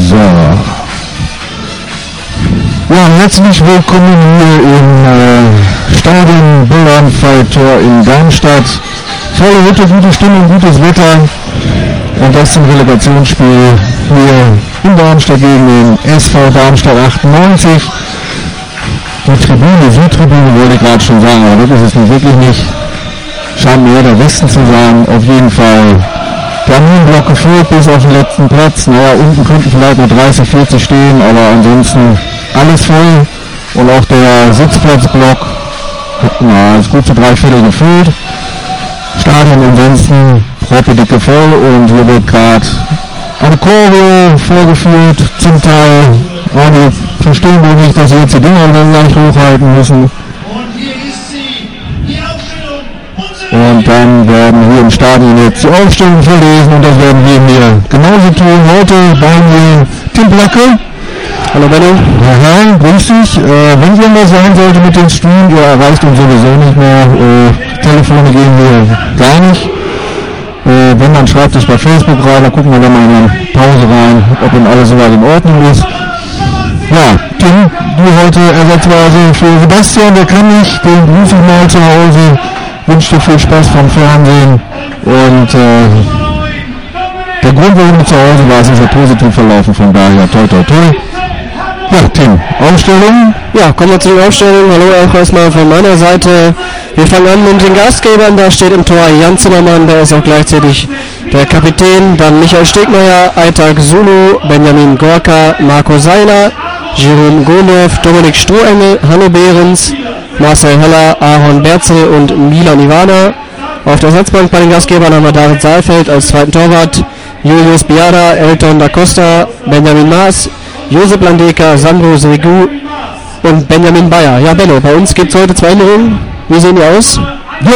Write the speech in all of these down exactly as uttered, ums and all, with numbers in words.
So. Ja, herzlich willkommen hier im äh, Stadion Bülernfalltor in Darmstadt. Volle Hütte, gute Stimmung, gutes Wetter. Und das zum Relegationsspiel hier in Darmstadt gegen den S V Darmstadt achtundneunzig. Die Tribüne, Südtribüne wollte ich gerade schon sagen, aber das ist es nicht wirklich nicht. Scheint mir der Westen zu sein. Auf jeden Fall der Armenblock gefüllt bis auf den letzten Platz. Naja, unten könnten vielleicht noch dreißig, vierzig stehen, aber ansonsten alles voll. Und auch der Sitzplatzblock na, ist gut zu drei Viertel gefüllt. Stadion ansonsten proppedicke voll und hier wird gerade eine Choreo vorgeführt, zum Teil. Oh, die verstehen wohl nicht, dass sie jetzt die Dinger dann gleich hochhalten müssen. Und dann werden hier im Stadion jetzt die Aufstellung verlesen und das werden wir hier genauso tun. Heute bei mir Tim Blacke. Hallo Benno. Ja, grüß dich. Äh, wenn irgendwas sein sollte mit dem Stream, ihr erreicht uns sowieso nicht mehr. Äh, Telefone gehen hier gar nicht. Äh, wenn, dann schreibt es bei Facebook rein, da gucken wir dann mal in eine Pause rein, ob dann alles soweit in Ordnung ist. Ja, Tim, du heute ersatzweise für Sebastian, der kann nicht, den rufe ich mal zu Hause. Wünsche dir viel Spaß vom Fernsehen und äh, der Grund, warum du zu Hause warst, ist ja positiv verlaufen, von daher toi toi toi. Ja, Tim, Aufstellung? Ja, kommen wir zu den Aufstellungen. Hallo auch erstmal von meiner Seite. Wir fangen an mit den Gastgebern, da steht im Tor Jan Zimmermann, der ist auch gleichzeitig der Kapitän, dann Michael Stegmeier, Aytag Zulu, Benjamin Gorka, Marco Seiler, Jerome Gonow, Dominik Strohengel, Hanno Behrens, Marcel Heller, Aaron Berzel und Milan Ivana. Auf der Ersatzbank bei den Gastgebern haben wir David Saalfeld als zweiten Torwart, Julius Biada, Elton da Costa, Benjamin Maas, Josep Landeka, Sandro Segu und Benjamin Bayer. Ja, Benno, bei uns gibt es heute zwei Änderungen. Wie sehen die aus? Jo,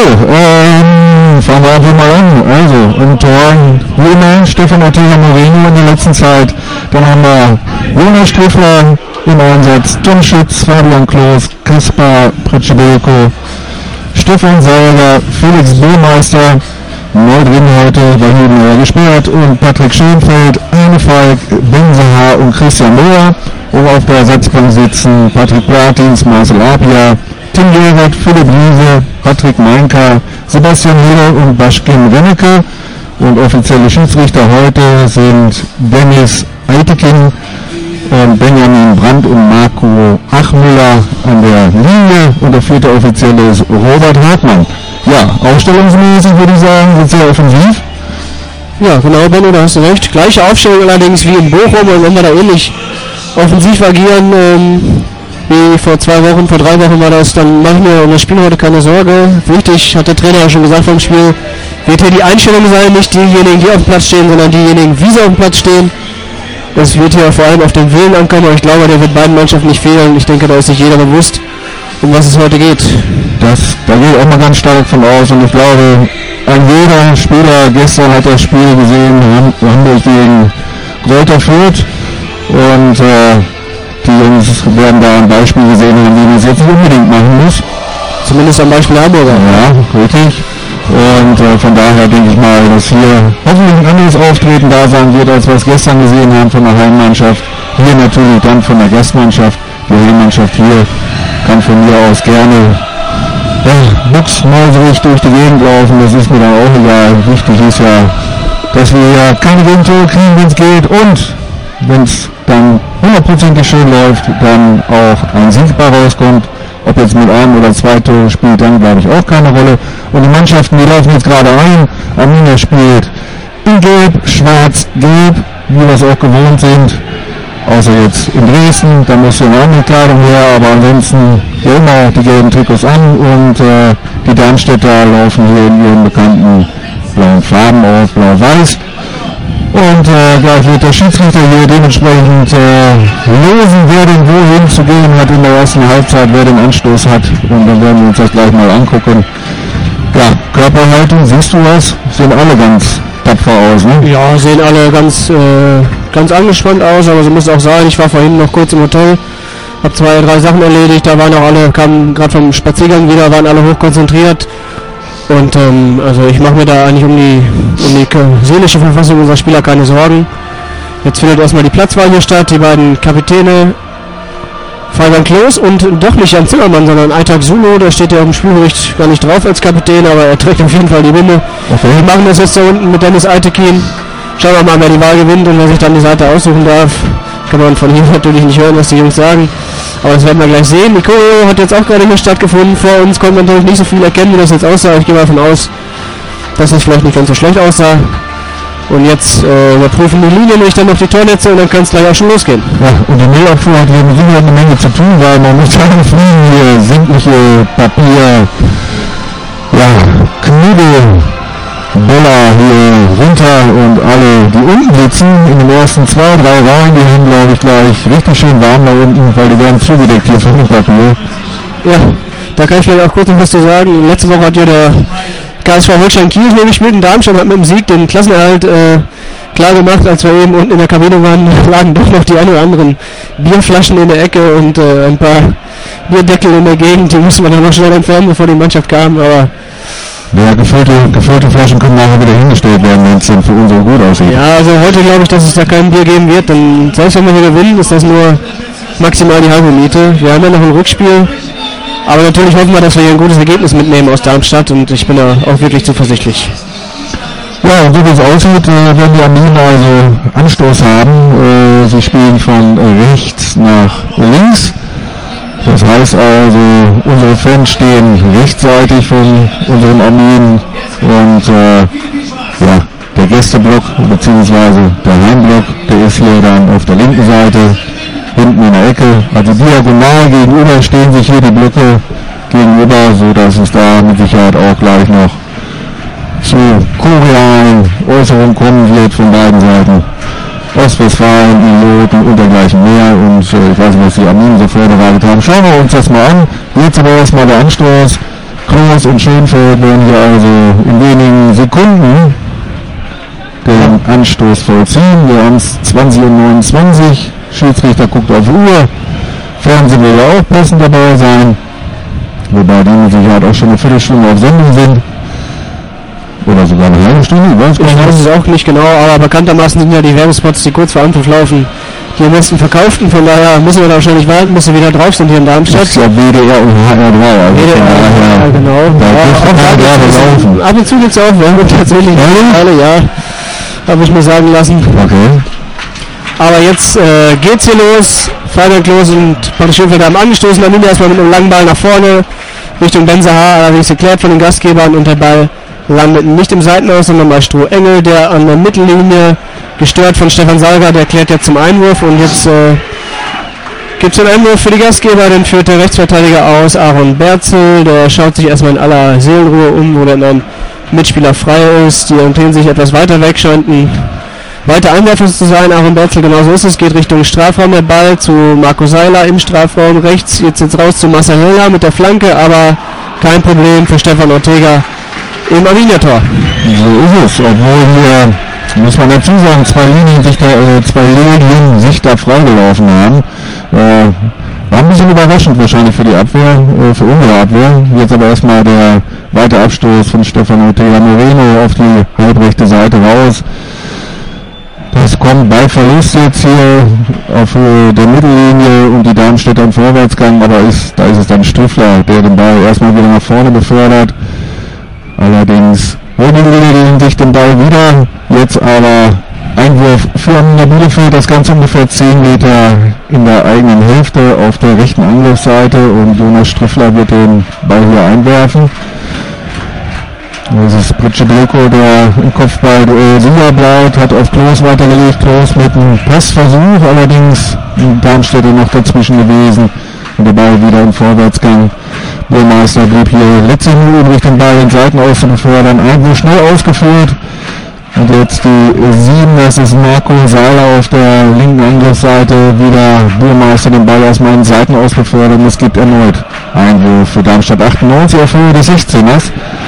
ähm, fangen wir einfach mal an. Also, im Tor, wie immer, Stefan Ortega Moreno in der letzten Zeit. Dann haben wir Jonas Striffler im Einsatz, Tom Schütz, Fabian Klos, Kaspar Pritschebelko, Stefan Sauer, Felix Bohmeister, neu drin heute, war hier gesperrt, und Patrick Schönfeld, Arne Falk, Ben Sahar und Christian Mohr. Und auf der Ersatzbank sitzen Patrick Bratins, Marcel Apia, Tim Gerhardt, Philipp Liese, Patrick Meinka, Sebastian Müller und Baschkin Rennecke. Und offizielle Schiedsrichter heute sind Dennis Eitekin und Benjamin Brandt und Marco Achmüller an der Linie. Und der vierte Offizielle ist Robert Hartmann. Ja, aufstellungsmäßig würde ich sagen, sind sehr offensiv. Ja, genau, Benno, da hast du recht. Gleiche Aufstellung allerdings wie in Bochum, und wenn wir da ähnlich offensiv agieren, ähm, wie vor zwei Wochen, vor drei Wochen war das, dann machen wir um das Spiel heute keine Sorge. Wichtig, hat der Trainer ja schon gesagt vom Spiel, wird hier die Einstellung sein, nicht diejenigen, die auf dem Platz stehen, sondern diejenigen, wie sie auf dem Platz stehen. Es wird hier vor allem auf den Willen ankommen, aber ich glaube, der wird beiden Mannschaften nicht fehlen. Ich denke, da ist sich jeder bewusst, um was es heute geht. Das, da gehe ich auch mal ganz stark von aus, und ich glaube, ein jeder Spieler gestern hat das Spiel gesehen, Hamburg gegen Greuther Fürth, und äh, die Jungs werden da ein Beispiel gesehen haben, wie man es jetzt nicht unbedingt machen muss. Zumindest am Beispiel Hamburger. Ja, richtig. Und äh, von daher denke ich mal, dass hier hoffentlich ein anderes Auftreten da sein wird, als wir es gestern gesehen haben von der Heimmannschaft. Hier natürlich dann von der Gastmannschaft. Die Heimmannschaft hier kann von mir aus gerne ja, mucksmäuserig durch die Gegend laufen. Das ist mir dann auch egal. Wichtig ist ja, dass wir ja keine Gegentore kriegen, wenn es geht. Und wenn es dann hundertprozentig schön läuft, dann auch ein Sieg bei rauskommt. Ob jetzt mit einem oder zwei Tore spielt, dann glaube ich auch keine Rolle. Und die Mannschaften, die laufen jetzt gerade ein. Arminia spielt in Gelb, Schwarz, Gelb, wie wir es auch gewohnt sind. Außer jetzt in Dresden, da muss ja eine andere Kleidung her, aber ansonsten ja immer die gelben Trikots an, und äh, die Darmstädter laufen hier in ihren bekannten blauen Farben auf, blau-weiß. Und äh, gleich wird der Schiedsrichter hier dementsprechend äh, losen, wer denn wohin zu gehen hat in der ersten Halbzeit, wer den Anstoß hat. Und dann werden wir uns das gleich mal angucken. Ja, Körperhaltung, siehst du was? Sehen alle ganz tapfer aus, ne? Ja, sehen alle ganz, äh, ganz angespannt aus, aber so muss es auch sein. Ich war vorhin noch kurz im Hotel, habe zwei, drei Sachen erledigt, da waren auch alle, kamen gerade vom Spaziergang wieder, waren alle hochkonzentriert. Und ähm, also ich mache mir da eigentlich um die, um die seelische Verfassung unserer Spieler keine Sorgen. Jetzt findet erstmal die Platzwahl hier statt. Die beiden Kapitäne Fabian Klos und doch nicht Jan Zimmermann, sondern Aitak Zulu. Der steht ja auf dem Spielbericht gar nicht drauf als Kapitän, aber er trägt auf jeden Fall die Binde. Okay. Wir machen das jetzt da unten mit Dennis Aitekin. Schauen wir mal, wer die Wahl gewinnt und wer sich dann die Seite aussuchen darf. Kann man von hier natürlich nicht hören, was die Jungs sagen. Aber das werden wir gleich sehen. Die Choreo hat jetzt auch gerade hier stattgefunden. Vor uns konnte man natürlich nicht so viel erkennen, wie das jetzt aussah. Ich gehe mal davon aus, dass es vielleicht nicht ganz so schlecht aussah. Und jetzt äh, überprüfen die Linien und ich dann noch die Tornetze und dann kann es gleich auch schon losgehen. Ja, und die Müllabfuhr hat hier sicher eine Menge zu tun, weil momentan fliegen hier sämtliche Papier, ja, Knüppel, Böller hier runter und alle, die unten sitzen, in den ersten zwei, drei Reihen, die haben, glaube ich, gleich richtig schön warm da unten, weil die werden zugedeckt hier von dem Papier. Ja, da kann ich vielleicht auch kurz noch was zu sagen. Letzte Woche hat ja der K S V Holstein Kiel hier gespielt in Darmstadt, hat mit dem Sieg den Klassenerhalt äh, klar gemacht. Als wir eben unten in der Kabine waren, lagen doch noch die ein oder anderen Bierflaschen in der Ecke und äh, ein paar Bierdeckel in der Gegend. Die mussten wir dann noch schnell entfernen, bevor die Mannschaft kam. Aber ja, gefüllte, gefüllte Flaschen können nachher wieder hingestellt werden, wenn es dann für uns so gut aussieht. Ja, also heute glaube ich, dass es da kein Bier geben wird. Denn selbst wenn wir hier gewinnen, ist das nur maximal die halbe Miete. Wir haben ja noch ein Rückspiel. Aber natürlich hoffen wir, dass wir hier ein gutes Ergebnis mitnehmen aus Darmstadt und ich bin da auch wirklich zuversichtlich. Ja, und so wie es aussieht, äh, werden die Arminen also Anstoß haben. Äh, sie spielen von rechts nach links. Das heißt also, unsere Fans stehen rechtsseitig von unseren Arminen und äh, ja, der Gästeblock bzw. der Heimblock, der ist hier dann auf der linken Seite. Hinten in der Ecke, also diagonal gegenüber stehen sich hier die Blöcke gegenüber, so dass es da mit Sicherheit auch gleich noch zu chorealen Äußerungen kommen wird von beiden Seiten. Ostwestfalen, Iloten und dergleichen mehr und äh, ich weiß nicht, was die Arminen so vorbereitet haben. Schauen wir uns das mal an. Jetzt aber erstmal der Anstoß. Klos und Schönfeld werden hier also in wenigen Sekunden den Anstoß vollziehen. Wir haben es zwanzig Uhr neunundzwanzig. Schiedsrichter guckt auf die Uhr. Fernsehen will ja auch passend dabei sein. Wobei die mit Sicherheit auch schon eine Viertelstunde auf Sendung sind. Oder sogar eine halbe Stunde. Ich weiß, ich weiß es auch nicht genau, aber bekanntermaßen sind ja die Werbespots, die kurz vor Anpfiff laufen, die am besten verkauften. Von daher müssen wir da wahrscheinlich warten, bis sie wieder drauf sind hier in Darmstadt. Das ist ja W D R und H R drei. Also W D R, ja, genau. Da ja, laufen. Ab und zu gibt es auch Werbung tatsächlich. Ja? Alle, ja. Habe ich mir sagen lassen. Okay. Aber jetzt äh, geht's hier los. Fabian Klos und Patrick Schönfeld haben angestoßen. Arminia erstmal mit einem langen Ball nach vorne Richtung Benzaha, allerdings geklärt von den Gastgebern und der Ball landet nicht im Seitenaus, sondern bei Stroh Engel, der an der Mittellinie gestört von Stefan Salger, der klärt jetzt zum Einwurf und jetzt äh, gibt es einen Einwurf für die Gastgeber, den führt der Rechtsverteidiger aus, Aaron Berzel, der schaut sich erstmal in aller Seelenruhe um, wo dann ein Mitspieler frei ist, die orientieren sich etwas weiter weg, scheint ein weiter Einwerfer zu sein. Aaron Berzel, genauso ist es, geht Richtung Strafraum der Ball zu Marco Seiler im Strafraum, rechts jetzt, jetzt raus zu Marcel Heller mit der Flanke, aber kein Problem für Stefan Ortega im Arminia-Tor. So ist es, obwohl hier, muss man dazu sagen, zwei Linien sich da, äh, zwei Linien sich da freigelaufen haben. Äh, war ein bisschen überraschend wahrscheinlich für die Abwehr, äh, für unsere Abwehr. Jetzt aber erstmal der weite Abstoß von Stefan Ortega Moreno auf die halbrechte Seite raus. Das kommt bei Verlust jetzt hier auf äh, der Mittellinie und die Darmstädter im Vorwärtsgang, aber ist, da ist es dann Stöffler, der den Ball erstmal wieder nach vorne befördert. Allerdings holen sich den Ball wieder. Jetzt aber Einwurf für Arminia Bielefeld, das Ganze ungefähr zehn Meter in der eigenen Hälfte auf der rechten Angriffsseite und Jonas Strüffler wird den Ball hier einwerfen. Das ist Pritsche Bleko, der im Kopfball äh, sicher bleibt, hat auf Klos weitergelegt, Klos mit einem Passversuch, allerdings Darmstädter noch dazwischen gewesen und der Ball wieder im Vorwärtsgang. Burmeister blieb hier letzte Minute durch den Ball in Seiten aus zu befördern, Einwurf schnell ausgeführt und jetzt die sieben, das ist Marco Seiler auf der linken Angriffsseite, wieder Burmeister den Ball erstmal in Seiten aus befördert und es gibt erneut Einwurf für Darmstadt achtundneunzig auf Höhe des sechzehners.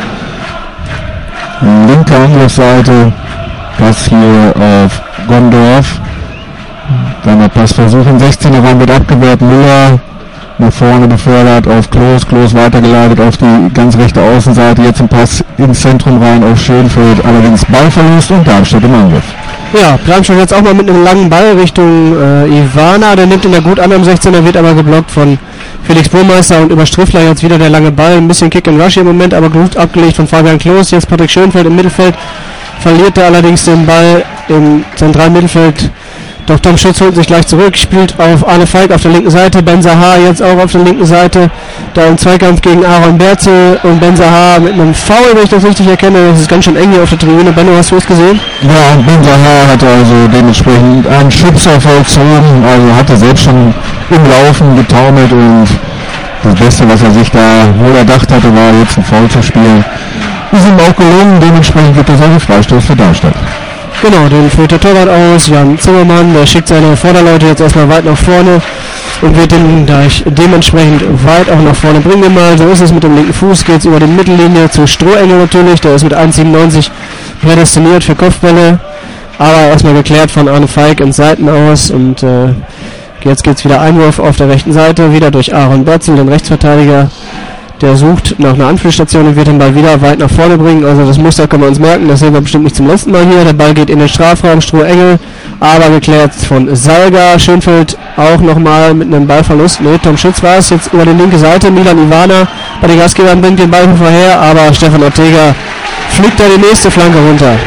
Linke Angriffsseite, Pass hier auf Gondorf, dann der Passversuch im sechzehner Raum wird abgewehrt, Müller nach vorne befördert auf Klos, Klos weitergeleitet auf die ganz rechte Außenseite, jetzt ein Pass ins Zentrum rein auf Schönfeld, allerdings Ballverlust und Darmstadt im Angriff. Ja, Bramstedt jetzt auch mal mit einem langen Ball Richtung äh, Ivana, der nimmt ihn da gut an am sechzehner, wird aber geblockt von Felix Burmeister und über Striffler jetzt wieder der lange Ball, ein bisschen Kick and Rush im Moment, aber gut abgelegt von Fabian Klos, jetzt Patrick Schönfeld im Mittelfeld, verliert er allerdings den Ball im zentralen Mittelfeld. Doch Tom Schütz holt sich gleich zurück, spielt auf Arne Falk auf der linken Seite, Ben Sahar jetzt auch auf der linken Seite, da im Zweikampf gegen Aaron Berzel und Ben Sahar mit einem Foul, wenn ich das richtig erkenne, das ist ganz schön eng hier auf der Tribüne. Benno, hast du es gesehen? Ja, und Ben Sahar hat also dementsprechend einen Schubser vollzogen, also hatte selbst schon im Laufen getaumelt und das Beste, was er sich da wohl erdacht hatte, war jetzt ein Foul zu spielen. Ist ihm auch gelungen, dementsprechend gibt es auch einen Freistoß für Darmstadt. Genau, den führt der Torwart aus, Jan Zimmermann, der schickt seine Vorderleute jetzt erstmal weit nach vorne und wird den gleich dementsprechend weit auch nach vorne bringen mal. So ist es mit dem linken Fuß, geht es über die Mittellinie zu Strohengel natürlich, der ist mit eins Komma siebenundneunzig prädestiniert für Kopfbälle, aber erstmal geklärt von Arne Falk ins Seiten aus und äh, jetzt geht es wieder Einwurf auf der rechten Seite, wieder durch Aaron Berzel, den Rechtsverteidiger. Der sucht nach einer Anspielstation und wird den Ball wieder weit nach vorne bringen. Also das Muster können wir uns merken, das sehen wir bestimmt nicht zum letzten Mal hier. Der Ball geht in den Strafraum, Strohengel, aber geklärt von Salga. Schönfeld auch nochmal mit einem Ballverlust. Ne, Tom Schütz war es jetzt über die linke Seite. Milan Ivana bei den Gastgebern bringt den Ball vorher, aber Stefan Ortega fliegt da die nächste Flanke runter.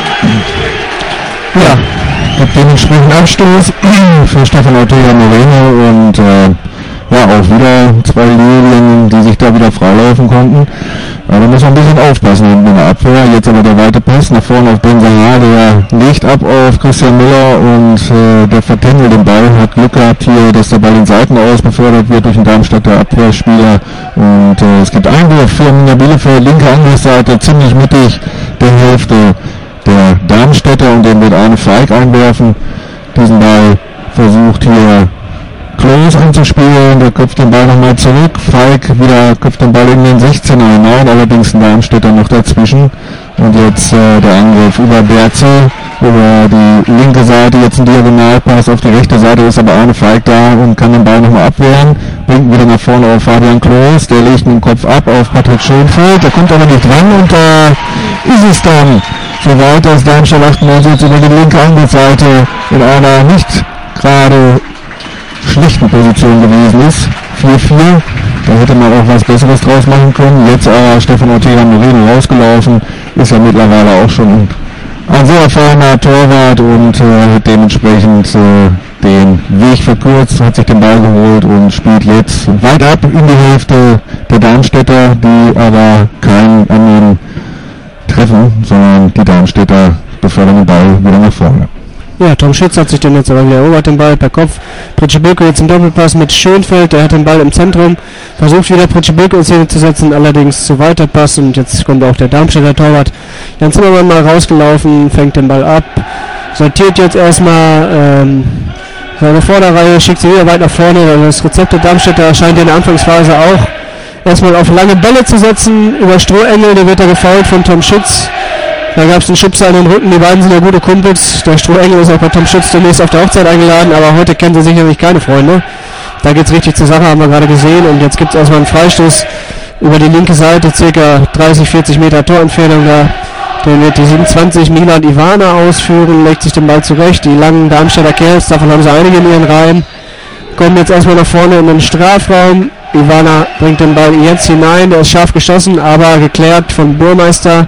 Ja, gibt dementsprechend Abstoß für Stefan Ortega Moreno und äh, ja, auch wieder zwei Linien, die sich da wieder freilaufen konnten. Aber da muss man ein bisschen aufpassen in der Abwehr. Jetzt aber der weite Pass nach vorne auf Ben Sahar, der legt ab auf Christian Müller und äh, der vertändelt den Ball. Hat Glück gehabt hier, dass der Ball in Seiten aus befördert wird durch den Darmstädter Abwehrspieler. Und äh, es gibt Einwurf für Arminia Bielefeld, linke Angriffsseite, ziemlich mittig der Hälfte der Darmstädter und den wird Arne Falk einwerfen. Diesen Ball versucht hier Klos anzuspielen, der köpft den Ball nochmal zurück, Falk wieder köpft den Ball in den sechzehner hinein, allerdings ein Darmstädter noch dazwischen und jetzt äh, der Angriff über Berzel, über die linke Seite, jetzt ein Diagonalpass auf die rechte Seite, ist aber Arne Falk da und kann den Ball nochmal abwehren, bringt wieder nach vorne auf Fabian Klos, der legt den Kopf ab auf Patrick Schönfeld, der kommt aber nicht dran und da äh, ist es dann soweit, dass Darmstadt achtundneunzig jetzt über die linke Angriffsseite in einer nicht gerade schlechten Position gewesen ist. vier vier. Da hätte man auch was Besseres draus machen können. Jetzt aber Stefan Ortega Moreno rausgelaufen. Ist ja mittlerweile auch schon ein sehr erfahrener Torwart und äh, hat dementsprechend äh, den Weg verkürzt, hat sich den Ball geholt und spielt jetzt weit ab in die Hälfte der Darmstädter, die aber keinen anderen treffen, sondern die Darmstädter befördern den Ball wieder nach vorne. Ja, Tom Schütz hat sich den jetzt aber wieder erobert, den Ball per Kopf. Pritschebülke jetzt im Doppelpass mit Schönfeld, der hat den Ball im Zentrum, versucht wieder Pritschebülke in Szene zu setzen, allerdings zu weiter Pass und jetzt kommt auch der Darmstädter Torwart. Jan Zimmermann mal rausgelaufen, fängt den Ball ab, sortiert jetzt erstmal ähm, seine Vorderreihe, schickt sie wieder weit nach vorne. Das Rezept der Darmstädter scheint in der Anfangsphase auch erstmal auf lange Bälle zu setzen, über Strohengel, der wird da gefoult von Tom Schütz. Da gab es einen Schubser in den Rücken, die beiden sind ja gute Kumpels. Der Strohengel ist auch bei Tom Schütz demnächst auf der Hochzeit eingeladen, aber heute kennen sie sicherlich keine Freunde. Da geht es richtig zur Sache, haben wir gerade gesehen. Und jetzt gibt es erstmal einen Freistoß über die linke Seite, circa dreißig, vierzig Meter Torentfernung da. Den wird die siebenundzwanzig Milan Ivana ausführen, legt sich den Ball zurecht. Die langen Darmstädter Kerls, davon haben sie einige in ihren Reihen, kommen jetzt erstmal nach vorne in den Strafraum. Ivana bringt den Ball jetzt hinein, der ist scharf geschossen, aber geklärt von Burmeister.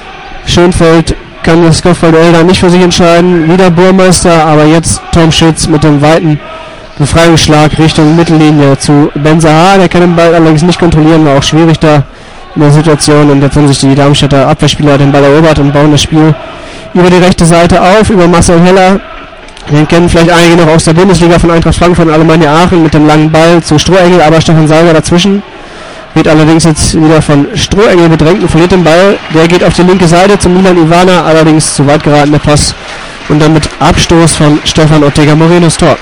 Schönfeld kann das Kopfballduell da nicht für sich entscheiden. Wieder Burmeister, aber jetzt Tom Schütz mit dem weiten Befreiungsschlag Richtung Mittellinie zu Ben Sahar. Der kann den Ball allerdings nicht kontrollieren, war auch schwierig da in der Situation. Und jetzt haben sich die Darmstädter Abwehrspieler den Ball erobert und bauen das Spiel über die rechte Seite auf, über Marcel Heller. Den kennen vielleicht einige noch aus der Bundesliga von Eintracht Frankfurt und Alemannia Aachen mit dem langen Ball zu Strohengel, aber Stefan Salga dazwischen. Wird allerdings jetzt wieder von Strohengel bedrängt und verliert den Ball. Der geht auf die linke Seite zu Milan Ivana, allerdings zu weit geraten der Pass. Und dann mit Abstoß von Stefan Ortega Morenos Tor.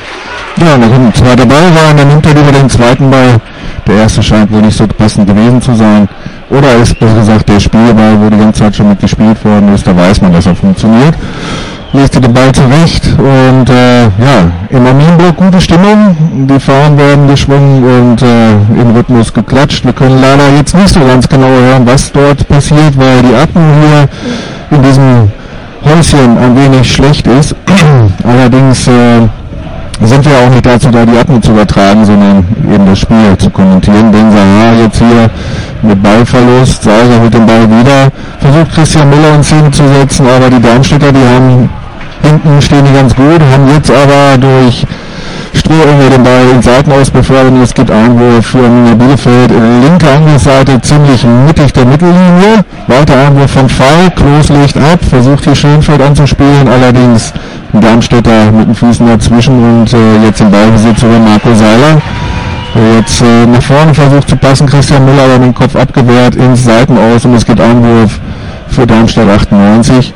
Ja, da kommt ein zweiter Ball rein, dann nimmt er über den zweiten Ball. Der erste scheint wohl nicht so passend gewesen zu sein. Oder ist besser gesagt der Spielball, wo die ganze Zeit schon mitgespielt worden ist. Da weiß man, dass er funktioniert. Legt den Ball zurecht und äh, ja, im Armin-Block gute Stimmung, die Fahnen werden geschwungen und äh, im Rhythmus geklatscht. Wir können leider jetzt nicht so ganz genau hören, was dort passiert, weil die Atmung hier in diesem Häuschen ein wenig schlecht ist. Allerdings äh, sind wir auch nicht dazu da, die Atmung zu übertragen, sondern eben das Spiel zu kommentieren. Benzaha jetzt hier mit Ballverlust, Seiler holt den Ball wieder, versucht Christian Müller in Szene zu setzen, aber die Darmstädter, die haben hinten stehen die ganz gut, haben jetzt aber durch Strohengel den Ball in Seitenaus befördert und es gibt Einwurf für Arminia Bielefeld. Linke Angriffsseite ziemlich mittig der Mittellinie. Weiter Einwurf von Fall. Klos legt ab, versucht hier Schönfeld anzuspielen, allerdings Darmstädter mit den Füßen dazwischen und äh, jetzt im Ballbesitz über Marco Seiler. Jetzt äh, nach vorne versucht zu passen, Christian Müller aber den Kopf abgewehrt ins Seitenaus und es gibt Einwurf für Darmstadt achtundneunzig.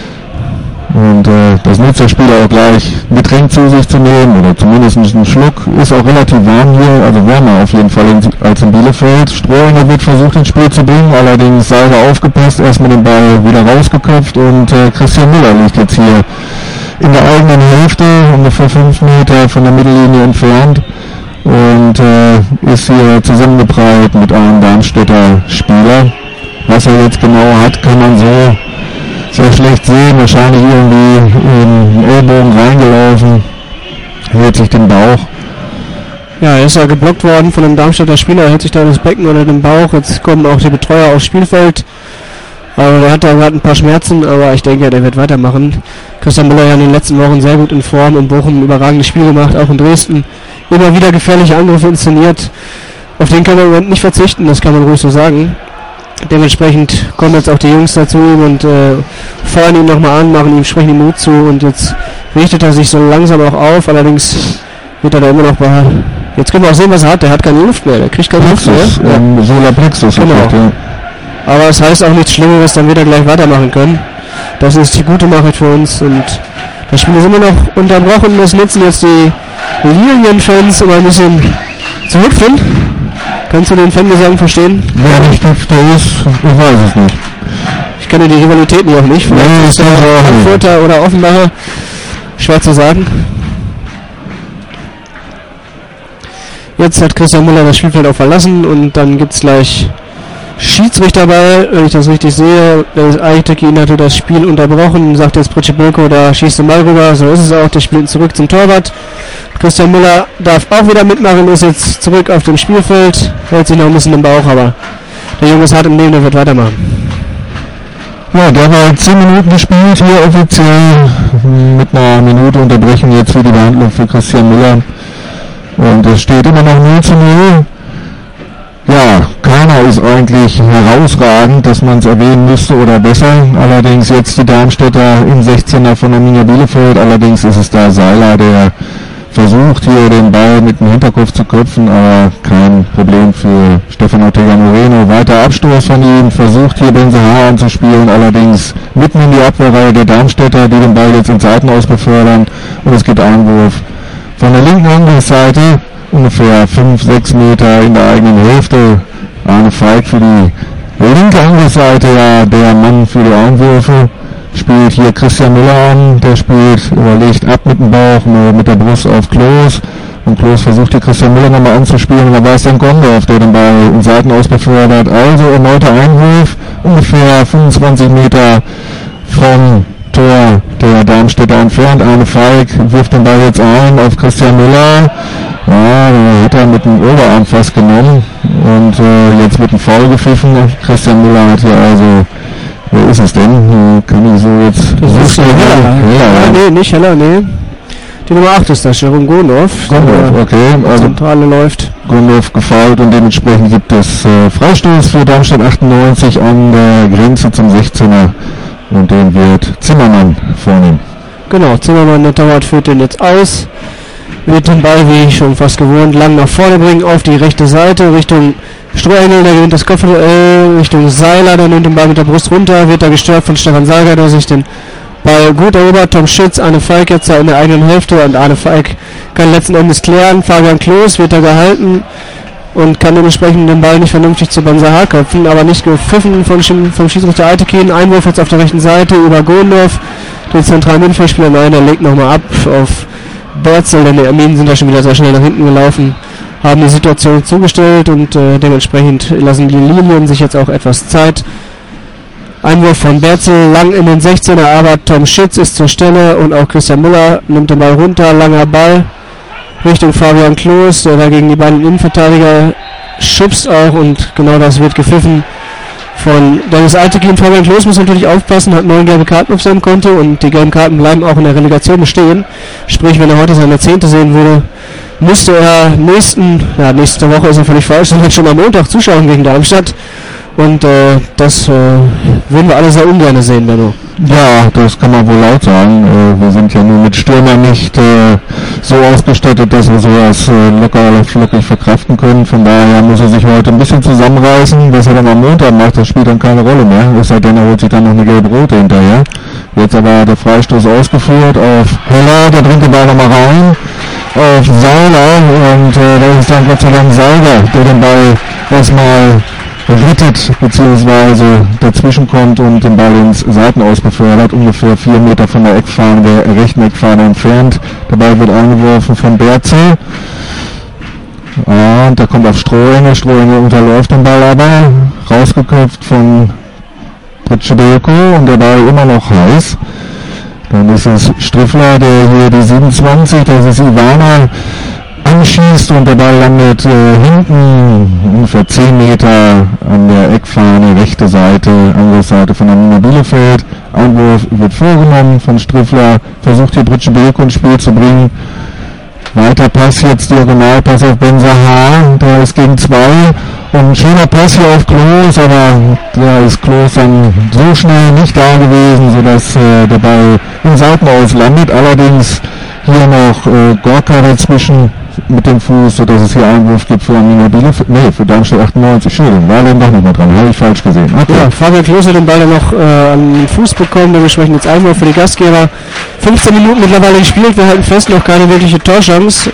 Und äh, das nutzt der Spieler auch gleich, ein Getränk zu sich zu nehmen oder zumindest einen Schluck. Ist auch relativ warm hier, also wärmer auf jeden Fall in, als in Bielefeld. Strohengel wird versucht ins Spiel zu bringen, allerdings Seiler aufgepasst, erstmal den Ball wieder rausgeköpft und äh, Christian Müller liegt jetzt hier in der eigenen Hälfte, ungefähr fünf Meter von der Mittellinie entfernt und äh, ist hier zusammengeprallt mit einem Darmstädter Spieler. Was er jetzt genau hat, kann man so sehr schlecht sehen, wahrscheinlich irgendwie in den Ellbogen reingelaufen, hält sich den Bauch. Ja, er ist ja geblockt worden von einem Darmstädter Spieler, hält sich da das Becken oder den Bauch, jetzt kommen auch die Betreuer aufs Spielfeld. Aber der hat da gerade ein paar Schmerzen, aber ich denke, der wird weitermachen. Christian Müller ja in den letzten Wochen sehr gut in Form, in Bochum ein überragendes Spiel gemacht, auch in Dresden. Immer wieder gefährliche Angriffe inszeniert. Auf den kann man im Moment nicht verzichten, das kann man ruhig so sagen. Dementsprechend kommen jetzt auch die Jungs dazu ihm und äh, feuern ihn nochmal an, machen ihm, sprechen ihm Mut zu und jetzt richtet er sich so langsam auch auf, allerdings wird er da immer noch bei. Jetzt können wir auch sehen, was er hat, der hat keine Luft mehr, der kriegt keine Luft mehr. Ähm, Solarplexus. Genau. Hat, ja. Aber es heißt auch nichts Schlimmeres, dann wird er gleich weitermachen können. Das ist die gute Nachricht für uns und das Spiel ist immer noch unterbrochen, das nutzen jetzt die Lilienfans, um ein bisschen zu hüpfen. Kannst du den Fangesang verstehen? Wer nicht hüpft ist, ich weiß es nicht. Ich kenne die Rivalitäten auch nicht. Vielleicht nee, ist der Frankfurter oder Offenbacher. Schwer zu sagen. Jetzt hat Christian Müller das Spielfeld auch verlassen und dann gibt es gleich Schiedsrichterball, wenn ich das richtig sehe. Der Aytekin hatte das Spiel unterbrochen, sagt jetzt Pritschebelko, da schießt den Ball rüber, so ist es auch, der spielt zurück zum Torwart. Christian Müller darf auch wieder mitmachen, ist jetzt zurück auf dem Spielfeld, hält sich noch ein bisschen im Bauch, aber der Junge ist hart im Leben, der wird weitermachen. Ja, der war zehn Minuten gespielt hier offiziell, mit einer Minute Unterbrechung jetzt für die Behandlung für Christian Müller. Und es steht immer noch null zu null. Ja, keiner ist eigentlich herausragend, dass man es erwähnen müsste oder besser. Allerdings jetzt die Darmstädter im sechzehner von Arminia Bielefeld. Allerdings ist es da Seiler, der versucht hier den Ball mit dem Hinterkopf zu köpfen, aber kein Problem für Stefan Ortega Moreno. Weiter Abstoß von ihm, versucht hier Benzaha anzuspielen, allerdings mitten in die Abwehrreihe der Darmstädter, die den Ball jetzt ins Seitenaus befördern und es gibt Einwurf von der linken Angriffsseite. Ungefähr fünf, sechs Meter in der eigenen Hälfte. Arne Feig für die linke Angriffsseite, ja, der Mann für die Einwürfe. Spielt hier Christian Müller an, der spielt, überlegt ab mit dem Bauch, mit der Brust auf Klos. Und Klos versucht hier Christian Müller nochmal anzuspielen, da war es dann Gondorf, der den Ball in Seitenaus befördert. Also erneuter Einwurf, ungefähr fünfundzwanzig Meter vom Tor der Darmstädter entfernt. Arne Feig wirft den Ball jetzt ein auf Christian Müller. Ja, da hat er mit dem Oberarm fast genommen und äh, jetzt mit dem Foul gepfiffen. Christian Müller hat hier also, wer ist es denn? Kann ich so jetzt... Das so ist der Heller. Heller. Ja, nee, nicht Heller, nee. Die Nummer acht ist das, Jerome Gondorf. Gondorf, okay. Also Zentrale läuft. Gondorf gefoult und dementsprechend gibt es äh, Freistoß für Darmstadt achtundneunzig an der Grenze zum sechzehner und den wird Zimmermann vornehmen. Genau, Zimmermann, der Torwart, führt den jetzt aus. Wird den Ball, wie schon fast gewohnt, lang nach vorne bringen, auf die rechte Seite, Richtung Strohengel, der gewinnt das Kopfduell, Richtung Seiler, der nimmt den Ball mit der Brust runter, wird da gestört von Stefan Salger, der sich den Ball gut erobert. Tom Schütz, Arne Feig jetzt in der eigenen Hälfte und Arne Feig kann letzten Endes klären. Fabian Klos wird da gehalten und kann dementsprechend den Ball nicht vernünftig zu Benzaha köpfen, aber nicht gepfiffen von, vom Schiedsrichter Aytekin. Einwurf jetzt auf der rechten Seite über Gondorf, den zentralen Mittelfeldspieler. Nein, der legt nochmal ab auf Berzel, denn die Arminen sind da schon wieder sehr schnell nach hinten gelaufen, haben die Situation zugestellt und äh, dementsprechend lassen die Linien sich jetzt auch etwas Zeit. Einwurf von Berzel, lang in den sechzehner, aber Tom Schütz ist zur Stelle und auch Christian Müller nimmt den Ball runter, langer Ball Richtung Fabian Klos, der da gegen die beiden Innenverteidiger schubst auch und genau das wird gepfiffen von Dennis Altekin. Fabian Klos muss natürlich aufpassen, hat neun gelbe Karten auf seinem Konto und die gelben Karten bleiben auch in der Relegation bestehen. Sprich, wenn er heute seine zehnte sehen würde, müsste er nächsten, ja nächste Woche ist er völlig falsch, sondern schon am Montag zuschauen gegen Darmstadt. Und äh, das äh, würden wir alle sehr ungern sehen, Benno. Ja, das kann man wohl laut sagen. Äh, wir sind ja nur mit Stürmern nicht äh, so ausgestattet, dass wir sowas äh, locker oder flockig verkraften können. Von daher muss er sich heute ein bisschen zusammenreißen. Was er dann am Montag macht, das spielt dann keine Rolle mehr. Es sei denn, er holt sich dann noch eine gelbe-rote hinterher. Jetzt aber der Freistoß ausgeführt auf Heller, der bringt den Ball nochmal rein. Auf Seiler und äh, da ist dann Gott sei Dank Seiler, der den Ball erstmal rettet bzw. dazwischen kommt und den Ball ins Seitenaus befördert, ungefähr vier Meter von der Eckfahne, der rechten Eckfahne entfernt. Der Ball wird eingeworfen von Berzel. Und da kommt auf Strohenge. Strohenge unterläuft den Ball aber. Rausgeköpft von Pritschebelko und der Ball immer noch heiß. Dann ist es Striffler, der hier die siebenundzwanzig, das ist Ivana, anschießt und der Ball landet äh, hinten ungefähr zehn Meter an der Eckfahne, rechte Seite, Angriffsseite von Arminia Bielefeld. Einwurf wird vorgenommen von Striffler, versucht hier Pritschebelko ins Spiel zu bringen. Weiter Pass jetzt, Diagonalpass auf Ben Sahar, der ist gegen zwei und ein schöner Pass hier auf Klos, aber da ist Klos dann so schnell nicht da gewesen, sodass äh, der Ball im Seitenaus landet. Allerdings hier noch äh, Gorka dazwischen mit dem Fuß, sodass es hier Einwurf gibt für Arminia Bielefeld, nee, für Darmstadt achtundneunzig, Entschuldigung, war dann doch nicht mehr dran, habe ich falsch gesehen. Okay. Ja, Fabian Klos hat den Ball dann noch äh, an den Fuß bekommen, dementsprechend jetzt Einwurf für die Gastgeber. fünfzehn Minuten mittlerweile gespielt, wir halten fest, noch keine wirkliche Torchance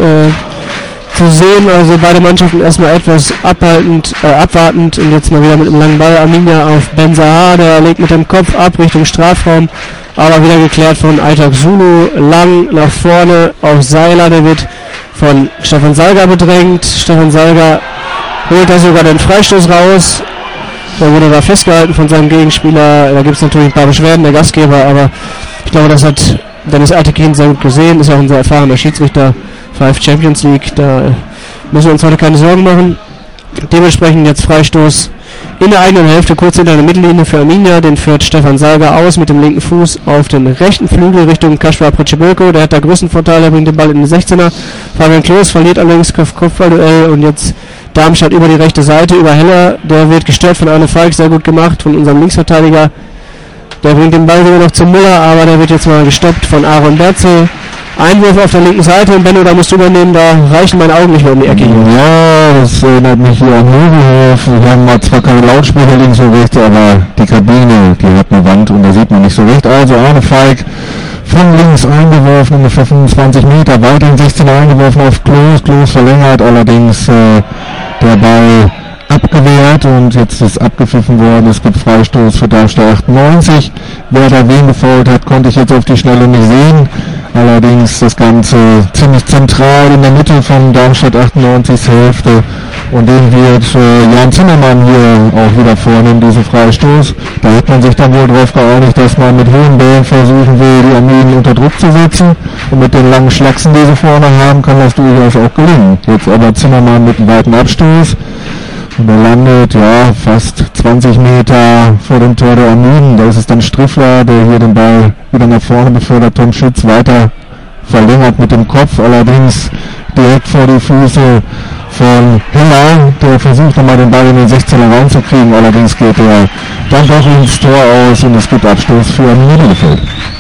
äh, zu sehen, also beide Mannschaften erstmal etwas abhaltend, äh, abwartend und jetzt mal wieder mit einem langen Ball. Arminia auf Ben Sahar, der legt mit dem Kopf ab Richtung Strafraum, aber wieder geklärt von Aitak Zulu, lang nach vorne auf Seiler, der wird von Stefan Salga bedrängt. Stefan Salga holt da sogar den Freistoß raus. Da wurde da festgehalten von seinem Gegenspieler. Da gibt es natürlich ein paar Beschwerden der Gastgeber, aber ich glaube, das hat Dennis Altekin sehr gut gesehen. Ist auch ein sehr erfahrener Schiedsrichter. Five Champions League, da müssen wir uns heute keine Sorgen machen. Dementsprechend jetzt Freistoß in der eigenen Hälfte, kurz hinter der Mittellinie für Arminia. Den führt Stefan Salga aus mit dem linken Fuß auf den rechten Flügel Richtung Kaspar Pritschebelko. Der hat da größten Vorteil, er bringt den Ball in den sechzehner. Fabian Klos verliert allerdings Kopfballduell und jetzt Darmstadt über die rechte Seite, über Heller. Der wird gestört von Arne Falk, sehr gut gemacht von unserem Linksverteidiger. Der bringt den Ball wieder noch zu Müller, aber der wird jetzt mal gestoppt von Aaron Berzel. Einwurf auf der linken Seite und Benno, da musst du übernehmen, da reichen meine Augen nicht mehr um die Ecke. Ja, das erinnert mich hier an Möbelhof. Wir haben mal zwar keine Lautsprecher links und rechts, aber die Kabine, die hat eine Wand und da sieht man nicht so recht. Also Arne Falk von links eingeworfen, ungefähr fünfundzwanzig Meter, weiter in sechzehn eingeworfen auf Klos. Klos verlängert, allerdings äh, der Ball abgewehrt und jetzt ist abgepfiffen worden. Es gibt Freistoß für Darmstadt achtundneunzig. Wer da wen gefault hat, konnte ich jetzt auf die Schnelle nicht sehen. Allerdings das Ganze ziemlich zentral in der Mitte von Darmstadt achtundneunzigs Hälfte und den wird äh, Jan Zimmermann hier auch wieder vornehmen, diesen Freistoß. Da hat man sich dann wohl darauf geeinigt, dass man mit hohen Bällen versuchen will, die Arminen unter Druck zu setzen und mit den langen Schlachsen, die sie vorne haben, kann das durchaus auch gelingen. Jetzt aber Zimmermann mit einem weiten Abstoß. Und er landet, ja, fast zwanzig Meter vor dem Tor der Arminen. Da ist es dann Striffler, der hier den Ball wieder nach vorne befördert. Tom Schütz weiter verlängert mit dem Kopf, allerdings direkt vor die Füße von Heller. Der versucht nochmal den Ball in den sechzehner reinzukriegen. Allerdings geht er dann doch ins Tor aus und es gibt Abstoß für Arminia Bielefeld.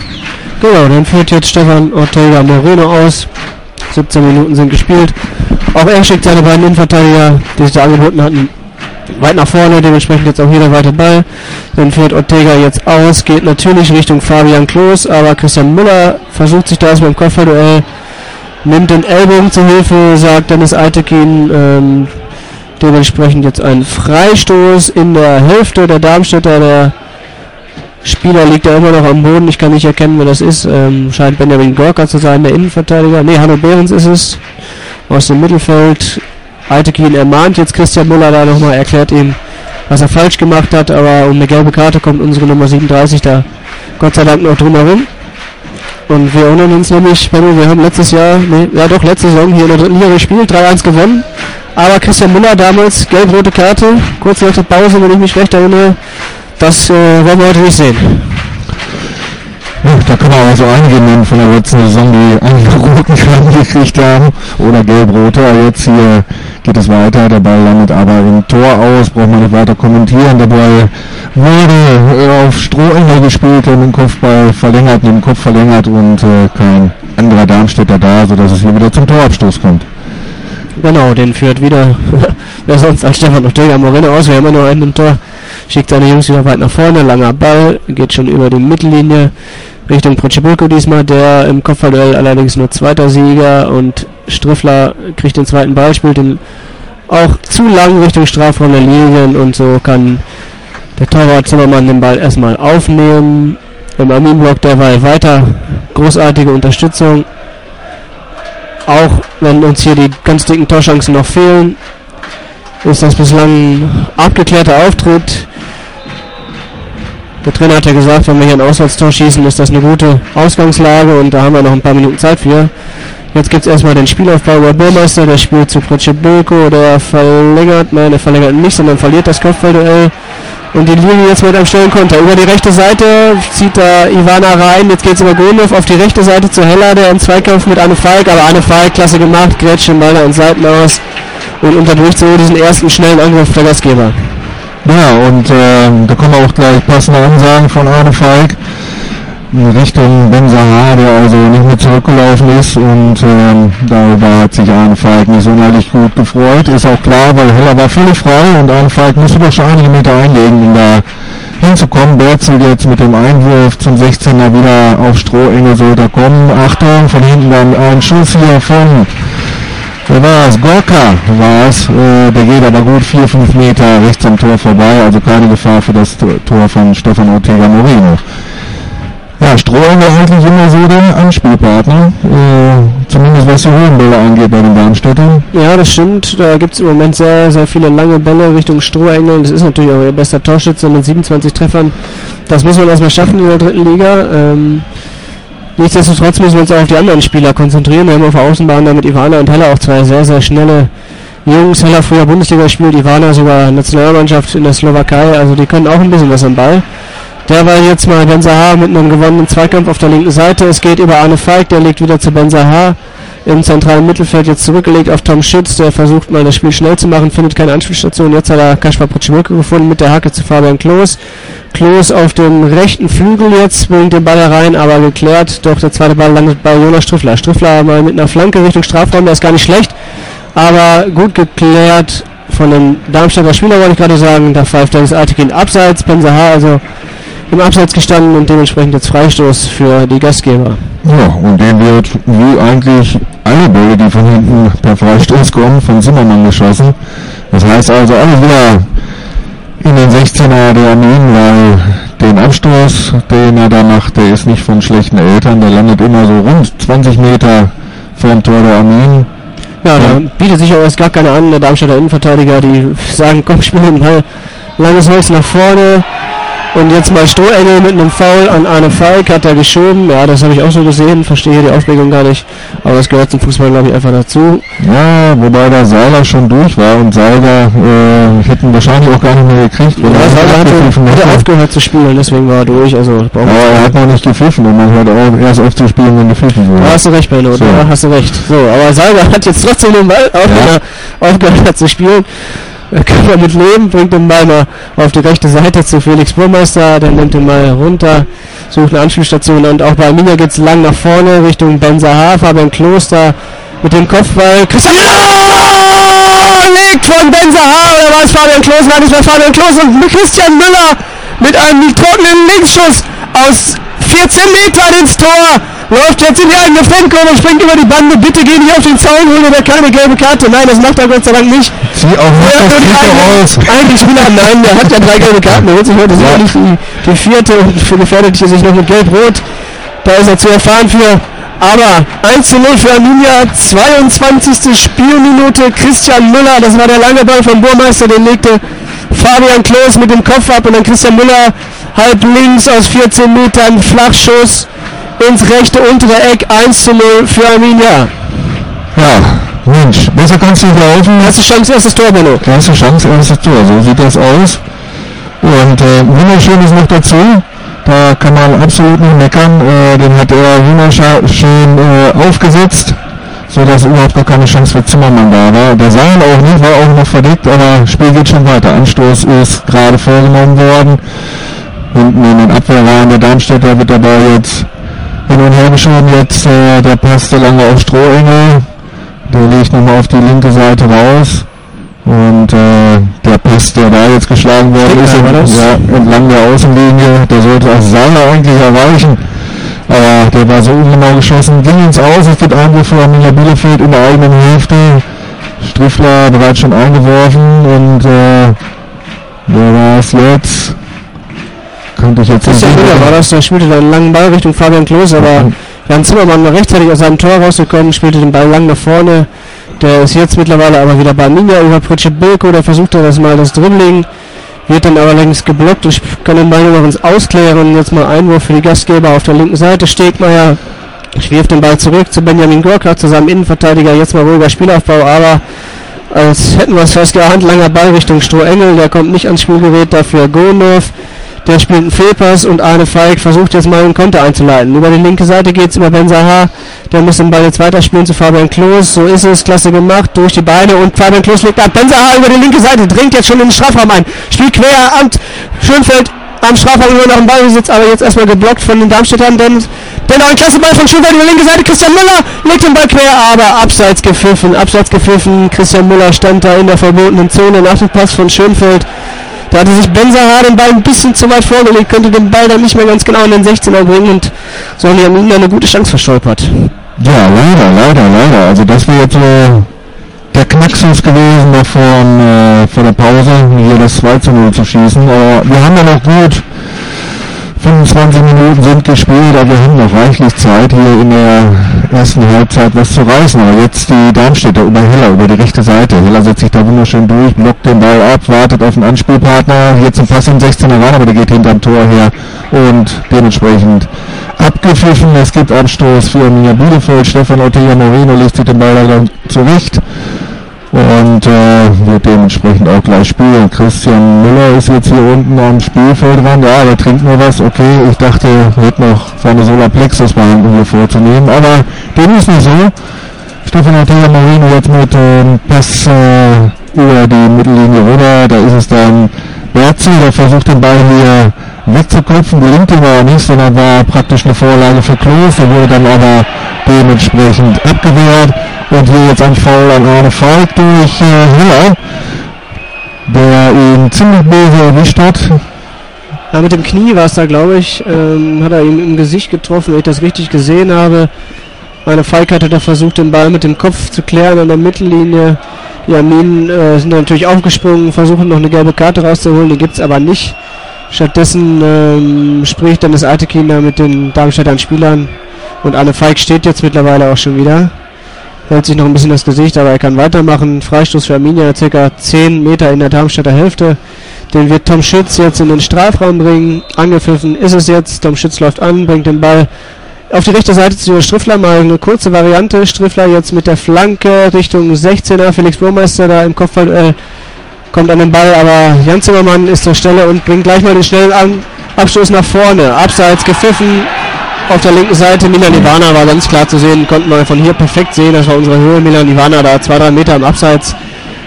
Genau, dann führt jetzt Stefan Ortega Moreno aus. siebzehn Minuten sind gespielt. Auch er schickt seine beiden Innenverteidiger, die sich da angeboten hatten, weit nach vorne. Dementsprechend jetzt auch hier der weite Ball. Dann führt Ortega jetzt aus, geht natürlich Richtung Fabian Klos, aber Christian Müller versucht sich da erstmal im Kopfballduell, nimmt den Ellbogen zur Hilfe, sagt Dennis Altekin. Ähm, dementsprechend jetzt ein Freistoß in der Hälfte der Darmstädter. Der Spieler liegt ja immer noch am Boden, ich kann nicht erkennen, wer das ist. Ähm, scheint Benjamin Gorka zu sein, der Innenverteidiger. Ne, Hanno Behrens ist es, aus dem Mittelfeld. Altekin ermahnt jetzt Christian Müller da nochmal, erklärt ihm, was er falsch gemacht hat, aber um eine gelbe Karte kommt unsere Nummer siebenunddreißig da Gott sei Dank noch drumherum. Und wir erinnern uns nämlich, wir haben letztes Jahr, nee, ja doch, letzte Saison hier in der dritten Liga gespielt, drei eins gewonnen. Aber Christian Müller damals, gelb-rote Karte, kurz nach der Pause, wenn ich mich recht erinnere, das äh, wollen wir heute nicht sehen. Ja, da können wir auch so einige nennen von der letzten Saison, die eigentlich roten Karten gekriegt haben oder gelb-rote. Aber jetzt hier geht es weiter, der Ball landet aber im Tor aus, braucht man nicht weiter kommentieren. Der Ball wurde auf Strohengel gespielt, der den Kopfball verlängert, den Kopf verlängert und äh, kein anderer Darmstädter da, sodass es hier wieder zum Torabstoß kommt. Genau, den führt wieder, wer sonst als Stefan Ortega Moreno aus, wir haben immer nur einen im Tor, schickt seine Jungs wieder weit nach vorne, langer Ball, geht schon über die Mittellinie, Richtung Procibulco diesmal, der im Kopfballduell allerdings nur zweiter Sieger und Striffler kriegt den zweiten Ball, spielt den auch zu lang Richtung Strafraum der Linien und so kann der Torwart Zimmermann den Ball erstmal aufnehmen. Im Armin-Block derweil weiter, großartige Unterstützung. Auch wenn uns hier die ganz dicken Torchancen noch fehlen, ist das bislang ein abgeklärter Auftritt. Der Trainer hat ja gesagt, wenn wir hier ein Auswärtstor schießen, ist das eine gute Ausgangslage und da haben wir noch ein paar Minuten Zeit für. Jetzt gibt es erstmal den Spielaufbau über Burmeister, der spielt zu Procibulco, der verlängert, nein, der verlängert nicht, sondern verliert das Kopfballduell. Und die Linie jetzt mit einem schnellen Konter. Über die rechte Seite zieht da Ivana rein. Jetzt geht es über Gondov auf die rechte Seite zu Heller, der im Zweikampf mit Arne Falk. Aber Arne Falk, klasse gemacht, grätscht den Ball da an Seiten aus und unterbricht so diesen ersten schnellen Angriff der Gastgeber. Ja, und äh, da kommen auch gleich passende Ansagen von Arne Falk in Richtung Ben Sahar, der also nicht mehr zurückgelaufen ist und ähm, darüber hat sich Arne Falk nicht sonderlich gut gefreut. Ist auch klar, weil Heller war völlig frei und Arne Falk musste doch schon einige Meter einlegen, um da hinzukommen. Berzel jetzt mit dem Einwurf zum sechzehner wieder auf Strohengel soll da kommen. Achtung, von hinten dann ein Schuss hier von, wer war es? Gorka war es. Äh, der geht aber gut vier, fünf Meter rechts am Tor vorbei, also keine Gefahr für das Tor von Stefan Ortega Moreno. Ja, Strohengel eigentlich immer so der Anspielpartner, äh, zumindest was die hohen Bälle angeht bei den Darmstädtern. Ja, das stimmt. Da gibt es im Moment sehr, sehr viele lange Bälle Richtung Strohengel. Das ist natürlich auch ihr bester Torschütze mit siebenundzwanzig Treffern. Das muss man erstmal schaffen in der dritten Liga. Ähm, nichtsdestotrotz müssen wir uns auch auf die anderen Spieler konzentrieren. Wir haben auf der Außenbahn da mit Ivana und Heller auch zwei sehr, sehr schnelle Jungs. Heller früher Bundesliga spielt, Ivana sogar Nationalmannschaft in der Slowakei. Also die können auch ein bisschen was am Ball. Derweil jetzt mal Ben Sahar mit einem gewonnenen Zweikampf auf der linken Seite. Es geht über Arne Falk, der legt wieder zu Ben Sahar. Im zentralen Mittelfeld jetzt zurückgelegt auf Tom Schütz, der versucht mal das Spiel schnell zu machen, findet keine Anspielstation. Jetzt hat er Kaspar Procibulco gefunden mit der Hacke zu Fabian Klos. Klos auf dem rechten Flügel jetzt, bringt den Ball herein, aber geklärt. Doch der zweite Ball landet bei Jonas Striffler. Striffler mal mit einer Flanke Richtung Strafraum, der ist gar nicht schlecht, aber gut geklärt von dem Darmstädter Spieler, wollte ich gerade sagen. Da pfeift Dennis Altekin abseits, Ben Sahar also im Abseits gestanden und dementsprechend jetzt Freistoß für die Gastgeber. Ja, und den wird wie eigentlich alle Bälle, die von hinten per Freistoß kommen, von Zimmermann geschossen. Das heißt also alles wieder in den sechzehner der Armin, weil den Abstoß, den er da macht, der ist nicht von schlechten Eltern, der landet immer so rund zwanzig Meter vorm Tor der Armin. Ja, da bietet sich auch erst gar keiner an, der Darmstädter Innenverteidiger, die sagen, komm, spiel den Ball, langes Holz nach vorne. Und jetzt mal Strohengel mit einem Foul an Arne Falk, hat er geschoben. Ja, das habe ich auch so gesehen, verstehe hier die Aufregung gar nicht. Aber das gehört zum Fußball, glaube ich, einfach dazu. Ja, wobei da Seiler schon durch war und Seiler äh, hätten wahrscheinlich auch gar nicht mehr gekriegt. Ja, Seiler hatte, hatte aufgehört zu spielen, deswegen war er durch. Also, aber er hat noch nicht gepfiffen und man hört auch erst auf zu spielen, wenn gepfiffen wird. Da hast du recht, Benno, so. Da hast du recht. So, aber Seiler hat jetzt trotzdem den Ball, auch wenn er aufgehört hat zu spielen. Kann man mit leben, bringt den Ball mal auf die rechte Seite zu Felix Burmeister, der nimmt den Ball runter, sucht eine Anspielstation und auch bei Arminia geht es lang nach vorne Richtung Ben Sahar, Fabian Kloster mit dem Kopfball. Christian Müller legt von Ben Sahar, oder war es Fabian Kloster? Nein, es war Fabian Kloster und Christian Müller mit einem trockenen Linksschuss aus vierzehn Metern ins Tor. Läuft jetzt in die eigene Fankurve und springt über die Bande. Bitte geh nicht auf den Zaun, hol dir keine gelbe Karte. Nein, das macht er Gott sei Dank nicht. Zieh auch nicht das Trikot raus. Eigentlich Spieler, nein, der hat ja drei gelbe Karten. Er holt sich heute sicherlich die, die vierte und für gefährdet hier sich noch mit Gelb-Rot. Da ist er zu erfahren für. Aber eins zu null für Arminia, zweiundzwanzigste Spielminute. Christian Müller, das war der lange Ball von Burmeister, den legte Fabian Klos mit dem Kopf ab und dann Christian Müller halb links aus vierzehn Metern, Flachschuss ins rechte untere Eck, eins zu null für Arminia. Ja, Mensch, besser kannst du nicht laufen. Erste Chance, erstes Tor, Benno. Erste Chance, erstes Tor, so sieht das aus. Und äh, wunderschön ist noch dazu, da kann man absolut nicht meckern, äh, den hat er wunderschön äh, aufgesetzt, sodass überhaupt gar keine Chance für Zimmermann da war. Der Seil auch nicht, war auch noch verdeckt, aber das Spiel geht schon weiter. Anstoß ist gerade vorgenommen worden. Hinten in den Abwehrreihen der Darmstädter wird dabei jetzt hin und her geschoben. Jetzt äh, der Pass der lange auf Strohengel. Der legt nochmal auf die linke Seite raus. Und äh, der Pass, der da jetzt geschlagen worden ist, in, ja, entlang der Außenlinie, der sollte auch Seiler eigentlich erreichen. Aber der war so ungenau geschossen, ging ins Aus. Es gibt Einwurf für Arminia Bielefeld in der eigenen Hälfte. Striffler bereits schon eingeworfen und äh, wer war es jetzt? Könnte ich jetzt nicht sehen. War das, der spielte einen langen Ball Richtung Fabian Klos, aber Jan Zimmermann war rechtzeitig aus seinem Tor rausgekommen, spielte den Ball lang nach vorne. Der ist jetzt mittlerweile aber wieder bei Arminia über Pritsche Bilko, der versuchte das mal das Dribbling, wird dann aber längst geblockt. Ich kann den Ball nur noch ins Ausklären. Jetzt mal Einwurf für die Gastgeber auf der linken Seite. Stegmeier wirft den Ball zurück zu Benjamin Gorka, zu seinem Innenverteidiger. Jetzt mal ruhiger Spielaufbau, aber als hätten wir es festgeahnt, langer Ball Richtung Strohengel. Der kommt nicht ans Spielgerät, dafür Gondorf. Der spielt einen Fehlpass und Arne Feig versucht jetzt mal einen Konter einzuleiten. Über die linke Seite geht es über Ben Sahar. Der muss den Ball jetzt weiterspielen zu Fabian Klos. So ist es, klasse gemacht, durch die Beine und Fabian Klos legt ab. Ben Sahar über die linke Seite, dringt jetzt schon in den Strafraum ein. Spielt quer an Schönfeld am Strafraum über nach dem Ballbesitz, aber jetzt erstmal geblockt von den Darmstädtern. Denn dennoch ein klasse Ball von Schönfeld über die linke Seite. Christian Müller legt den Ball quer, aber abseits gepfiffen, abseits gepfiffen. Christian Müller stand da in der verbotenen Zone nach dem Pass von Schönfeld. Da hatte sich Ben Sahar den Ball ein bisschen zu weit vorgelegt, könnte den Ball dann nicht mehr ganz genau in den sechzehner bringen und so haben die Arminia eine gute Chance verstolpert. Ja, leider, leider, leider. Also das wäre jetzt äh, der Knacksus gewesen noch von, äh, vor der Pause, hier das zwei zu null zu schießen. Aber wir haben ja noch gut fünfundzwanzig Minuten sind gespielt, aber wir haben noch reichlich Zeit, hier in der ersten Halbzeit was zu reißen. Aber jetzt die Darmstädter über Heller, über die rechte Seite. Heller setzt sich da wunderschön durch, blockt den Ball ab, wartet auf den Anspielpartner. Hier zum Pass im sechzehner ran, aber der geht hinterm Tor her und dementsprechend abgepfiffen. Es gibt Anstoß für Arminia Bielefeld. Stefan Ortega Moreno legt sich den Ball dann zurecht. Und äh, wird dementsprechend auch gleich spielen. Christian Müller ist jetzt hier unten am Spielfeld dran. Ja, der trinkt nur was. Okay, ich dachte, er hätte noch seine Solarplexus-Behandlung hier vorzunehmen. Aber dem ist nicht so. Stefan Ortega Moreno jetzt mit ähm, Pass äh, über die Mittellinie rüber. Da ist es dann Berzi, der versucht den Ball hier wegzuköpfen. Gelingt ihm aber nicht, sondern war praktisch eine Vorlage für Klos. Der wurde dann aber dementsprechend abgewehrt. Und hier jetzt ein Foul an Arne Falk durch äh, Hiller, der ihn ziemlich böse erwischt hat. Ja, mit dem Knie war es da, glaube ich, ähm, hat er ihm im Gesicht getroffen, wenn ich das richtig gesehen habe. Arne Falk hatte da versucht, den Ball mit dem Kopf zu klären an der Mittellinie. Die Arminen äh, sind natürlich aufgesprungen, versuchen noch eine gelbe Karte rauszuholen, die gibt es aber nicht. Stattdessen ähm, spricht dann das Altekin da mit den Darmstädter Spielern und Arne Falk steht jetzt mittlerweile auch schon wieder. Hält sich noch ein bisschen das Gesicht, aber er kann weitermachen. Freistoß für Arminia, ca. zehn Meter in der Darmstädter Hälfte. Den wird Tom Schütz jetzt in den Strafraum bringen. Angepfiffen ist es jetzt. Tom Schütz läuft an, bringt den Ball auf die rechte Seite zu Striffler. Mal eine kurze Variante. Striffler jetzt mit der Flanke Richtung sechzehner. Felix Burmeister da im Kopfball kommt an den Ball, aber Jan Zimmermann ist zur Stelle und bringt gleich mal den schnellen an Abstoß nach vorne. Abseits gepfiffen. Auf der linken Seite Milan Ivana war ganz klar zu sehen, konnten wir von hier perfekt sehen, das war unsere Höhe. Milan Ivana da zwei, drei Meter am Abseits.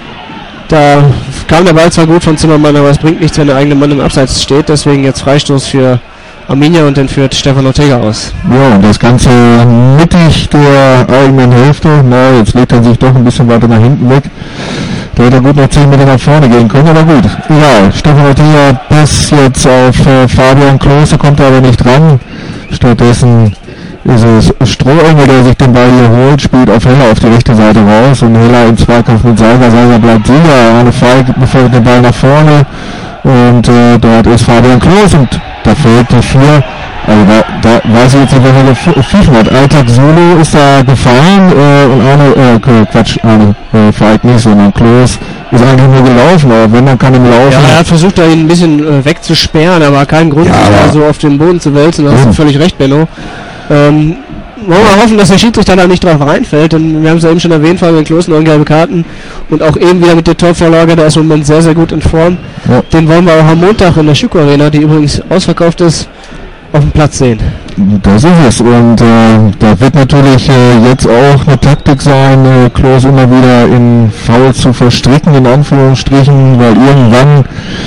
Da kam der Ball zwar gut von Zimmermann, aber es bringt nichts, wenn der eigene Mann im Abseits steht. Deswegen jetzt Freistoß für Arminia und dann führt Stefan Ortega aus. Ja, und das Ganze mittig der eigenen Hälfte. Na, jetzt legt er sich doch ein bisschen weiter nach hinten weg. Da hätte er gut noch zehn Meter nach vorne gehen können, aber gut. Ja, Stefan Ortega Pass jetzt auf äh, Fabian Klos, da kommt er aber nicht dran. Stattdessen ist es Strohengel, der sich den Ball hier holt, spielt auf Heller auf die rechte Seite raus und Heller im Zweikampf mit Seiger. Seiger bleibt Sieger. Arne Falk befördert den Ball nach vorne und äh, dort ist Fabian Klos und da fällt die vier Also da, da weiß ich jetzt nicht, wer gepfiffen hat. Aytak Zulu ist da gefallen äh, und Arne, äh, Quatsch, Arne äh, Feig nicht, sondern Kloß ist eigentlich nur gelaufen, aber wenn, dann kann er laufen. Ja, er hat versucht, da ihn ein bisschen äh, wegzusperren, aber keinen Grund, ja, sich da so auf den Boden zu wälzen. Da hast du völlig recht, Benno. Ähm, wollen wir hoffen, dass der Schiedsrichter da nicht drauf reinfällt, denn wir haben es ja eben schon erwähnt, Fabian Kloß neun gelbe Karten und auch eben wieder mit der Torvorlage, der ist im Moment sehr, sehr gut in Form. Ja. Den wollen wir auch am Montag in der Schüko Arena, die übrigens ausverkauft ist, auf dem Platz sehen. Das ist es und äh, da wird natürlich äh, jetzt auch eine Taktik sein, äh, Kloß immer wieder in Fouls zu verstricken, in Anführungsstrichen, weil irgendwann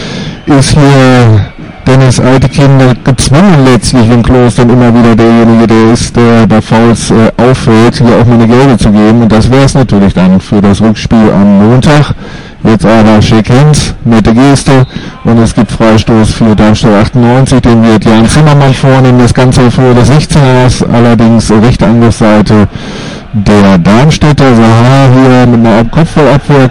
ist hier Dennis Eitekin gezwungen letztlich, wenn Kloß dann immer wieder derjenige, der ist, der bei Fouls äh, auffällt, hier auch mal eine gelbe zu geben und das wäre es natürlich dann für das Rückspiel am Montag. Jetzt aber Shake Hands, nette Geste und es gibt Freistoß für Darmstadt achtundneunzig, den wird Jan Zimmermann vornehmen, das Ganze auf Höhe des sechzehners, allerdings rechte Angriffsseite der Darmstädter, Sahar hier mit einer Kopfballabwehr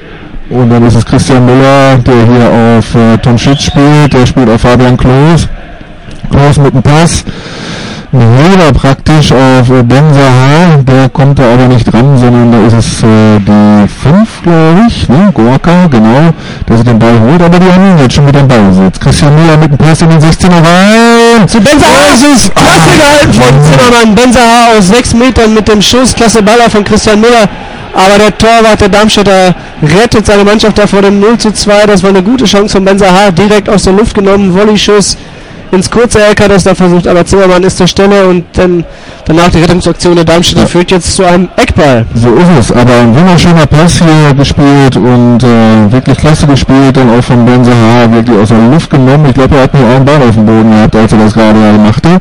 und dann ist es Christian Müller, der hier auf äh, Tom Schütz spielt, der spielt auf Fabian Kloß, Kloß mit dem Pass. Ein Heber praktisch auf äh, Ben Sahar, der kommt da aber nicht dran, sondern da ist es äh, die fünf, glaube ich, ne? Gorka, genau, der sich den Ball holt, aber die haben ihn jetzt schon mit dem Ball gesetzt. Christian Müller mit dem Pass in den sechzehner rein. Zu Ben Sahar, das ist klasse gehalten von Zimmermann. Ben Sahar aus sechs Metern mit dem Schuss, klasse Baller von Christian Müller. Aber der Torwart der Darmstädter rettet seine Mannschaft da vor dem null zu zwei. Das war eine gute Chance von Ben Sahar, direkt aus der Luft genommen, Volleyschuss ins kurze Eck hat er es da versucht, aber Zimmermann ist zur Stelle und dann danach die Rettungsaktion der Darmstädter ja. führt jetzt zu einem Eckball. So ist es, aber ein wunderschöner Pass hier gespielt und äh, wirklich klasse gespielt, dann auch von Ben Sahar wirklich aus der Luft genommen. Ich glaube, er hat nur einen Ball auf dem Boden gehabt, als er das gerade machte.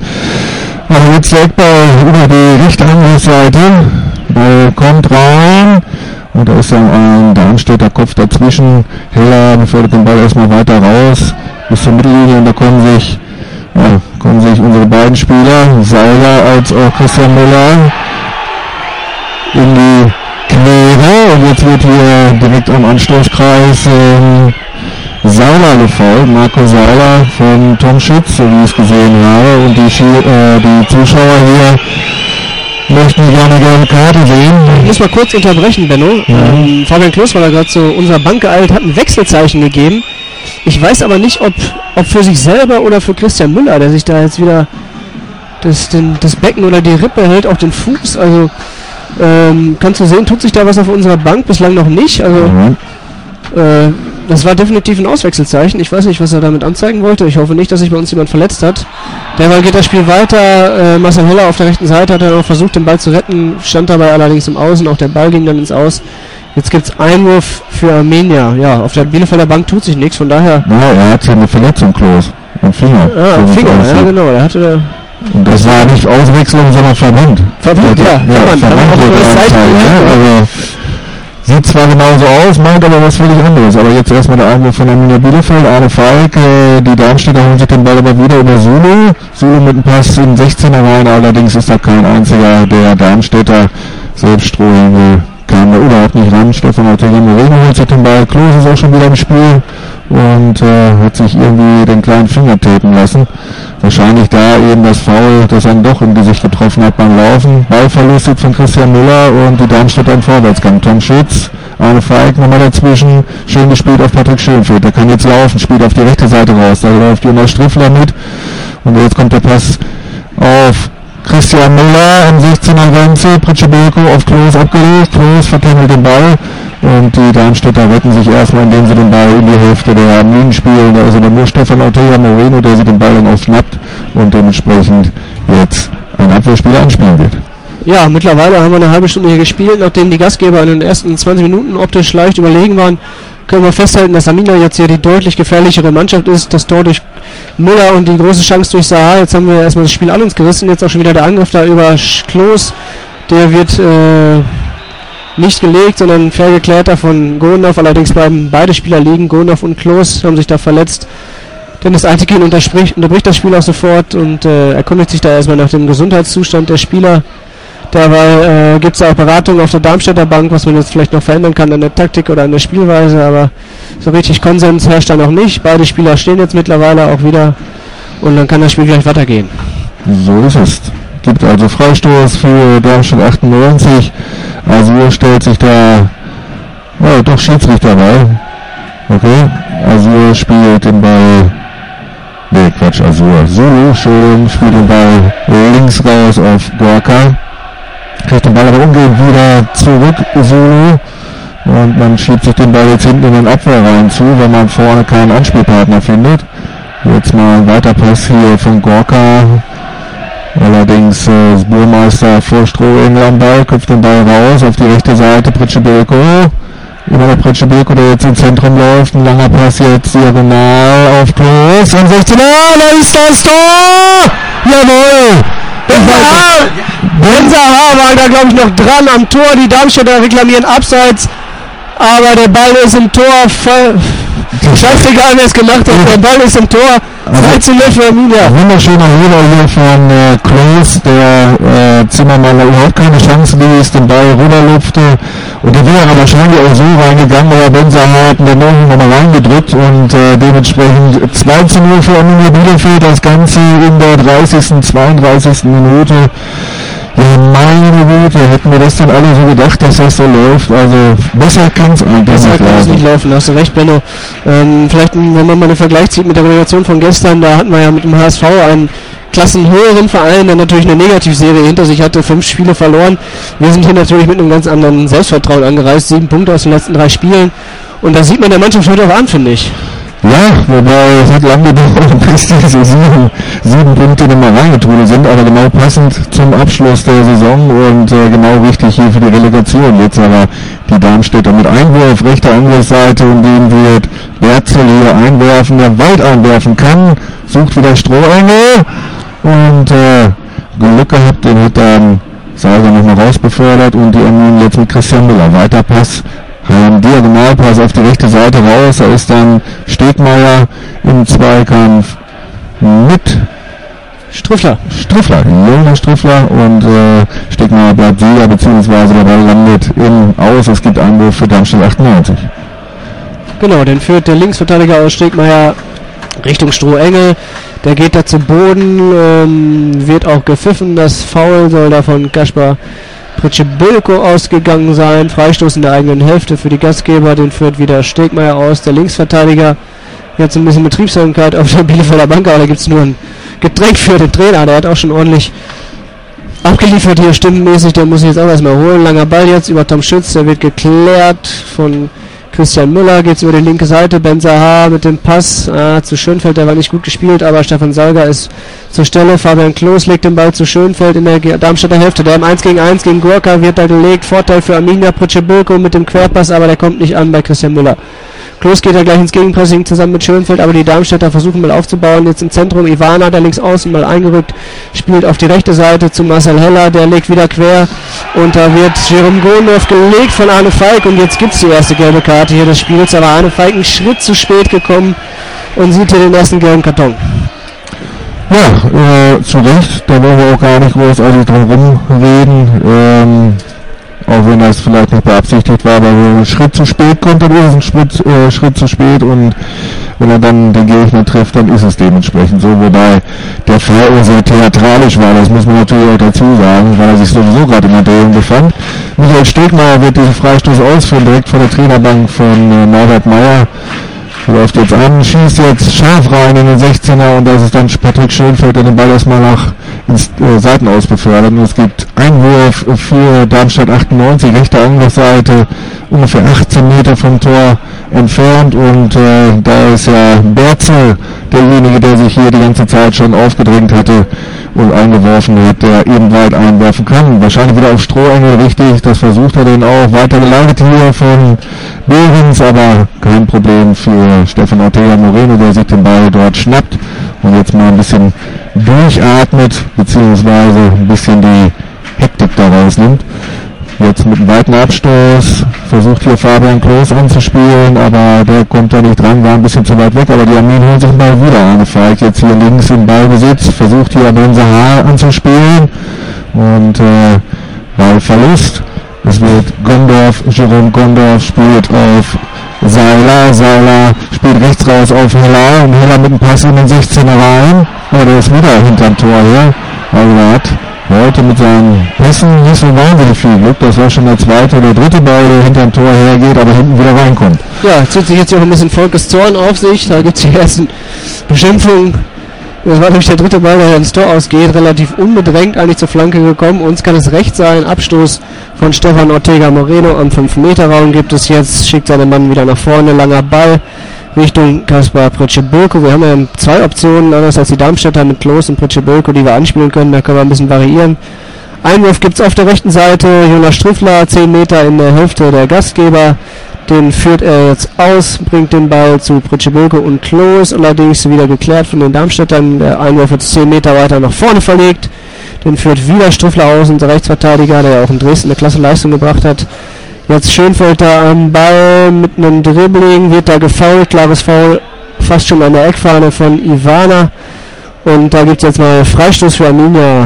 Aber jetzt der Eckball über die rechte Angriffsseite, Ball kommt rein. Und da ist dann ein Darmstädter Kopf dazwischen. Heller befördert den Ball erstmal weiter raus bis zur Mittellinie und da kommen sich Ja, kommen sich unsere beiden Spieler, Seiler als auch Christian Müller, in die Quere und jetzt wird hier direkt am Anstoßkreis ähm, Seiler gefolgt, Marco Seiler von Tom Schütz, so wie ich es gesehen habe, und die, äh, die Zuschauer hier möchten gerne gerne Karte sehen. Ich muss mal kurz unterbrechen, Benno. Ja. Ähm, Fabian Kloß war da gerade zu unserer Bank geeilt, hat ein Wechselzeichen gegeben. Ich weiß aber nicht, ob, ob für sich selber oder für Christian Müller, der sich da jetzt wieder das, den, das Becken oder die Rippe hält, auch den Fuß. Also ähm, kannst du sehen, tut sich da was auf unserer Bank, bislang noch nicht. Also mhm. äh, das war definitiv ein Auswechselzeichen. Ich weiß nicht, was er damit anzeigen wollte. Ich hoffe nicht, dass sich bei uns jemand verletzt hat. Derweil geht das Spiel weiter. Äh, Marcel Heller auf der rechten Seite hat er noch versucht, den Ball zu retten, stand dabei allerdings im Außen. Auch der Ball ging dann ins Aus. Jetzt gibt es Einwurf für Armenia. Ja, auf der Bielefelder Bank tut sich nichts, von daher... Ja, er hat hier eine Verletzung, Kloß. Am Finger. Ja, am Finger, ja genau. Er hatte... Und das war nicht Auswechslung, sondern Verband. Verband, ja. ja, ja Verband, Verband also sieht zwar genauso aus, meint aber was völlig anderes. Aber jetzt erstmal der Einwurf von Arminia Bielefeld. Arne Falk, äh, die Darmstädter holen sich den Ball aber wieder über Zulu. Zulu mit dem Pass in sechzehner rein. Allerdings ist da kein einziger der Darmstädter selbst Strohhengel. Kam da überhaupt nicht ran. Stefan Ortega-Moreno holt sich den Ball. Kloß ist auch schon wieder im Spiel und äh, hat sich irgendwie den kleinen Finger tapen lassen. Wahrscheinlich da eben das Foul, das dann doch im Gesicht getroffen hat beim Laufen. Ballverlust von Christian Müller und die Darmstädter im Vorwärtsgang. Tom Schütz, Arne Feig nochmal dazwischen. Schön gespielt auf Patrick Schönfeld. Der kann jetzt laufen, spielt auf die rechte Seite raus. Da läuft Jonas Striffler mit und jetzt kommt der Pass auf Christian Müller am sechzehner Grenze, Pritschebelko auf Kloß abgelegt, Kloß vertändelt den Ball und die Darmstädter retten sich erstmal, indem sie den Ball in die Hälfte der Arminen spielen. Da ist aber nur Stefan Ortega-Moreno, der sich den Ball dann aufschnappt und dementsprechend jetzt ein Abwehrspieler anspielen wird. Ja, mittlerweile haben wir eine halbe Stunde hier gespielt, nachdem die Gastgeber in den ersten zwanzig Minuten optisch leicht überlegen waren, können wir festhalten, dass Arminia jetzt hier die deutlich gefährlichere Mannschaft ist. Das Tor durch Müller und die große Chance durch Sahar. Jetzt haben wir erstmal das Spiel an uns gerissen. Jetzt auch schon wieder der Angriff da über Kloß. Der wird äh, nicht gelegt, sondern fair geklärt da von Gondorf. Allerdings bleiben beide Spieler liegen. Gondorf und Kloß haben sich da verletzt. Dennis Eitekin unterbricht, unterbricht das Spiel auch sofort und äh, erkundigt sich da erstmal nach dem Gesundheitszustand der Spieler. Dabei äh, gibt es auch Beratungen auf der Darmstädter Bank, was man jetzt vielleicht noch verändern kann an der Taktik oder an der Spielweise, aber so richtig Konsens herrscht da noch nicht. Beide Spieler stehen jetzt mittlerweile auch wieder und dann kann das Spiel gleich weitergehen. So ist es. Gibt also Freistoß für Darmstadt achtundneunzig. Azur stellt sich da, ja, doch Schiedsrichter bei. Okay, Azur spielt den Ball, ne Quatsch, Azur, Zulu, Entschuldigung, spielt den Ball links raus auf Gorka. Kriegt den Ball aber umgehend wieder zurück, Zulu. Und man schiebt sich den Ball jetzt hinten in den Abwehrreihen zu, wenn man vorne keinen Anspielpartner findet. Jetzt mal ein Weiterpass hier von Gorka. Allerdings äh, Burmeister vor Strohengel am Ball, köpft den Ball raus auf die rechte Seite, Pritschebelko. Immer der Pritschebelko, der jetzt ins Zentrum läuft. Ein langer Pass jetzt diagonal auf Klos. Und sechzehn, ah, da ist das Tor! Jawohl! Benzahar war da, glaube ich, noch dran am Tor. Die Darmstädter reklamieren abseits. Aber der Ball ist im Tor. Scheißegal, wer es gemacht hat. Der Ball ist im Tor. zwei zu null für Arminia. Wunderschöner Heber hier von äh, Klos, der äh, Zimmermann überhaupt keine Chance ließ, den Ball rüberlupfte. Und der wäre wahrscheinlich auch so reingegangen, aber Benzahar hat in der neunten nochmal reingedrückt und äh, dementsprechend zwei zu null für Arminia Bielefeld. Das Ganze in der dreißigsten, zweiunddreißigsten Minute. Ja, meine Güte, hätten wir das denn alle so gedacht, dass das so läuft? Also besser kann es eigentlich besser nicht laufen. Besser kann es nicht laufen, hast du recht, Benno. Ähm, vielleicht, wenn man mal einen Vergleich zieht mit der Relegation von gestern, da hatten wir ja mit dem H S V einen klassenhöheren Verein, der natürlich eine Negativserie hinter sich hatte, fünf Spiele verloren. Wir sind hier natürlich mit einem ganz anderen Selbstvertrauen angereist, sieben Punkte aus den letzten drei Spielen. Und da sieht man der Mannschaft heute auch an, finde ich. Ja, wobei es hat lange gedauert, bis diese sieben, sieben Punkte nochmal reingetrudelt sind, aber genau passend zum Abschluss der Saison und äh, genau richtig hier für die Relegation. Jetzt aber die Darmstädter mit Einwurf, rechter Angriffsseite, und den wird Berzel hier einwerfen, der weit einwerfen kann, sucht wieder Strohengel und äh, Glück gehabt, den hat dann Sauger nochmal rausbefördert und die Armin jetzt mit Christian Müller. Weiter Pass. Ein Diagonalpass auf die rechte Seite raus, da ist dann Stegmeier im Zweikampf mit Striffler. Striffler, Jonas Striffler, und äh, Stegmeier bleibt Sieger, beziehungsweise der Ball landet im Aus. Es gibt Einwurf für Darmstadt achtundneunzig. Genau, den führt der Linksverteidiger aus Stegmeier Richtung Strohengel. Der geht da zu Boden, ähm, wird auch gepfiffen. Das Foul soll da von Kaspar Pritschebelko ausgegangen sein. Freistoß in der eigenen Hälfte für die Gastgeber. Den führt wieder Stegmeier aus. Der Linksverteidiger jetzt ein bisschen Betriebsamkeit auf der Bielefelder Bank, aber da gibt es nur ein Getränk für den Trainer. Der hat auch schon ordentlich abgeliefert hier stimmenmäßig. Der muss ich jetzt auch erstmal holen. Langer Ball jetzt über Tom Schütz. Der wird geklärt von Christian Müller. Geht es über die linke Seite. Benzahar mit dem Pass ah, zu Schönfeld. Der war nicht gut gespielt, aber Stefan Salger ist zur Stelle. Fabian Klos legt den Ball zu Schönfeld in der Darmstädter Hälfte. Der im eins gegen eins gegen Gorka wird da gelegt. Vorteil für Arminia Pritschebelko mit dem Querpass, aber der kommt nicht an bei Christian Müller. Klos geht da gleich ins Gegenpressing zusammen mit Schönfeld, aber die Darmstädter versuchen mal aufzubauen. Jetzt im Zentrum Ivana, der links außen mal eingerückt, spielt auf die rechte Seite zu Marcel Heller, der legt wieder quer und da wird Jerome Gondorf gelegt von Arne Falk und jetzt gibt es die erste gelbe Karte hier des Spiels, aber Arne Falk einen Schritt zu spät gekommen und sieht hier den ersten gelben Karton. Ja, äh, zu Recht, da wollen wir auch gar nicht großartig drum rumreden. Ähm, auch wenn das vielleicht nicht beabsichtigt war, aber wenn er einen Schritt zu spät kommt, dann ist es ein Schritt, äh, Schritt zu spät, und wenn er dann den Gegner trifft, dann ist es dementsprechend so, wobei der Fall sehr theatralisch war, das muss man natürlich auch dazu sagen, weil er sich sowieso gerade in der Drehung befand. Michael Stegmeier wird diesen Freistoß ausführen, direkt vor der Trainerbank von äh, Norbert Meyer. Läuft jetzt an, schießt jetzt scharf rein in den sechzehner, und das ist dann Patrick Schönfeld, der den Ball erstmal nach ins äh, Seitenaus befördert. Und es gibt Einwurf für Darmstadt achtundneunzig, rechte Angriffsseite, ungefähr achtzehn Meter vom Tor entfernt, und äh, da ist ja Berzel derjenige, der sich hier die ganze Zeit schon aufgedrängt hatte und eingeworfen hat, der eben weit einwerfen kann. Wahrscheinlich wieder auf Strohengel, richtig, das versucht er den auch. Weitergeleitet hier von Behrens, aber kein Problem für Stefan Ortega Moreno, der sich den Ball dort schnappt und jetzt mal ein bisschen durchatmet, beziehungsweise ein bisschen die Hektik daraus nimmt. Jetzt mit einem weiten Abstoß versucht hier Fabian Klos anzuspielen, aber der kommt da nicht dran, war ein bisschen zu weit weg, aber die Armin holen sich mal wieder an. Falk jetzt hier links im Ballbesitz, versucht hier Benzahar anzuspielen und äh, Ballverlust. Es wird Gondorf, Jerome Gondorf spielt auf Seiler, Seiler spielt rechts raus auf Heller und Heller mit dem Pass in den sechzehner rein, aber der ist wieder hinterm Tor hier. Also er hat heute mit seinen Pässen nicht so wahnsinnig viel Glück. Das war schon der zweite oder dritte Ball, der hinter dem Tor hergeht, aber hinten wieder reinkommt. Ja, zieht sich jetzt hier auch ein bisschen Volkes Zorn auf sich. Da gibt es die ersten Beschimpfungen. Das war nämlich der dritte Ball, der ins Tor ausgeht. Relativ unbedrängt eigentlich zur Flanke gekommen. Uns kann es recht sein. Abstoß von Stefan Ortega Moreno am fünf Meter Raum gibt es jetzt. Schickt seinen Mann wieder nach vorne. Langer Ball Richtung Kaspar Pritschebulko. Wir haben ja zwei Optionen, anders als die Darmstädter mit Klos und Pritschebulko, die wir anspielen können. Da können wir ein bisschen variieren. Einwurf gibt es auf der rechten Seite. Jonas Striffler, zehn Meter in der Hälfte der Gastgeber. Den führt er jetzt aus, bringt den Ball zu Pritschebulko und Klos. Allerdings wieder geklärt von den Darmstädtern. Der Einwurf wird zehn Meter weiter nach vorne verlegt. Den führt wieder Striffler aus, unser Rechtsverteidiger, der auch in Dresden eine klasse Leistung gebracht hat. Jetzt Schönfeld da am Ball mit einem Dribbling, wird da gefoult, klares Foul, fast schon an der Eckfahne von Ivana. Und da gibt es jetzt mal Freistoß für Arminia.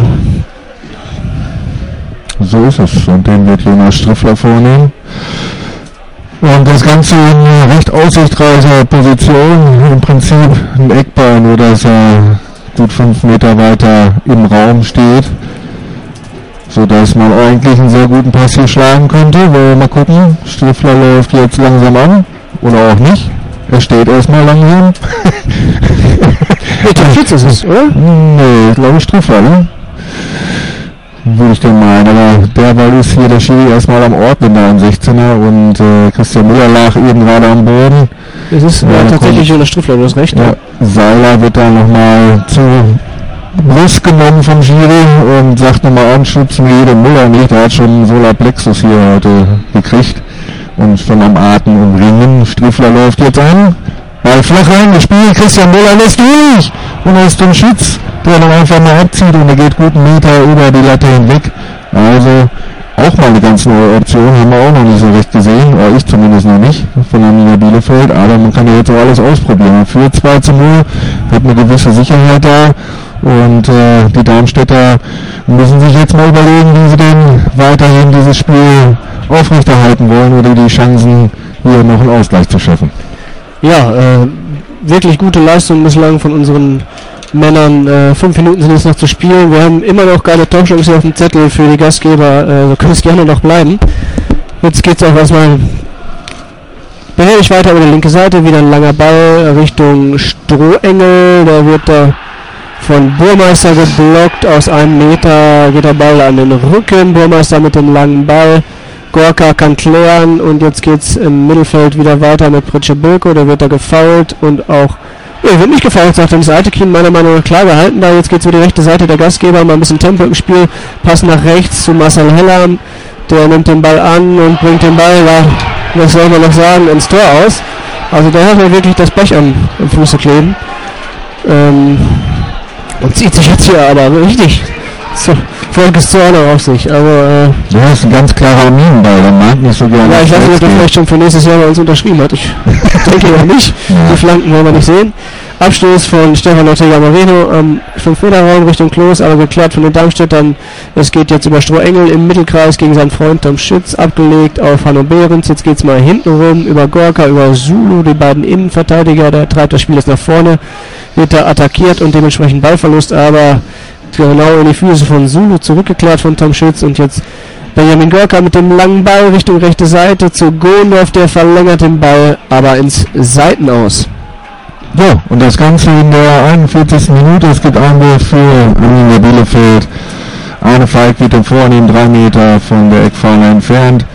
So ist es, und den wird Jonas Striffler vornehmen. Und das Ganze in recht aussichtsreicher Position, im Prinzip ein Eckball, nur dass er gut fünf Meter weiter im Raum steht, sodass man eigentlich einen sehr guten Pass hier schlagen könnte. Wollen wir mal gucken. Striffler läuft jetzt langsam an, oder auch nicht. Er steht erstmal langsam. Der Schütz ist es, oder? Nee, ich glaube Striffler, ne? Würde ich denn meinen, aber derweil ist hier der Schiri erstmal am Ort mit einem sechzehner und äh, Christian Müller lag eben gerade am Boden. Es ist ja, ja tatsächlich Jonas Striffler, du hast recht. Ja, Seiler wird da nochmal zu Brust genommen vom Schiri und sagt nochmal anschubsen wie den Müller nicht. Der hat schon einen Solarplexus hier heute gekriegt und schon am Atem umringen. Striffler läuft jetzt an. Ball flach reingespielt, Christian Müller lässt durch und er ist zum Schütz, der dann einfach mal abzieht und er geht guten Meter über die Latte hinweg. Also auch mal eine ganz neue Option, haben wir auch noch nicht so recht gesehen, oder ich zumindest noch nicht, von Arminia Bielefeld, aber man kann ja jetzt auch alles ausprobieren. Für zwei zu null hat eine gewisse Sicherheit da und äh, die Darmstädter müssen sich jetzt mal überlegen, wie sie denn weiterhin dieses Spiel aufrechterhalten wollen oder die Chancen, hier noch einen Ausgleich zu schaffen. Ja, äh, wirklich gute Leistung bislang von unseren Männern. Äh, fünf Minuten sind jetzt noch zu spielen. Wir haben immer noch geile Torchancen auf dem Zettel für die Gastgeber. Äh, so können es gerne noch bleiben. Jetzt geht es auch erstmal behäbig weiter über die linke Seite. Wieder ein langer Ball Richtung Strohengel. Der wird da von Burmeister geblockt. Aus einem Meter geht der Ball an den Rücken. Burmeister mit dem langen Ball. Gorka kann klären und jetzt geht es im Mittelfeld wieder weiter mit Pritschebulko, der wird da gefoult und auch, ja, wird nicht gefoult, sagt Dennis Altekin, meiner Meinung nach klar gehalten da. Jetzt geht es über die rechte Seite der Gastgeber, mal ein bisschen Tempo im Spiel, Pass nach rechts zu Marcel Heller, der nimmt den Ball an und bringt den Ball, ja, was soll man noch sagen, ins Tor aus. Also der hat ja wirklich das Blech am, am Fuße kleben ähm, und zieht sich jetzt hier aber richtig so, Volkes Zorn auf sich, aber äh, ja, ist ein ganz klarer Minenball, der mag nicht so gerne. Ja, ich weiß nicht, ob der vielleicht schon für nächstes Jahr bei uns unterschrieben hat. Ich denke noch nicht. Ja. Die Flanken wollen wir nicht sehen. Abstoß von Stefan Ortega Moreno am fünf Meter Raum Richtung Klos, aber geklärt von den Darmstädtern. Es geht jetzt über Strohengel im Mittelkreis gegen seinen Freund Tom Schütz, abgelegt auf Hanno Behrens. Jetzt geht es mal hinten rum, über Gorka, über Zulu, die beiden Innenverteidiger. Der treibt das Spiel jetzt nach vorne, wird da attackiert und dementsprechend Ballverlust, aber genau in die Füße von Zulu zurückgeklärt von Tom Schütz und jetzt Benjamin Gorka mit dem langen Ball Richtung rechte Seite zu Gondorf, der verlängert den Ball aber ins Seitenaus. Ja, und das Ganze in der einundvierzigsten Minute, es gibt Einwurf für Arminia Bielefeld. Arne Falk wird den vornehmen, drei Meter von der Eckfahne entfernt.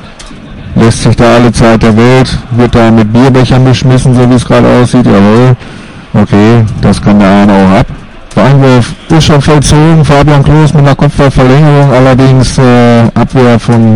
Lässt sich da alle Zeit der Welt, wird da mit Bierbechern beschmissen, so wie es gerade aussieht, jawohl. Okay, das kann der Arne auch ab. Der Einwurf ist schon vollzogen, Fabian Klos mit einer Kopfballverlängerung, allerdings äh, Abwehr von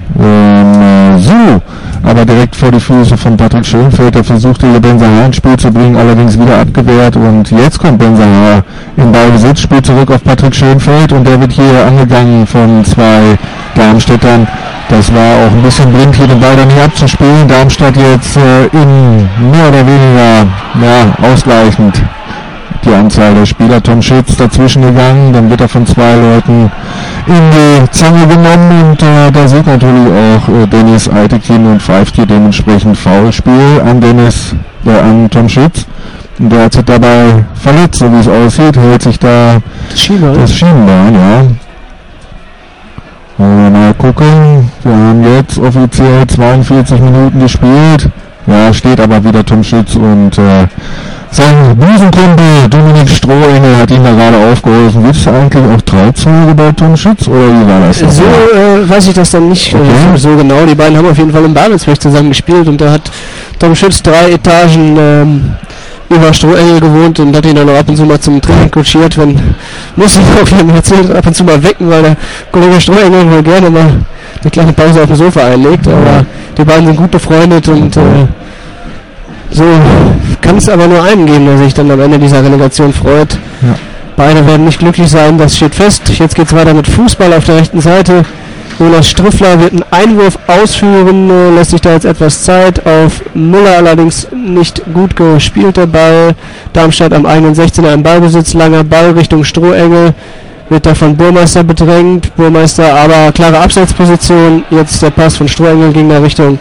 ähm, Zulu, aber direkt vor die Füße von Patrick Schönfeld, der versuchte hier Benzahar ins Spiel zu bringen, allerdings wieder abgewehrt und jetzt kommt Benzahar in Ballbesitz, spielt zurück auf Patrick Schönfeld und der wird hier angegangen von zwei Darmstädtern. Das war auch ein bisschen blind, hier den Ball dann nicht abzuspielen. Darmstadt jetzt äh, in mehr oder weniger ja, ausgleichend die Anzahl der Spieler. Tom Schütz dazwischen gegangen, dann wird er von zwei Leuten in die Zange genommen und äh, da sieht natürlich auch äh, Dennis Altekin und pfeift hier dementsprechend Foulspiel an Dennis, äh, an Tom Schütz. Und der hat sich dabei verletzt, so wie es aussieht, hält sich da das Schienbein, das Schienbein, ja. Wollen wir mal gucken. Wir haben jetzt offiziell zweiundvierzig Minuten gespielt. Ja, steht aber wieder Tom Schütz und äh, sein Busenkumpel Dominik Strohengel hat ihn da gerade aufgeholfen. Gibt es eigentlich auch drei Züge bei Tom Schütz oder wie war das? So äh, weiß ich das dann nicht okay. äh, so genau. Die beiden haben auf jeden Fall im Babelsberg zusammen gespielt und da hat Tom Schütz drei Etagen ähm, über Strohengel gewohnt und hat ihn dann auch ab und zu mal zum Training kutschiert. Wenn, muss ich auch hier erzählt, ab und zu mal wecken, weil der Kollege Strohengel wohl gerne mal eine kleine Pause auf dem Sofa einlegt. Aber die beiden sind gut befreundet und äh, so kann es aber nur einen geben, der sich dann am Ende dieser Relegation freut. Ja. Beide werden nicht glücklich sein, das steht fest. Jetzt geht es weiter mit Fußball auf der rechten Seite. Jonas Striffler wird einen Einwurf ausführen, äh, lässt sich da jetzt etwas Zeit. Auf Müller allerdings nicht gut gespielt der Ball. Darmstadt am eigenen sechzehner im Ballbesitz, langer Ball Richtung Strohengel. Wird da von Burmeister bedrängt. Burmeister aber klare Abseitsposition. Jetzt der Pass von Strohengel ging da Richtung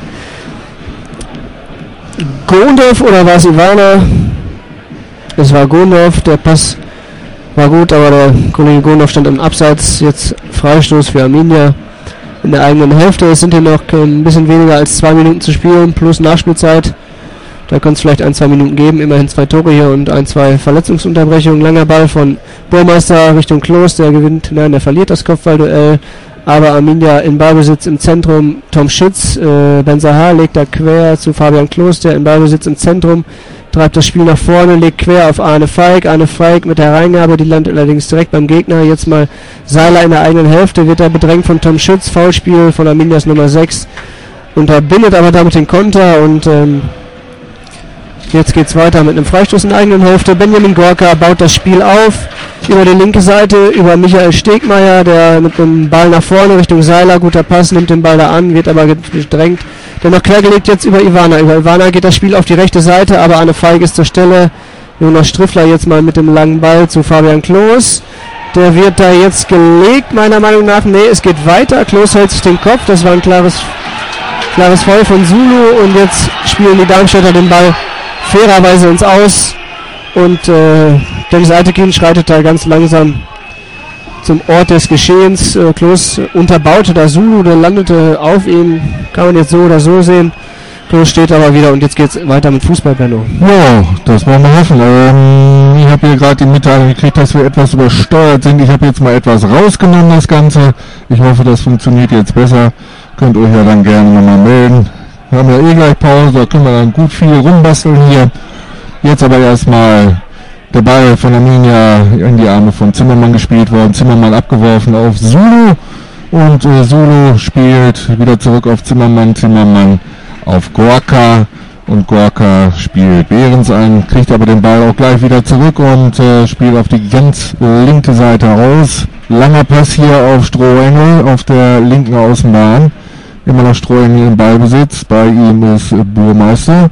Gondorf oder war es Ivana? Es war Gondorf, der Pass war gut, aber der Kollege Gondorf stand im Abseits. Jetzt Freistoß für Arminia in der eigenen Hälfte. Es sind hier noch ein bisschen weniger als zwei Minuten zu spielen, plus Nachspielzeit. Da könnte es vielleicht ein, zwei Minuten geben. Immerhin zwei Tore hier und ein, zwei Verletzungsunterbrechungen. Langer Ball von Burmeister Richtung Klos, der gewinnt, nein, der verliert das Kopfballduell. Aber Arminia in Ballbesitz im Zentrum. Tom Schütz, äh, Ben Sahar legt da quer zu Fabian Klos, der in Ballbesitz im Zentrum. Treibt das Spiel nach vorne, legt quer auf Arne Feig. Arne Feig mit der Reingabe, die landet allerdings direkt beim Gegner. Jetzt mal Seiler in der eigenen Hälfte, wird da bedrängt von Tom Schütz. Foulspiel von Arminias Nummer sechs. Unterbindet aber damit den Konter und ähm, jetzt geht's weiter mit einem Freistoß in der eigenen Hälfte. Benjamin Gorka baut das Spiel auf. Über die linke Seite, über Michael Stegmeier, der mit dem Ball nach vorne Richtung Seiler, guter Pass, nimmt den Ball da an, wird aber gedrängt. Dennoch quergelegt jetzt über Ivana. Über Ivana geht das Spiel auf die rechte Seite, aber Arne Feig ist zur Stelle. Jonas Striffler jetzt mal mit dem langen Ball zu Fabian Klos. Der wird da jetzt gelegt, meiner Meinung nach. Nee, es geht weiter. Klos hält sich den Kopf. Das war ein klares, klares Foul von Zulu. Und jetzt spielen die Darmstädter den Ball fairerweise ins Aus. Und äh, Dennis Altekin schreitet da ganz langsam zum Ort des Geschehens. Äh, Klos unterbaute da Zulu, der landete auf ihm. Kann man jetzt so oder so sehen. Klos steht aber wieder und jetzt geht's weiter mit Fußball, Benno. Ja, das wollen wir hoffen. Ähm, ich habe hier gerade die Mitteilung gekriegt, dass wir etwas übersteuert sind. Ich habe jetzt mal etwas rausgenommen, das Ganze. Ich hoffe, das funktioniert jetzt besser. Könnt euch ja dann gerne nochmal melden. Wir haben ja eh gleich Pause, da können wir dann gut viel rumbasteln hier. Jetzt aber erstmal der Ball von Arminia in die Arme von Zimmermann gespielt worden. Zimmermann abgeworfen auf Zulu und äh, Zulu spielt wieder zurück auf Zimmermann. Zimmermann auf Gorka und Gorka spielt Behrens ein, kriegt aber den Ball auch gleich wieder zurück und äh, spielt auf die ganz äh, linke Seite raus. Langer Pass hier auf Strohengel auf der linken Außenbahn. Immer noch Strohengel im Ballbesitz. Bei ihm ist äh, Burmeister.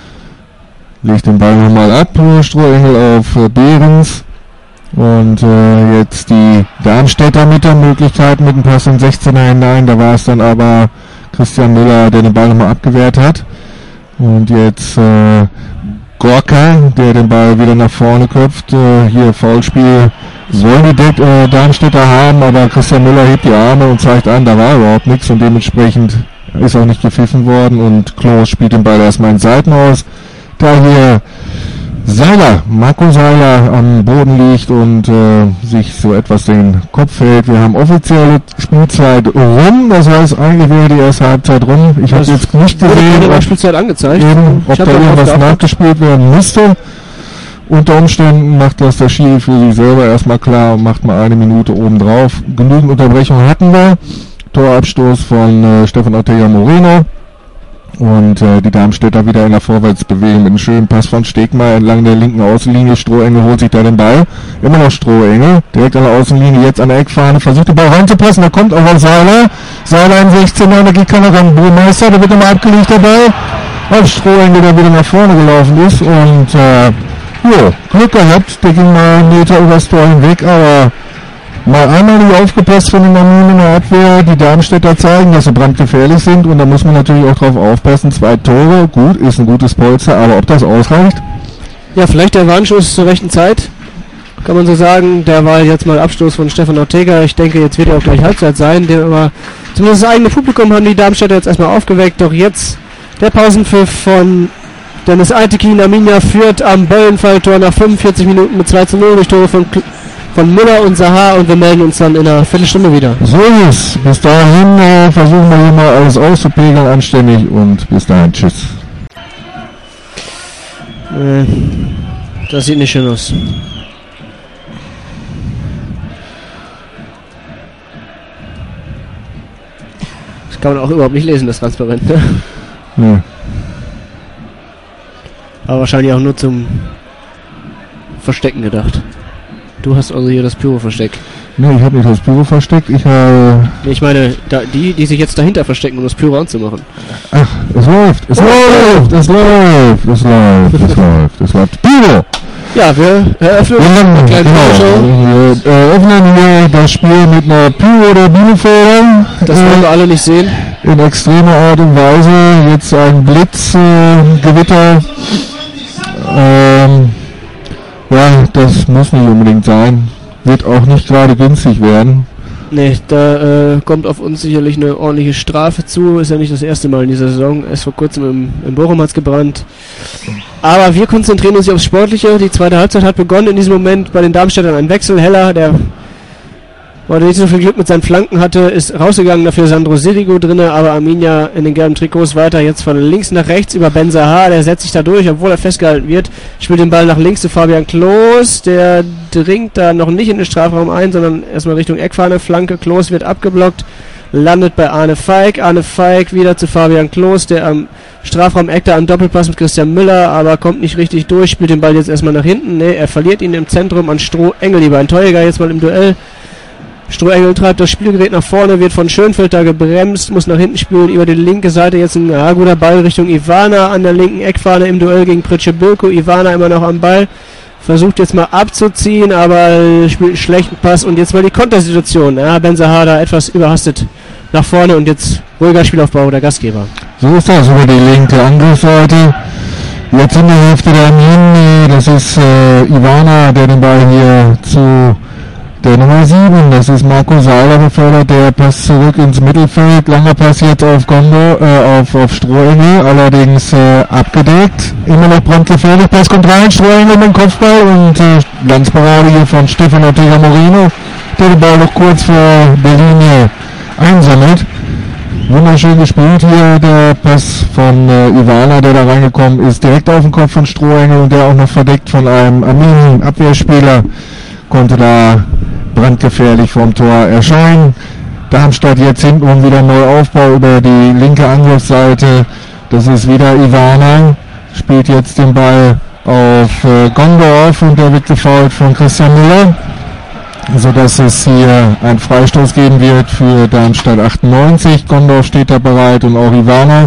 Legt den Ball nochmal ab, Strohengel auf äh, Behrens. Und äh, jetzt die Darmstädter mit der Möglichkeit mit dem Pass in sechzehner hinein. Da war es dann aber Christian Müller, der den Ball nochmal abgewehrt hat. Und jetzt äh, Gorka, der den Ball wieder nach vorne köpft. Äh, hier Foulspiel. Sollen die De- äh, Darmstädter haben, aber Christian Müller hebt die Arme und zeigt an, da war überhaupt nichts. Und dementsprechend ist auch nicht gepfiffen worden. Und Klos spielt den Ball erstmal in Seiten aus. Da hier Seiler, Marco Seiler am Boden liegt und äh, sich so etwas den Kopf hält. Wir haben offizielle Spielzeit rum, das heißt eigentlich wäre die erste Halbzeit rum. Ich habe jetzt nicht gesehen, ob, Spielzeit angezeigt. Eben, ob da irgendwas nachgespielt werden musste. Unter Umständen macht das der Schiri für sich selber erstmal klar und macht mal eine Minute oben drauf. Genügend Unterbrechungen hatten wir. Torabstoß von äh, Stefan Ortega Moreno. Und äh, die Darmstädter wieder in der Vorwärtsbewegung mit einem schönen Pass von Stegmeier entlang der linken Außenlinie. Strohengel holt sich da den Ball. Immer noch Strohengel. Direkt an der Außenlinie, jetzt an der Eckfahne. Versucht den Ball reinzupassen. Da kommt auch Seiler. Seiler in sechzehner, da geht keiner ran. Burmeister, da wird nochmal abgelegt dabei. Auf Strohengel, der wieder nach vorne gelaufen ist. Und äh, jo, Glück gehabt. Der ging mal einen Meter übers Tor hinweg, aber mal einmal nicht aufgepasst von den Arminen in der Abwehr. Die Darmstädter zeigen, dass sie brandgefährlich sind und da muss man natürlich auch drauf aufpassen. Zwei Tore, gut, ist ein gutes Polster, aber ob das ausreicht? Ja, vielleicht der Warnschuss zur rechten Zeit. Kann man so sagen. Der war jetzt mal Abstoß von Stefan Ortega. Ich denke, jetzt wird er auch gleich Halbzeit sein. Der aber zumindest das eigene Publikum haben die Darmstädter jetzt erstmal aufgeweckt. Doch jetzt der Pausenpfiff von Dennis Eitekin. Arminia führt am Böllenfalltor nach fünfundvierzig Minuten mit zwei zu null durch Tore von, von Müller und Sahar. Und wir melden uns dann in einer Viertelstunde wieder. So ist es. Bis dahin äh, versuchen wir hier mal alles auszupegeln, anständig. Und bis dahin. Tschüss. Äh, das sieht nicht schön aus. Das kann man auch überhaupt nicht lesen, das Transparent. Ne? Nee. Aber wahrscheinlich auch nur zum Verstecken gedacht. Du hast also hier das Pyro versteckt. Nee, ich habe nicht das Pyro versteckt. Ich habe... Nee, ich meine, da, die, die sich jetzt dahinter verstecken, um das Pyro anzumachen. Ach, es läuft, es läuft, es läuft, es läuft, es läuft, es läuft. Pyro! Ja, wir eröffnen eine kleine Pyro-Show. Wir eröffnen hier das Spiel mit einer Pyro der Bielefelder. Das wollen wir alle nicht sehen. In extremer Art und Weise. Jetzt ein Blitzgewitter. Äh, ähm, ja, das muss nicht unbedingt sein. Wird auch nicht gerade günstig werden. Nee, da äh, kommt auf uns sicherlich eine ordentliche Strafe zu. Ist ja nicht das erste Mal in dieser Saison. Erst vor kurzem im, im Bochum hat es gebrannt. Aber wir konzentrieren uns hier aufs Sportliche. Die zweite Halbzeit hat begonnen in diesem Moment bei den Darmstädtern ein Wechsel. Heller, der heute nicht so viel Glück mit seinen Flanken hatte, ist rausgegangen. Dafür Sandro Sirigu drinne, aber Arminia in den gelben Trikots weiter. Jetzt von links nach rechts über Ben Sahar. Der setzt sich da durch, obwohl er festgehalten wird. Spielt den Ball nach links zu Fabian Klos. Der dringt da noch nicht in den Strafraum ein, sondern erstmal Richtung Eckfahne. Flanke. Klos wird abgeblockt. Landet bei Arne Feig. Arne Feig wieder zu Fabian Klos, der am Strafraum eckt da einen Doppelpass mit Christian Müller, aber kommt nicht richtig durch. Spielt den Ball jetzt erstmal nach hinten. Ne, er verliert ihn im Zentrum an Strohengel. Die beiden Torjäger jetzt mal im Duell. Strohengel treibt das Spielgerät nach vorne, wird von Schönfeld da gebremst, muss nach hinten spielen, über die linke Seite jetzt ein ja, guter Ball Richtung Ivana an der linken Eckfahne im Duell gegen Pritsche Bilko. Ivana immer noch am Ball, versucht jetzt mal abzuziehen, aber spielt einen schlechten Pass und jetzt mal die Kontersituation. Ja, Ben Sahar da etwas überhastet nach vorne und jetzt ruhiger Spielaufbau der Gastgeber. So ist das über die linke Angriffsseite. Jetzt in der Hälfte der Arminia, das ist äh, Ivana, der den Ball hier zu der Nummer sieben, das ist Marco Seiler befördert, der Pass zurück ins Mittelfeld, langer Pass jetzt auf Gondo, äh, auf, auf Strohengel, allerdings äh, abgedeckt, immer noch brandgefährlich, Pass kommt rein, Strohengel mit dem Kopfball und äh, Glanzparade hier von Stefan Ortega Moreno, der den Ball noch kurz vor der Linie einsammelt. Wunderschön gespielt hier, der Pass von äh, Ivana, der da reingekommen ist, direkt auf den Kopf von Strohengel und der auch noch verdeckt von einem Arminien-Abwehrspieler, konnte da brandgefährlich vom Tor erscheinen. Darmstadt jetzt hinten wieder Neuaufbau über die linke Angriffsseite. Das ist wieder Ivana, spielt jetzt den Ball auf äh, Gondorf und der wird gefoult von Christian Müller, sodass es hier einen Freistoß geben wird für Darmstadt achtundneunzig. Gondorf steht da bereit und auch Ivana.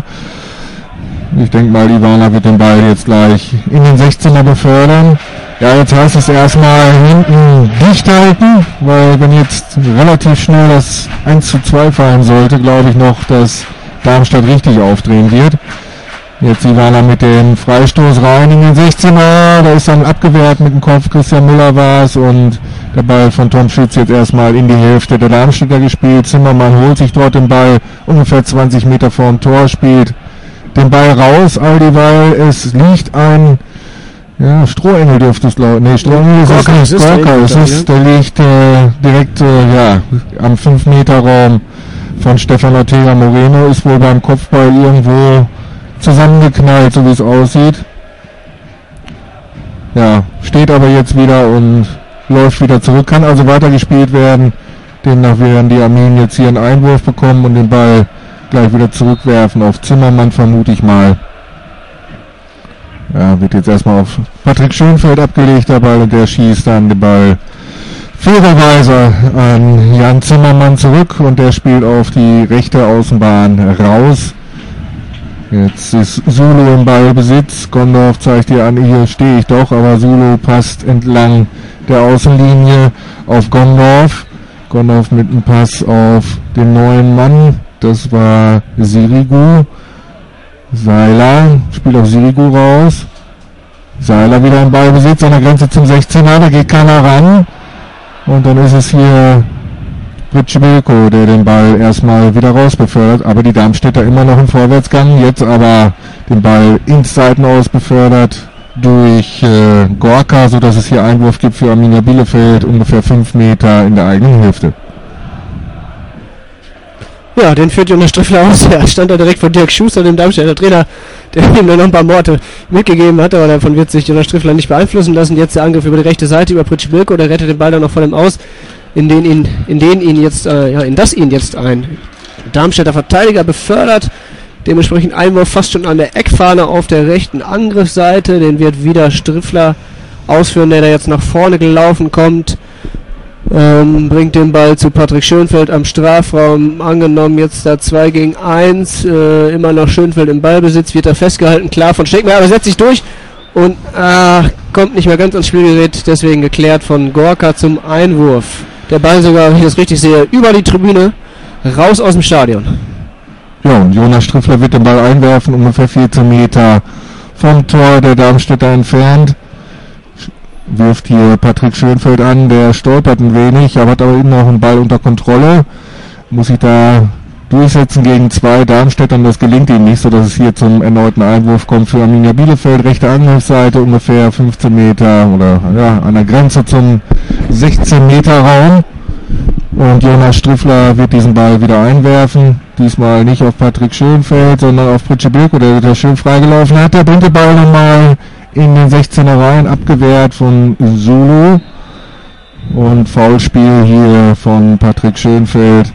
Ich denke mal, Ivana wird den Ball jetzt gleich in den sechzehner befördern. Ja, jetzt heißt es erstmal hinten dicht halten, weil wenn jetzt relativ schnell das eins zu zwei fallen sollte, glaube ich noch, dass Darmstadt richtig aufdrehen wird. Jetzt Ivana mit dem Freistoß rein in den sechzehner, da ist dann abgewehrt mit dem Kopf, Christian Müller war es und der Ball von Tom Schütz jetzt erstmal in die Hälfte der Darmstädter gespielt. Zimmermann holt sich dort den Ball ungefähr zwanzig Meter vor dem Tor, spielt den Ball raus, all dieweil es liegt ein ja, Strohengel dürfte es laut. Ne, Strohengel ist es nicht. Gorka ist es. Der liegt äh, direkt äh, ja, am fünf Meter Raum von Stefan Ortega Moreno. Ist wohl beim Kopfball irgendwo zusammengeknallt, so wie es aussieht. Ja, steht aber jetzt wieder und läuft wieder zurück. Kann also weitergespielt werden. Demnach werden die Arminen jetzt hier einen Einwurf bekommen und den Ball gleich wieder zurückwerfen auf Zimmermann, vermute ich mal. Ja, wird jetzt erstmal auf Patrick Schönfeld abgelegt, der Ball, und der schießt dann den Ball fairerweise an Jan Zimmermann zurück und der spielt auf die rechte Außenbahn raus. Jetzt ist Sulu im Ballbesitz. Gondorf zeigt dir an, hier stehe ich doch, aber Sulu passt entlang der Außenlinie auf Gondorf. Gondorf mit einem Pass auf den neuen Mann, das war Sirigu. Seiler spielt auf Sirigu raus. Seiler wieder im Ballbesitz an der Grenze zum sechzehner, da geht keiner ran. Und dann ist es hier Pritschibelko, der den Ball erstmal wieder raus befördert. Aber die Darmstädter immer noch im Vorwärtsgang, jetzt aber den Ball ins Seitenaus befördert durch äh, Gorka, sodass es hier Einwurf gibt für Arminia Bielefeld, ungefähr fünf Meter in der eigenen Hälfte. Ja, den führt Jonas Striffler aus. Er stand da direkt von Dirk Schuster, dem Darmstädter Trainer, der ihm dann noch ein paar Worte mitgegeben hat, aber davon wird sich Jonas Striffler nicht beeinflussen lassen. Jetzt der Angriff über die rechte Seite über Pritschibelko, der rettet den Ball dann noch vor dem Aus, in den ihn, in den ihn jetzt, äh, ja, in das ihn jetzt ein Darmstädter Verteidiger befördert. Dementsprechend Einwurf fast schon an der Eckfahne auf der rechten Angriffsseite. Den wird wieder Striffler ausführen, der da jetzt nach vorne gelaufen kommt. Ähm, bringt den Ball zu Patrick Schönfeld am Strafraum. Angenommen jetzt da zwei gegen eins. Äh, immer noch Schönfeld im Ballbesitz. Wird er festgehalten. Klar von Stegmeier, aber setzt sich durch. Und äh, kommt nicht mehr ganz ans Spielgerät. Deswegen geklärt von Gorka zum Einwurf. Der Ball sogar, wenn ich das richtig sehe, über die Tribüne. Raus aus dem Stadion. Ja, und Jonas Striffler wird den Ball einwerfen. Ungefähr vierzehn Meter vom Tor der Darmstädter entfernt. Wirft hier Patrick Schönfeld an, der stolpert ein wenig, aber hat aber eben noch einen Ball unter Kontrolle. Muss sich da durchsetzen gegen zwei Darmstädtern, das gelingt ihm nicht, sodass es hier zum erneuten Einwurf kommt für Arminia Bielefeld. Rechte Angriffsseite, ungefähr fünfzehn Meter oder ja, an der Grenze zum sechzehn Meter Raum. Und Jonas Striffler wird diesen Ball wieder einwerfen. Diesmal nicht auf Patrick Schönfeld, sondern auf Pritschibelko, der da schön freigelaufen hat. Der bringt den Ball nochmal in den sechzehner Reihen, abgewehrt von Zulu. Und Foulspiel hier von Patrick Schönfeld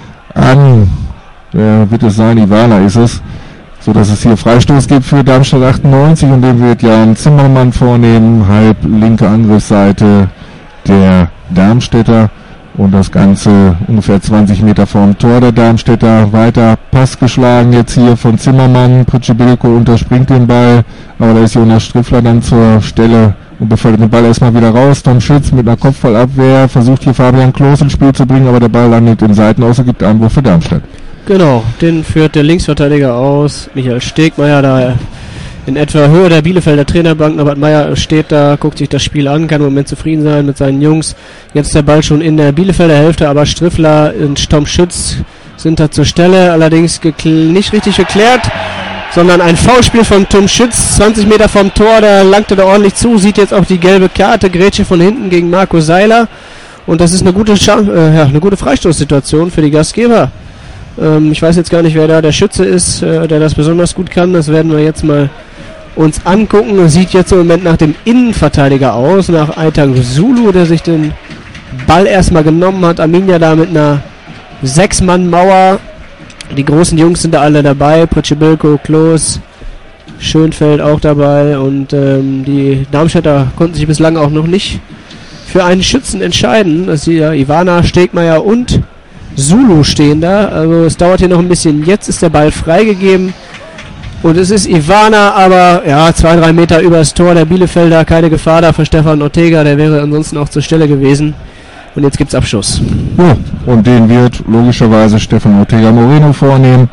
an, der wird es sein, Ivana ist es, so dass es hier Freistoß gibt für Darmstadt achtundneunzig und den wird Jan Zimmermann vornehmen, halb linke Angriffsseite der Darmstädter. Und das Ganze ungefähr zwanzig Meter vorm Tor der Darmstädter. Weiter Pass geschlagen jetzt hier von Zimmermann. Pritschibelko unterspringt den Ball. Aber da ist Jonas Striffler dann zur Stelle und befördert den Ball erstmal wieder raus. Tom Schütz mit einer Kopfballabwehr versucht hier Fabian Klos ins Spiel zu bringen. Aber der Ball landet im Seitenaus und gibt Einwurf für Darmstadt. Genau, den führt der Linksverteidiger aus. Michael Stegmeier, da in etwa Höhe der Bielefelder Trainerbank. Norbert Meyer steht da, guckt sich das Spiel an, kann im Moment zufrieden sein mit seinen Jungs. Jetzt der Ball schon in der Bielefelder Hälfte, aber Striffler und Tom Schütz sind da zur Stelle. Allerdings gekl- nicht richtig geklärt, sondern ein Foulspiel von Tom Schütz, zwanzig Meter vom Tor, der langte da ordentlich zu, sieht jetzt auch die gelbe Karte, Grätsche von hinten gegen Marco Seiler. Und das ist eine gute, Scha- äh, ja, eine gute Freistoßsituation für die Gastgeber. Ähm, ich weiß jetzt gar nicht, wer da der Schütze ist, äh, der das besonders gut kann. Das werden wir jetzt mal uns angucken. Sieht jetzt im Moment nach dem Innenverteidiger aus, nach Aytang Zulu, der sich den Ball erstmal genommen hat. Arminia da mit einer Sechs-Mann-Mauer. Die großen Jungs sind da alle dabei. Pritschibelko, Klos, Schönfeld auch dabei. Und ähm, die Darmstädter konnten sich bislang auch noch nicht für einen Schützen entscheiden. Das ist hier Ivana, Stegmeier und Zulu stehen da. Also es dauert hier noch ein bisschen. Jetzt ist der Ball freigegeben. Und es ist Ivana, aber ja, zwei, drei Meter übers Tor der Bielefelder. Keine Gefahr da für Stefan Ortega, der wäre ansonsten auch zur Stelle gewesen. Und jetzt gibt's Abschuss. Ja, und den wird logischerweise Stefan Ortega Moreno vornehmen.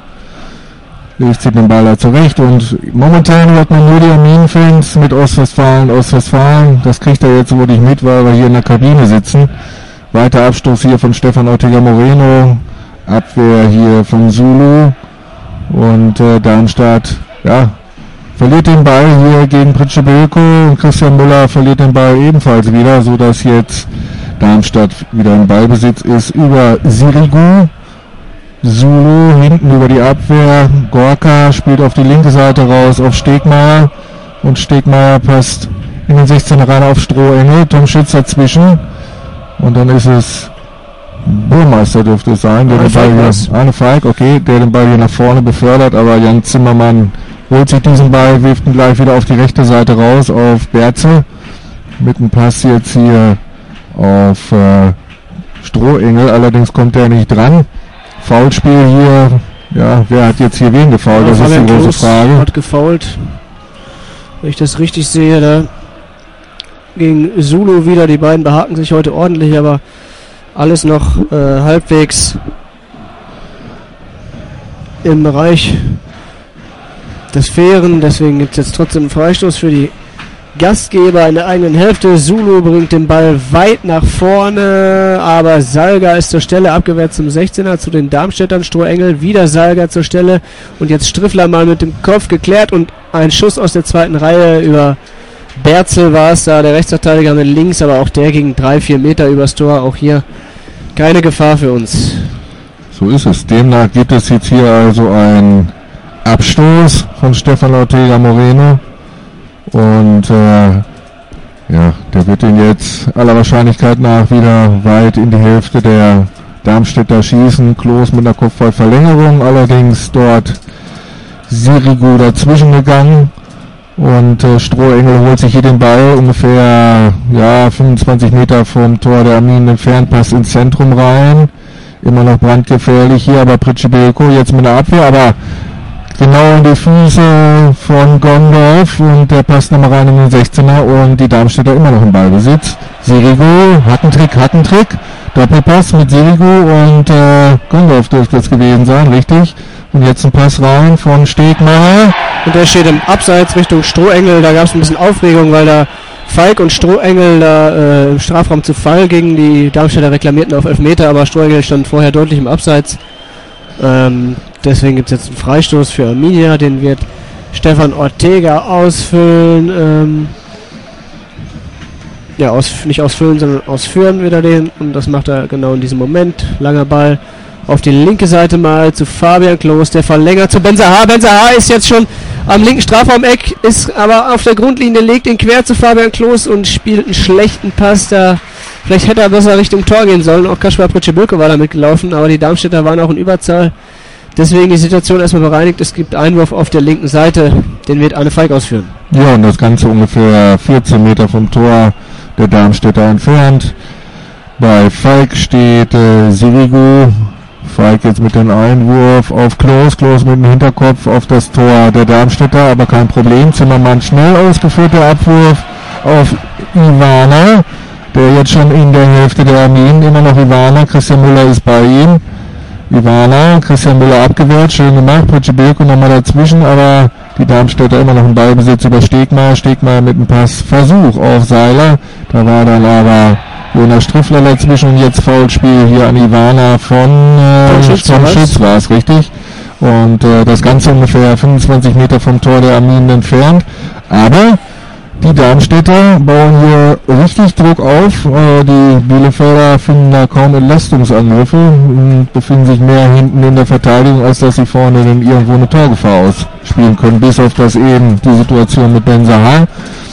Legt sich den Ball da zurecht und momentan hört man nur die Armin-Fans mit Ostwestfalen, Ostwestfalen. Das kriegt er jetzt wohl nicht mit, weil wir hier in der Kabine sitzen. Weiter Abstoß hier von Stefan Ortega Moreno. Abwehr hier von Zulu. Und äh, Darmstadt, ja, verliert den Ball hier gegen Pritschibelko und Christian Müller verliert den Ball ebenfalls wieder, so dass jetzt Darmstadt wieder im Ballbesitz ist über Sirigu. Zulu hinten über die Abwehr. Gorka spielt auf die linke Seite raus auf Stegmeier und Stegmeier passt in den sechzehner rein auf Strohengel. Tom Schütz dazwischen und dann ist es Burmeister dürfte es sein, der den Ball hier, Arne Falk, okay, der den Ball hier nach vorne befördert, aber Jan Zimmermann holt sich diesen Ball, wirft ihn gleich wieder auf die rechte Seite raus auf Berze, mit einem Pass jetzt hier auf äh, Strohengel, allerdings kommt er nicht dran. Foulspiel hier, ja, wer hat jetzt hier wen gefoult, ja, das ist die große Frage. Hat gefoult, wenn ich das richtig sehe, da gegen Zulu wieder, die beiden behaken sich heute ordentlich, aber alles noch äh, halbwegs im Bereich des Fairen. Deswegen gibt es jetzt trotzdem einen Freistoß für die Gastgeber in der eigenen Hälfte. Zulu bringt den Ball weit nach vorne, aber Salga ist zur Stelle, abgewehrt zum sechzehner zu den Darmstädtern. Strohengel, wieder Salga zur Stelle und jetzt Striffler mal mit dem Kopf geklärt und ein Schuss aus der zweiten Reihe über Berzel war es da, der Rechtsverteidiger mit links, aber auch der ging drei, vier Meter übers Tor. Auch hier keine Gefahr für uns. So ist es. Demnach gibt es jetzt hier also einen Abstoß von Stefan Ortega Moreno. Und äh, ja, der wird ihn jetzt aller Wahrscheinlichkeit nach wieder weit in die Hälfte der Darmstädter schießen. Klos mit einer Kopfballverlängerung, allerdings dort Sirigu dazwischen gegangen. Und äh, Strohengel holt sich hier den Ball ungefähr ja, fünfundzwanzig Meter vom Tor der Arminen entfernt, passt ins Zentrum rein. Immer noch brandgefährlich hier, aber Pritschebelko jetzt mit einer Abwehr, aber genau in die Füße von Gondorf und der passt nochmal rein in den sechzehner und die Darmstädter immer noch im Ballbesitz. Sirigu, hat einen Trick, hat einen Trick. Doppelpass mit Sirigu und äh, Gondorf dürfte es gewesen sein, richtig. Und jetzt ein Pass rein von Stegmeier. Und der steht im Abseits Richtung Strohengel. Da gab es ein bisschen Aufregung, weil da Falk und Strohengel da äh, im Strafraum zu Fall gegen die Darmstädter reklamierten auf Elfmeter, aber Strohengel stand vorher deutlich im Abseits. Ähm, deswegen gibt es jetzt einen Freistoß für Arminia, den wird Stefan Ortega ausfüllen. Ähm, ja, aus, nicht ausfüllen, sondern ausführen wieder den. Und das macht er genau in diesem Moment. Langer Ball auf die linke Seite mal zu Fabian Klos, der verlängert zu Benzaha. Benzaha ist jetzt schon am linken Strafraumeck, ist aber auf der Grundlinie, legt ihn quer zu Fabian Klos und spielt einen schlechten Pass da. Vielleicht hätte er besser Richtung Tor gehen sollen. Auch Kaspar Pritschebelko war da mitgelaufen, aber die Darmstädter waren auch in Überzahl. Deswegen die Situation erstmal bereinigt. Es gibt Einwurf auf der linken Seite, den wird Arne Falk ausführen. Ja, und das Ganze ungefähr vierzehn Meter vom Tor der Darmstädter entfernt. Bei Falk steht äh, Sirigu. Falk jetzt mit dem Einwurf auf Klos, Klos mit dem Hinterkopf auf das Tor der Darmstädter, aber kein Problem. Zimmermann schnell ausgeführt, der Abwurf auf Ivana, der jetzt schon in der Hälfte der Arminen, immer noch Ivana, Christian Müller ist bei ihm. Ivana, Christian Müller abgewehrt, schön gemacht, Pritschebelko nochmal dazwischen, aber die Darmstädter immer noch im Ballbesitz über Stegmeier, Stegmeier mit einem Passversuch auf Seiler, da war dann aber Jonas Striffler dazwischen und jetzt Foulspiel hier an Ivana von äh, Schütz, Tom Schütz war es, richtig. Und äh, das Ganze ungefähr fünfundzwanzig Meter vom Tor der Arminen entfernt. Aber die Darmstädter bauen hier richtig Druck auf. Äh, die Bielefelder finden da kaum Entlastungsangriffe und befinden sich mehr hinten in der Verteidigung, als dass sie vorne dann irgendwo eine Torgefahr ausspielen können. Bis auf das eben die Situation mit Benzaha.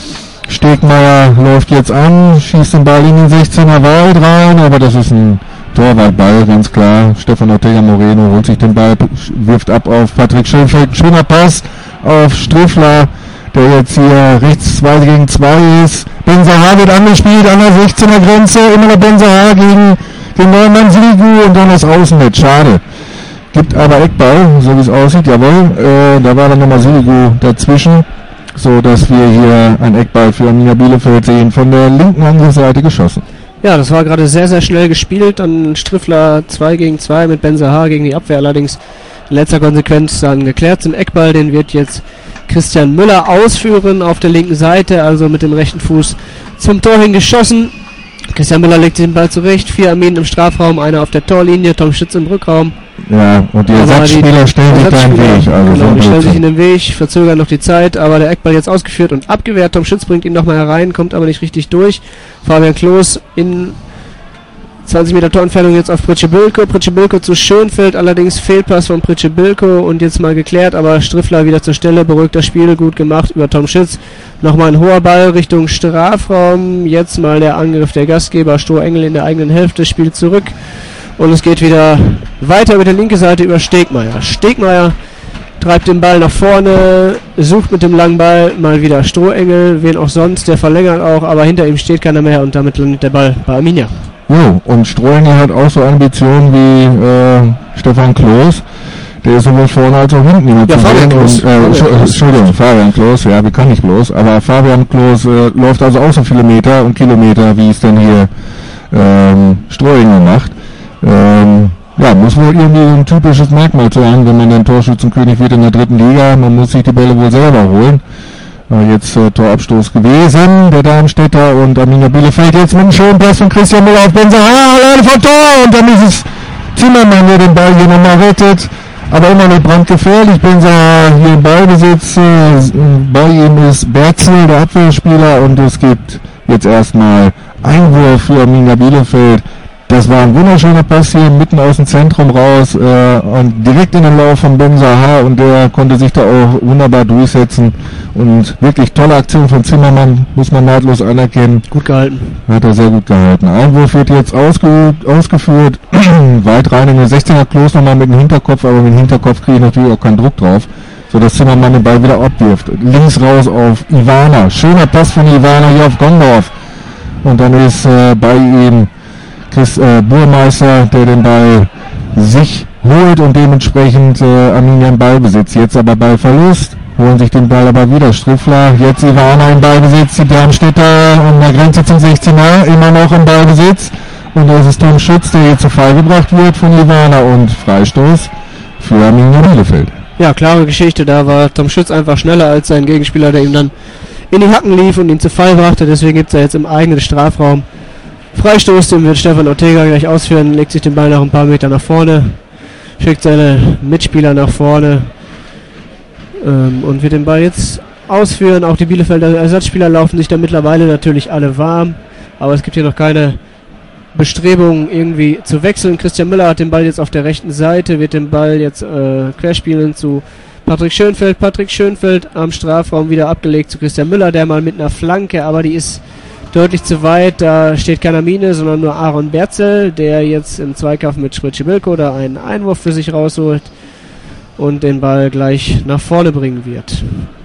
Stegmeier läuft jetzt an, schießt den Ball in den sechzehner weit rein, aber das ist ein Torwartball, ganz klar. Stefan Ortega Moreno holt sich den Ball, wirft ab auf Patrick Schönfeld. Schöner Pass auf Striffler, der jetzt hier rechts zwei gegen zwei ist. Benzaha wird angespielt an der sechzehner Grenze, immer noch Benzaha gegen den Neumann Sirigu und dann das Außennetz. Schade. Gibt aber Eckball, so wie es aussieht, jawohl. Äh, da war dann nochmal Sirigu dazwischen, so dass wir hier ein Eckball für Arminia Bielefeld sehen, von der linken Angriffsseite geschossen. Ja, das war gerade sehr, sehr schnell gespielt. Dann Striffler zwei gegen zwei mit Benzaha gegen die Abwehr. Allerdings in letzter Konsequenz dann geklärt zum Eckball. Den wird jetzt Christian Müller ausführen auf der linken Seite, also mit dem rechten Fuß zum Tor hin geschossen. Christian Müller legt den Ball zurecht. Vier Arminen im Strafraum, einer auf der Torlinie, Tom Schütz im Rückraum. Ja, und die Ersatzspieler stellen sich da im Weg. Also genau, die stellen sich in den Weg, verzögern noch die Zeit, aber der Eckball jetzt ausgeführt und abgewehrt. Tom Schütz bringt ihn nochmal herein, kommt aber nicht richtig durch. Fabian Klos in zwanzig Meter Torentfernung jetzt auf Pritschebelko. Pritschebelko zu Schönfeld, allerdings Fehlpass von Pritschebelko und jetzt mal geklärt, aber Striffler wieder zur Stelle, beruhigt das Spiel, gut gemacht über Tom Schütz. Nochmal ein hoher Ball Richtung Strafraum, jetzt mal der Angriff der Gastgeber, Strohengel in der eigenen Hälfte, spielt zurück. Und es geht wieder weiter über die linke Seite über Stegmeier. Stegmeier treibt den Ball nach vorne, sucht mit dem langen Ball mal wieder Strohengel, wen auch sonst, der verlängert auch, aber hinter ihm steht keiner mehr und damit landet der Ball bei Arminia. Jo, und Strohengel hat auch so Ambitionen wie äh, Stefan Klos. Der ist sowohl vorne als auch hinten immer ja, zu sehen. Und, äh, Entschuldigung, Fabian Klos, ja, wie kann ich bloß. Aber Fabian Klos äh, läuft also auch so viele Meter und Kilometer, wie es denn hier ähm, Strohengel macht. Ähm, ja, muss wohl irgendwie ein typisches Merkmal sein, wenn man dann Torschützenkönig wird in der dritten Liga. Man muss sich die Bälle wohl selber holen. Äh, jetzt äh, Torabstoß gewesen, der Darmstädter, und Arminia Bielefeld jetzt mit einem schönen Pass von Christian Müller auf Benzer alleine vom Tor, und dann ist es Zimmermann, der den Ball hier nochmal rettet. Aber immer noch brandgefährlich. Benzer hier im Ballbesitz. Bei ihm ist Berzel, der Abwehrspieler, und es gibt jetzt erstmal Einwurf für Arminia Bielefeld. Das war ein wunderschöner Pass hier mitten aus dem Zentrum raus äh, und direkt in den Lauf von Benzer H, und der konnte sich da auch wunderbar durchsetzen. Und wirklich tolle Aktion von Zimmermann, muss man nahtlos anerkennen. Gut gehalten. Hat er sehr gut gehalten. Einwurf wird jetzt ausgeübt, ausgeführt. Weit rein in den sechzehner Klos nochmal mit dem Hinterkopf, aber mit dem Hinterkopf kriege ich natürlich auch keinen Druck drauf, sodass Zimmermann den Ball wieder abwirft. Links raus auf Ivana. Schöner Pass von Ivana hier auf Gondorf. Und dann ist äh, bei ihm Chris äh, Burmeister, der den Ball sich holt und dementsprechend äh, Arminia im Ballbesitz. Jetzt aber Ballverlust, holen sich den Ball aber wieder. Striffler, jetzt Ivana im Ballbesitz, die Darmstädter an der Grenze zum sechzehner, immer noch im Ballbesitz. Und es ist Tom Schütz, der hier zu Fall gebracht wird von Ivana, und Freistoß für Arminia Bielefeld. Ja, klare Geschichte, da war Tom Schütz einfach schneller als sein Gegenspieler, der ihm dann in die Hacken lief und ihn zu Fall brachte. Deswegen gibt es ja jetzt im eigenen Strafraum Freistoß, den wird Stefan Ortega gleich ausführen, legt sich den Ball noch ein paar Meter nach vorne, schickt seine Mitspieler nach vorne ähm, und wird den Ball jetzt ausführen. Auch die Bielefelder Ersatzspieler laufen sich da mittlerweile natürlich alle warm, aber es gibt hier noch keine Bestrebungen irgendwie zu wechseln. Christian Müller hat den Ball jetzt auf der rechten Seite, wird den Ball jetzt äh, querspielen zu Patrick Schönfeld. Patrick Schönfeld am Strafraum wieder abgelegt zu Christian Müller, der mal mit einer Flanke, aber die ist deutlich zu weit, da steht keiner Mine, sondern nur Aaron Berzel, der jetzt im Zweikampf mit Spritsche Bilko da einen Einwurf für sich rausholt und den Ball gleich nach vorne bringen wird.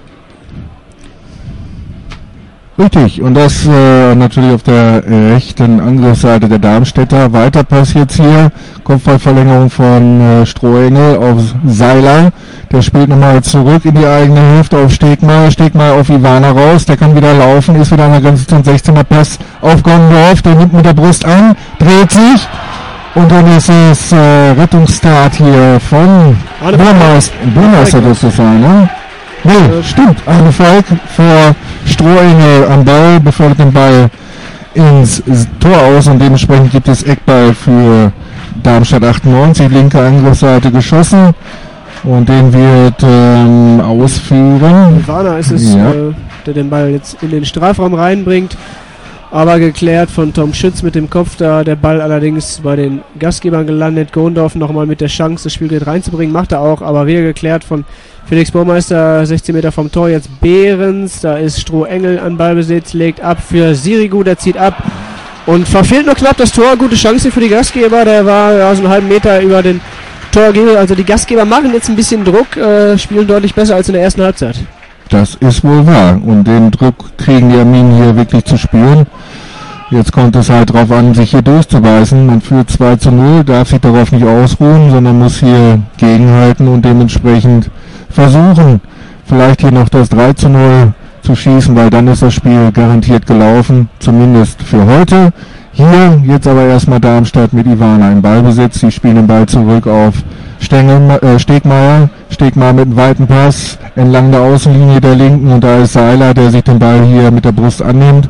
Richtig, und das äh, natürlich auf der äh, rechten Angriffsseite der Darmstädter. Weiter Pass jetzt hier, Kopfballverlängerung von äh, Strohengel auf Seiler. Der spielt nochmal zurück in die eigene Hälfte auf Stegmeier. Stegmeier auf Ivana raus, der kann wieder laufen, ist wieder an der Grenze zum sechzehner. Pass auf Gondorf, der nimmt mit der Brust an, dreht sich, und dann ist es äh, Rettungsstart hier von Burmeister, Burmeister das zu sein, ne? Nee, äh, stimmt, Arne Falk vor Strohengel am Ball, befördert den Ball ins Tor aus, und dementsprechend gibt es Eckball für Darmstadt achtundneunzig, linke Angriffsseite geschossen, und den wird ähm, ausführen. Ivana ist es, ja. äh, der den Ball jetzt in den Strafraum reinbringt, aber geklärt von Tom Schütz mit dem Kopf, da der Ball allerdings bei den Gastgebern gelandet. Gondorf nochmal mit der Chance, das Spielgerät reinzubringen, macht er auch, aber wieder geklärt von Felix Burmeister, sechzehn Meter vom Tor, jetzt Behrens, da ist Strohengel an Ballbesitz, legt ab für Sirigu, der zieht ab und verfehlt nur knapp das Tor. Gute Chance für die Gastgeber, der war ja, so einen halben Meter über den Torgeber, also die Gastgeber machen jetzt ein bisschen Druck, äh, spielen deutlich besser als in der ersten Halbzeit. Das ist wohl wahr, und den Druck kriegen die Arminen hier wirklich zu spüren. Jetzt kommt es halt darauf an, sich hier durchzubeißen. Man führt zwei zu null, darf sich darauf nicht ausruhen, sondern muss hier gegenhalten und dementsprechend versuchen, vielleicht hier noch das drei zu null zu schießen, weil dann ist das Spiel garantiert gelaufen, zumindest für heute. Hier jetzt aber erstmal Darmstadt mit Ivana im Ballbesitz. Sie spielen den Ball zurück auf Stengel, äh, Stegmeier. Stegmeier mit einem weiten Pass entlang der Außenlinie der Linken, und da ist Seiler, der sich den Ball hier mit der Brust annimmt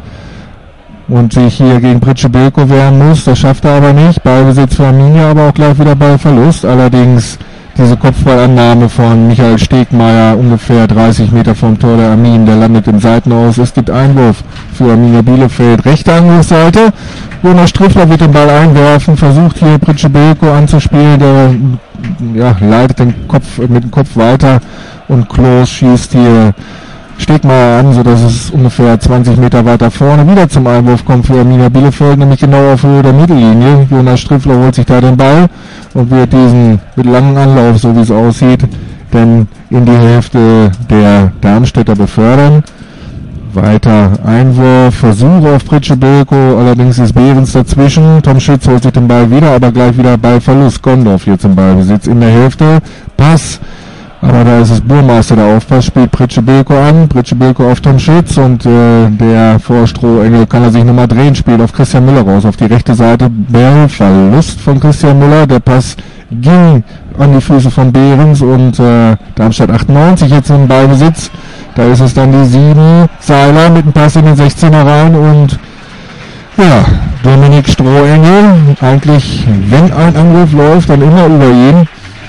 und sich hier gegen Pritsche Bilko wehren muss. Das schafft er aber nicht. Ballbesitz für Arminia, aber auch gleich wieder Ballverlust. Allerdings diese Kopfballannahme von Michael Stegmeier ungefähr dreißig Meter vom Tor der Arminen, der landet im Seitenaus. Es gibt Einwurf für Arminia Bielefeld. Rechte Angriffsseite. Jonas Striffler wird den Ball einwerfen, versucht hier Pritsche Bilko anzuspielen, der ja, leitet den Kopf mit dem Kopf weiter, und Klos schießt hier Stegmeier an, sodass es ungefähr zwanzig Meter weiter vorne wieder zum Einwurf kommt für Arminia Bielefeld, nämlich genau auf Höhe der Mittellinie. Jonas Striffler holt sich da den Ball und wird diesen mit langem Anlauf, so wie es aussieht, dann in die Hälfte der Darmstädter befördern. Weiter Einwurf, Versuch auf Pritsche Bilko, allerdings ist Behrens dazwischen. Tom Schütz holt sich den Ball wieder, aber gleich wieder Ballverlust. Gondorf jetzt im Ballbesitz in der Hälfte. Pass, aber da ist es Burmeister, der aufpasst, spielt Pritsche Bilko an. Pritsche Bilko auf Tom Schütz, und äh, der vor Strohengel kann er sich nochmal drehen, spielt auf Christian Müller raus. Auf die rechte Seite Ballverlust von Christian Müller. Der Pass ging an die Füße von Behrens, und äh, Darmstadt achtundneunzig jetzt im Ballbesitz. Da ist es dann die sieben, Seiler mit dem Pass in den sechzehner rein und ja, Dominik Strohengel, eigentlich, wenn ein Angriff läuft, dann immer über ihn.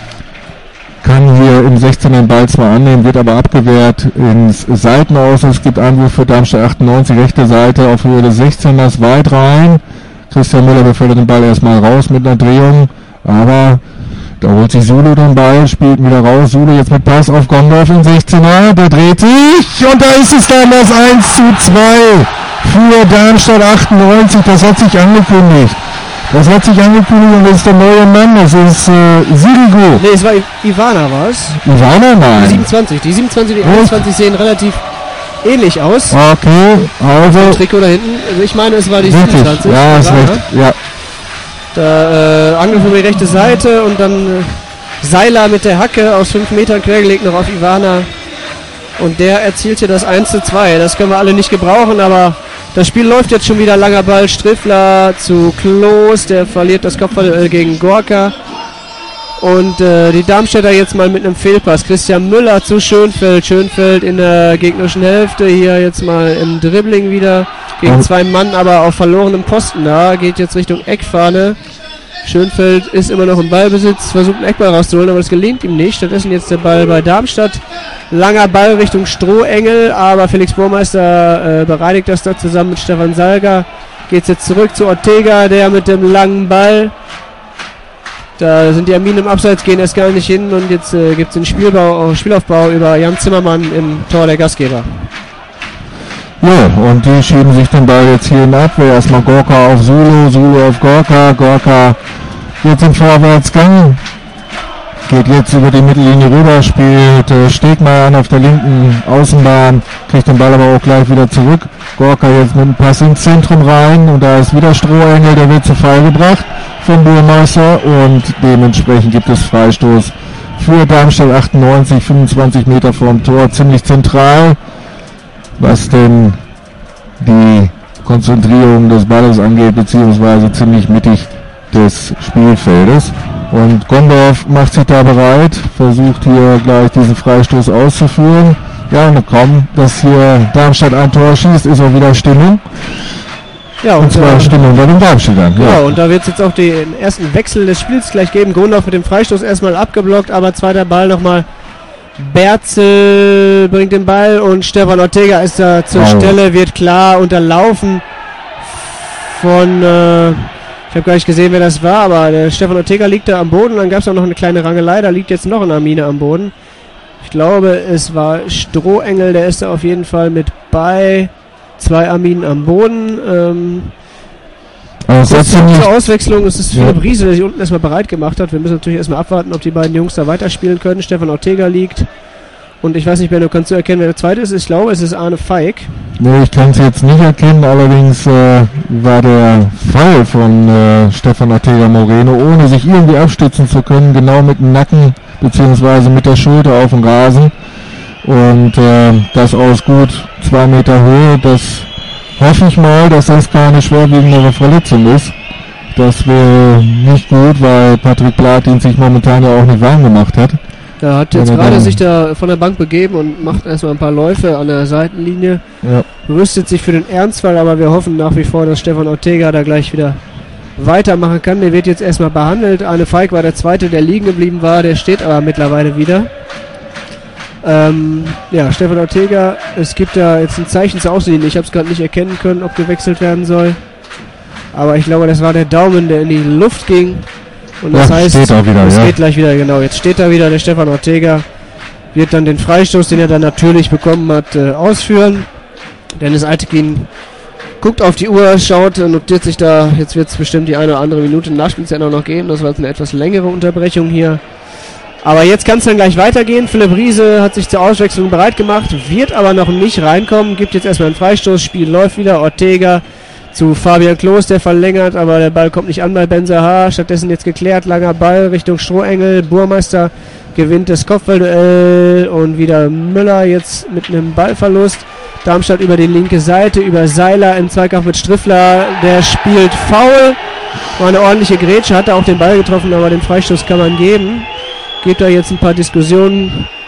Kann hier im sechzehner den Ball zwar annehmen, wird aber abgewehrt ins Seitenaus. Es gibt Anwurf für Darmstadt achtundneunzig, rechte Seite auf Höhe des sechzehners, weit rein. Christian Müller befördert den Ball erstmal raus mit einer Drehung, aber da holt sich Sulu den Ball, spielt ihn wieder raus. Sulu jetzt mit Pass auf Gondorf in sechzehner, der dreht sich und da ist es dann das eins zu zwei für Darmstadt achtundneunzig. Das hat sich angekündigt. Das hat sich angekündigt und das ist der neue Mann, das ist äh, Sirigu. Ne, es war I- Ivana, war es? Ivana, nein. Die siebenundzwanzig, die siebenundzwanzig, die einundzwanzig sehen relativ ähnlich aus. Okay, also... Trikot da hinten, also ich meine, es war die richtig. siebenundzwanzig. Ja, ist recht, ja. Da äh, Angriff über die rechte Seite und dann äh, Seiler mit der Hacke aus fünf Metern quergelegt noch auf Ivana. Und der erzielt hier das eins zu zwei. Das können wir alle nicht gebrauchen, aber das Spiel läuft jetzt schon wieder. Langer Ball, Striffler zu Klos, der verliert das Kopfballduell gegen Gorka. Und äh, die Darmstädter jetzt mal mit einem Fehlpass. Christian Müller zu Schönfeld. Schönfeld in der gegnerischen Hälfte. Hier jetzt mal im Dribbling wieder. Gegen zwei Mann, aber auf verlorenem Posten da. Geht jetzt Richtung Eckfahne. Schönfeld ist immer noch im Ballbesitz. Versucht einen Eckball rauszuholen, aber das gelingt ihm nicht. Stattdessen jetzt der Ball bei Darmstadt. Langer Ball Richtung Strohengel, aber Felix Burmeister äh, bereinigt das da zusammen mit Stefan Salga. Geht jetzt zurück zu Ortega, der mit dem langen Ball. Da sind die Arminen im Abseits, gehen erst gar nicht hin und jetzt äh, gibt es den Spielbau, Spielaufbau über Jan Zimmermann im Tor der Gastgeber. Ja, und die schieben sich den Ball jetzt hier in der Abwehr. Erstmal Gorka auf Sulu, Sulu auf Gorka, Gorka jetzt im Vorwärtsgang. Geht jetzt über die Mittellinie rüber, spielt äh, Stegmeier an auf der linken Außenbahn, kriegt den Ball aber auch gleich wieder zurück. Gorka jetzt mit dem Pass ins Zentrum rein und da ist wieder Strohengel, der wird zu Fall gebracht vom Burmeister und dementsprechend gibt es Freistoß für Darmstadt achtundneunzig, fünfundzwanzig Meter vorm Tor, ziemlich zentral, was denn die Konzentrierung des Balles angeht, beziehungsweise ziemlich mittig des Spielfeldes. Und Gondorf macht sich da bereit, versucht hier gleich diesen Freistoß auszuführen. Ja, und kaum, dass hier Darmstadt ein Tor schießt, ist auch wieder Stimmung. Ja, und, und zwar äh, Stimmung bei den Darmstädtern. Ja, ja, und da wird es jetzt auch den ersten Wechsel des Spiels gleich geben. Gondorf mit dem Freistoß erstmal abgeblockt, aber zweiter Ball nochmal. Berzel bringt den Ball und Stefan Ortega ist da zur oh. Stelle, wird klar unterlaufen von... Äh, Ich habe gar nicht gesehen, wer das war, aber der Stefan Ortega liegt da am Boden. Dann gab es auch noch eine kleine Rangelei. Da liegt jetzt noch eine Armine am Boden. Ich glaube, es war Strohengel, der ist da auf jeden Fall mit bei. Zwei Arminen am Boden. Ähm, also kurz zur Auswechslung ist es Philipp ja. Riese, der sich unten erstmal bereit gemacht hat. Wir müssen natürlich erstmal abwarten, ob die beiden Jungs da weiterspielen können. Stefan Ortega liegt. Und ich weiß nicht, Benno, kannst du erkennen, wer der zweite ist? Ich glaube, es ist Arne Feig. Nee, ich kann es jetzt nicht erkennen, allerdings äh, war der Fall von äh, Stefan Ortega Moreno, ohne sich irgendwie abstützen zu können, genau mit dem Nacken bzw. mit der Schulter auf dem Rasen. Und äh, das aus gut zwei Meter Höhe, das hoffe ich mal, dass das keine schwerwiegendere Verletzung ist. Das wäre nicht gut, weil Patrick Platin sich momentan ja auch nicht warm gemacht hat. Er hat jetzt gerade sich da von der Bank begeben und macht erstmal ein paar Läufe an der Seitenlinie. Ja. Rüstet sich für den Ernstfall, aber wir hoffen nach wie vor, dass Stefan Ortega da gleich wieder weitermachen kann. Der wird jetzt erstmal behandelt. Arne Feig war der Zweite, der liegen geblieben war. Der steht aber mittlerweile wieder. Ähm, ja, Stefan Ortega, es gibt da jetzt ein Zeichen zur Außenlinie. Ich habe es gerade nicht erkennen können, ob gewechselt werden soll. Aber ich glaube, das war der Daumen, der in die Luft ging. Und das ja, heißt, steht auch wieder, es ja. geht gleich wieder, genau, jetzt steht da wieder der Stefan Ortega, wird dann den Freistoß, den er dann natürlich bekommen hat, äh, ausführen. Dennis Altekin guckt auf die Uhr, schaut, notiert sich da, jetzt wird es bestimmt die eine oder andere Minute Nachspielzeit noch geben, das war jetzt eine etwas längere Unterbrechung hier. Aber jetzt kann es dann gleich weitergehen. Philipp Riese hat sich zur Auswechslung bereit gemacht, wird aber noch nicht reinkommen, gibt jetzt erstmal einen Freistoß, Spiel läuft wieder, Ortega zu Fabian Klos, der verlängert, aber der Ball kommt nicht an bei Ben Sahar. Stattdessen jetzt geklärt, langer Ball Richtung Strohengel. Burmeister gewinnt das Kopfballduell und wieder Müller jetzt mit einem Ballverlust. Darmstadt über die linke Seite, über Seiler im Zweikampf mit Striffler. Der spielt faul. War eine ordentliche Grätsche, hat er auch den Ball getroffen, aber den Freistoß kann man geben. Gibt da jetzt ein paar Diskussionen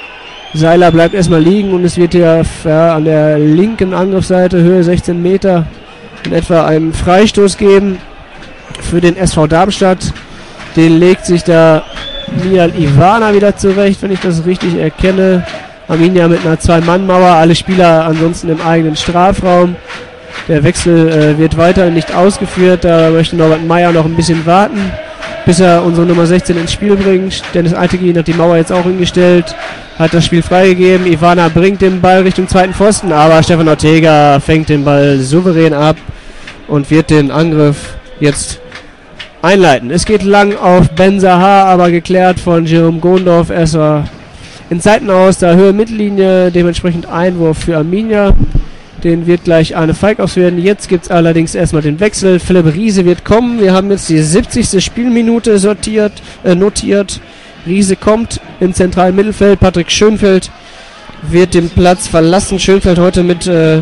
Seiler bleibt erstmal liegen und es wird hier ja, an der linken Angriffsseite, Höhe sechzehn Meter, in etwa einen Freistoß geben für den S V Darmstadt. Den legt sich da Mijal Ivana wieder zurecht, wenn ich das richtig erkenne. Arminia mit einer Zwei-Mann-Mauer, alle Spieler ansonsten im eigenen Strafraum. Der Wechsel äh, wird weiter nicht ausgeführt, da möchte Norbert Meyer noch ein bisschen warten, bis er unsere Nummer sechzehn ins Spiel bringt. Dennis Altegin hat die Mauer jetzt auch hingestellt, hat das Spiel freigegeben. Ivana bringt den Ball Richtung zweiten Pfosten, aber Stefan Ortega fängt den Ball souverän ab und wird den Angriff jetzt einleiten. Es geht lang auf Ben Sahar, aber geklärt von Jerome Gondorf. Erst war in Seiten aus, da Höhe Mittellinie, dementsprechend Einwurf für Arminia. Den wird gleich Arne Feig ausführen. Jetzt gibt es allerdings erstmal den Wechsel. Philipp Riese wird kommen. Wir haben jetzt die siebzigste Spielminute sortiert, äh, notiert. Riese kommt im zentralen Mittelfeld. Patrick Schönfeld wird den Platz verlassen. Schönfeld heute mit äh,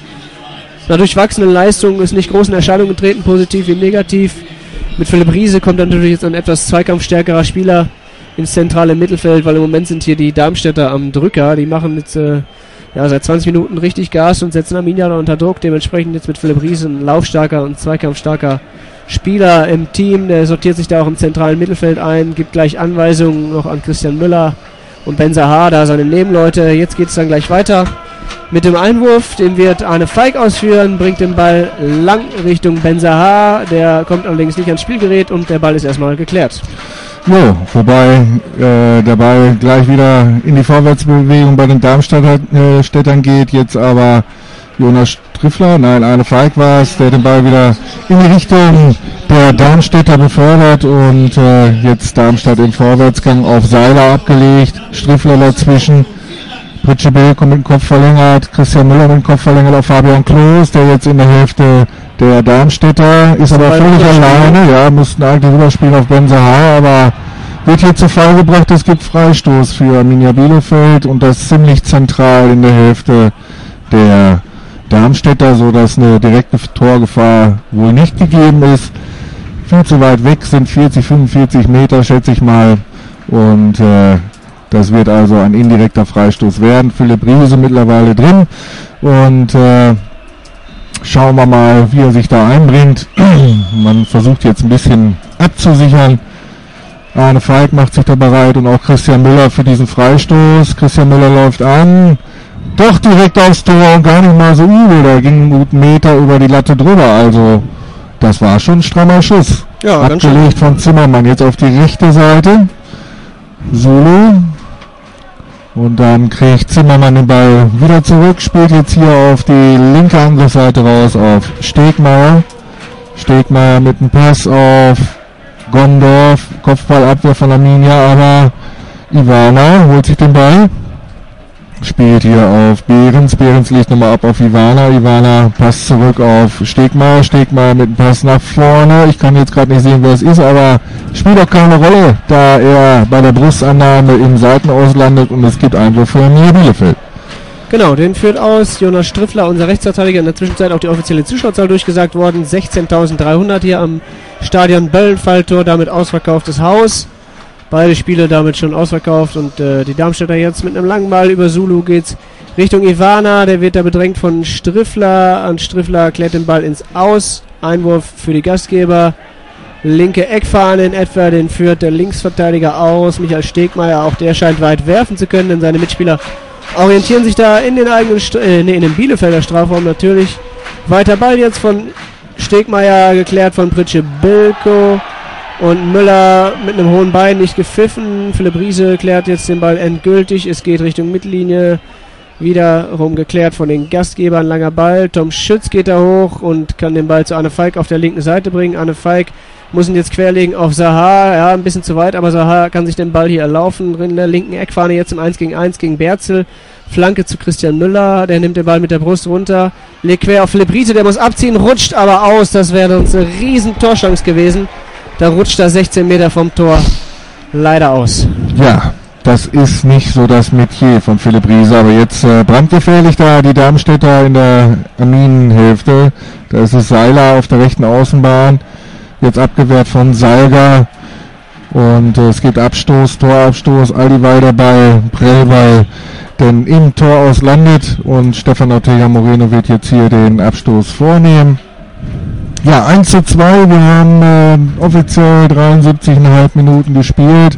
einer durchwachsenen Leistung, ist nicht groß in Erscheinung getreten, positiv wie negativ. Mit Philipp Riese kommt dann natürlich jetzt ein etwas zweikampfstärkerer Spieler ins zentrale Mittelfeld, weil im Moment sind hier die Darmstädter am Drücker. Die machen jetzt äh, ja, seit zwanzig Minuten richtig Gas und setzen Arminia da unter Druck. Dementsprechend jetzt mit Philipp Riese ein laufstarker und zweikampfstarker Spieler im Team. Der sortiert sich da auch im zentralen Mittelfeld ein, gibt gleich Anweisungen noch an Christian Müller und Ben Sahar, da seine Nebenleute. Jetzt geht es dann gleich weiter mit dem Einwurf. Den wird Arne Feig ausführen, bringt den Ball lang Richtung Ben Sahar. Der kommt allerdings nicht ans Spielgerät und der Ball ist erstmal geklärt. Jo, wobei äh, der Ball gleich wieder in die Vorwärtsbewegung bei den Darmstädtern äh, geht. Jetzt aber Jonas Striffler, nein, Arne Feig war es, der den Ball wieder in die Richtung der Darmstädter befördert und äh, jetzt Darmstadt im Vorwärtsgang auf Seiler abgelegt. Striffler dazwischen. Pritsche Bill kommt mit dem Kopf verlängert, Christian Müller mit dem Kopf verlängert auf Fabian Klos, der jetzt in der Hälfte der Darmstädter ist, aber völlig alleine, ja, mussten eigentlich rüberspielen auf Ben Sahar, aber wird hier zu Fall gebracht. Es gibt Freistoß für Arminia Bielefeld und das ziemlich zentral in der Hälfte der Darmstädter, so dass eine direkte Torgefahr wohl nicht gegeben ist. Viel zu weit weg, sind vierzig, fünfundvierzig Meter, schätze ich mal, und äh, das wird also ein indirekter Freistoß werden. Philipp Riese mittlerweile drin und äh, schauen wir mal, wie er sich da einbringt. Man versucht jetzt ein bisschen abzusichern. Arne Feig macht sich da bereit und auch Christian Müller für diesen Freistoß. Christian Müller läuft an. Doch direkt aufs Tor und gar nicht mal so übel. Da ging einen guten Meter über die Latte drüber. Also das war schon ein strammer Schuss. Ja, abgelegt von Zimmermann. Jetzt auf die rechte Seite. Solo. Und dann kriegt Zimmermann den Ball wieder zurück, spielt jetzt hier auf die linke Angriffsseite raus auf Stegmeier. Stegmeier mit einem Pass auf Gondorf, Kopfballabwehr von Arminia, aber Ivana holt sich den Ball, spielt hier auf Behrens, Behrens legt nochmal ab auf Ivana, Ivana passt zurück auf Stegmeier, Stegmeier mit dem Pass nach vorne, ich kann jetzt gerade nicht sehen, wer es ist, aber spielt auch keine Rolle, da er bei der Brustannahme im Seitenaus landet und es gibt Einwurf für Arminia Bielefeld. Genau, den führt aus Jonas Striffler, unser Rechtsverteidiger, in der Zwischenzeit auch die offizielle Zuschauerzahl durchgesagt worden, sechzehntausenddreihundert hier am Stadion Böllenfalltor, damit ausverkauftes Haus. Beide Spiele damit schon ausverkauft und äh, die Darmstädter jetzt mit einem langen Ball über Zulu geht's Richtung Ivana, der wird da bedrängt von Striffler und Striffler klärt den Ball ins Aus. Einwurf für die Gastgeber. Linke Eckfahne in etwa, den führt der Linksverteidiger aus. Michael Stegmeier, auch der scheint weit werfen zu können, denn seine Mitspieler orientieren sich da in den eigenen, St- äh, nee, in den Bielefelder Strafraum natürlich. Weiter Ball jetzt von Stegmeier, geklärt von Pritsche Bilko. Und Müller mit einem hohen Bein nicht gepfiffen. Philipp Riese klärt jetzt den Ball endgültig. Es geht Richtung Mittellinie. Wiederum geklärt von den Gastgebern. Langer Ball. Tom Schütz geht da hoch und kann den Ball zu Arne Feig auf der linken Seite bringen. Arne Feig muss ihn jetzt querlegen auf Sahar. Ja, ein bisschen zu weit, aber Sahar kann sich den Ball hier erlaufen. In der linken Eckfahne jetzt im eins gegen eins gegen Berzel. Flanke zu Christian Müller. Der nimmt den Ball mit der Brust runter. Legt quer auf Philipp Riese. Der muss abziehen, rutscht aber aus. Das wäre uns eine riesen Torchance gewesen. Da rutscht er sechzehn Meter vom Tor leider aus. Ja, das ist nicht so das Metier von Philipp Riese, aber jetzt äh, brandgefährlich da die Darmstädter in der Arminenhälfte. Da ist es Seiler auf der rechten Außenbahn, jetzt abgewehrt von Salga. Und äh, es gibt Abstoß, Torabstoß, all dieweil der Ball Prellball denn im Tor aus landet und Stefan Ortega Moreno wird jetzt hier den Abstoß vornehmen. Ja, eins zu zwei, wir haben äh, offiziell dreiundsiebzig Komma fünf Minuten gespielt.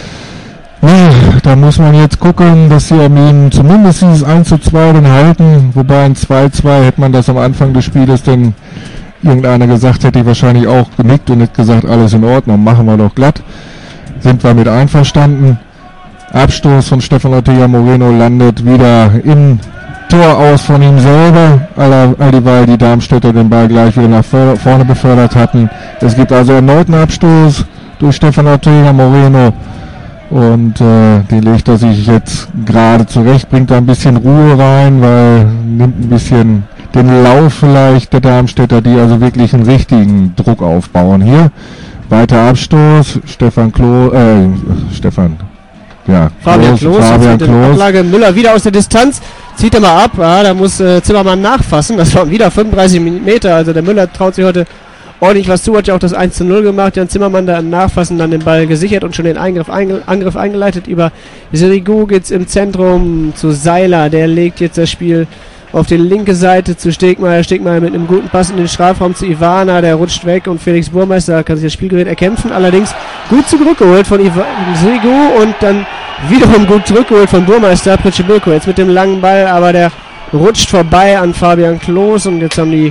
Ja, da muss man jetzt gucken, dass die Arminen zumindest dieses eins zu zwei dann halten, wobei ein zwei zu zwei hätte man das am Anfang des Spieles, denn irgendeiner gesagt, hätte ich wahrscheinlich auch genickt und hätte gesagt, alles in Ordnung, machen wir doch glatt. Sind wir mit einverstanden. Abstoß von Stefan Ortega Moreno landet wieder im Tor aus von ihm selber, all dieweil die Darmstädter den Ball gleich wieder nach vorne befördert hatten. Es gibt also erneut einen Abstoß durch Stefan Ortega Moreno und äh, den legt er sich jetzt gerade zurecht, bringt da ein bisschen Ruhe rein, weil nimmt ein bisschen den Lauf vielleicht der Darmstädter, die also wirklich einen richtigen Druck aufbauen hier. Weiter Abstoß, Stefan Klo, äh, Stefan, ja, Fabian Klos, Fabian Klos. Ablage Müller wieder aus der Distanz, zieht er mal ab, ja, da muss äh, Zimmermann nachfassen, das waren wieder fünfunddreißig Meter, also der Müller traut sich heute ordentlich was zu, hat ja auch das eins zu null gemacht, Jan Zimmermann da im Nachfassen dann den Ball gesichert und schon den Eingriff, einge, Angriff eingeleitet, über Sirigu geht's im Zentrum zu Seiler, der legt jetzt das Spiel auf die linke Seite zu Stegmeier, Stegmeier mit einem guten Pass in den Strafraum zu Ivana, der rutscht weg und Felix Burmeister kann sich das Spielgerät erkämpfen, allerdings gut zurückgeholt von Sirigu und dann wiederum gut zurückgeholt von Burmeister, Pritschebülko jetzt mit dem langen Ball, aber der rutscht vorbei an Fabian Klos und jetzt haben die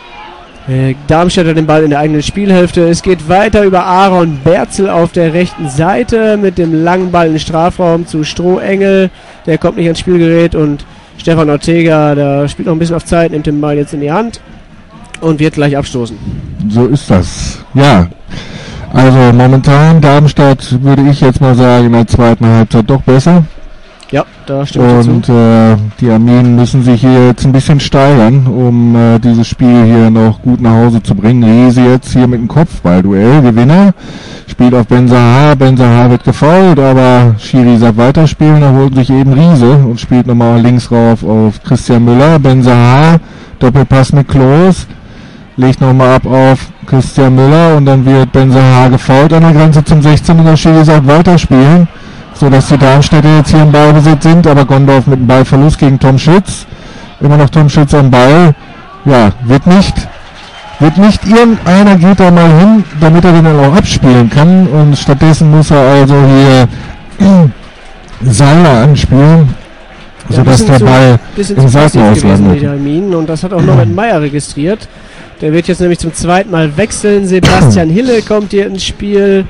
äh, Darmstädter den Ball in der eigenen Spielhälfte. Es geht weiter über Aaron Berzel auf der rechten Seite mit dem langen Ball in den Strafraum zu Strohengel, der kommt nicht ans Spielgerät und Stefan Ortega, der spielt noch ein bisschen auf Zeit, nimmt den Ball jetzt in die Hand und wird gleich abstoßen. So ist das. Ja, also momentan Darmstadt, würde ich jetzt mal sagen, in der zweiten Halbzeit doch besser. Ja, da stimmt. Und äh, die Arminen müssen sich hier jetzt ein bisschen steigern, um äh, dieses Spiel hier noch gut nach Hause zu bringen. Riese jetzt hier mit dem Kopfballduell, Gewinner, spielt auf Ben Sahar, Ben Sahar wird gefoult, aber Schiri sagt weiterspielen, da holt sich eben Riese und spielt nochmal links rauf auf Christian Müller. Ben Sahar, Doppelpass mit Klos, legt nochmal ab auf Christian Müller und dann wird Ben Sahar gefoult an der Grenze zum sechzehn und der Schiri sagt weiterspielen, sodass die Darmstädter jetzt hier im Ballbesitz sind, aber Gondorf mit dem Ballverlust gegen Tom Schütz. Immer noch Tom Schütz am Ball. Ja, wird nicht, wird nicht irgendeiner geht da mal hin, damit er den dann auch abspielen kann und stattdessen muss er also hier Seiler anspielen, ja, sodass der Ball im Seitenhaus landet. Und das hat auch Norbert Meyer registriert. Der wird jetzt nämlich zum zweiten Mal wechseln. Sebastian Hille kommt hier ins Spiel.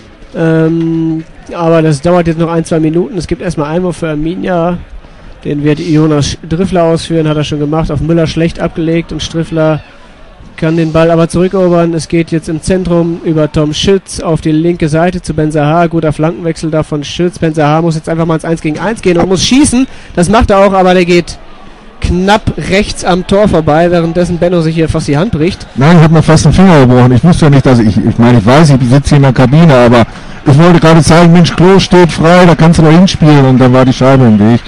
Ähm, aber das dauert jetzt noch ein, zwei Minuten. Es gibt erstmal Einwurf für Arminia. Den wird Jonas Striffler ausführen, hat er schon gemacht. Auf Müller schlecht abgelegt und Striffler kann den Ball aber zurückerobern. Es geht jetzt im Zentrum über Tom Schütz auf die linke Seite zu Ben Sahar. Guter Flankenwechsel da von Schütz. Ben Sahar muss jetzt einfach mal ins eins gegen eins gehen und muss schießen. Das macht er auch, aber der geht knapp rechts am Tor vorbei, währenddessen Benno sich hier fast die Hand bricht. Nein, ich habe mir fast den Finger gebrochen. Ich wusste ja nicht, dass ich, ich meine, ich weiß, ich sitze hier in der Kabine, aber ich wollte gerade zeigen, Mensch, Klos steht frei, da kannst du doch hinspielen und dann war die Scheibe im Weg.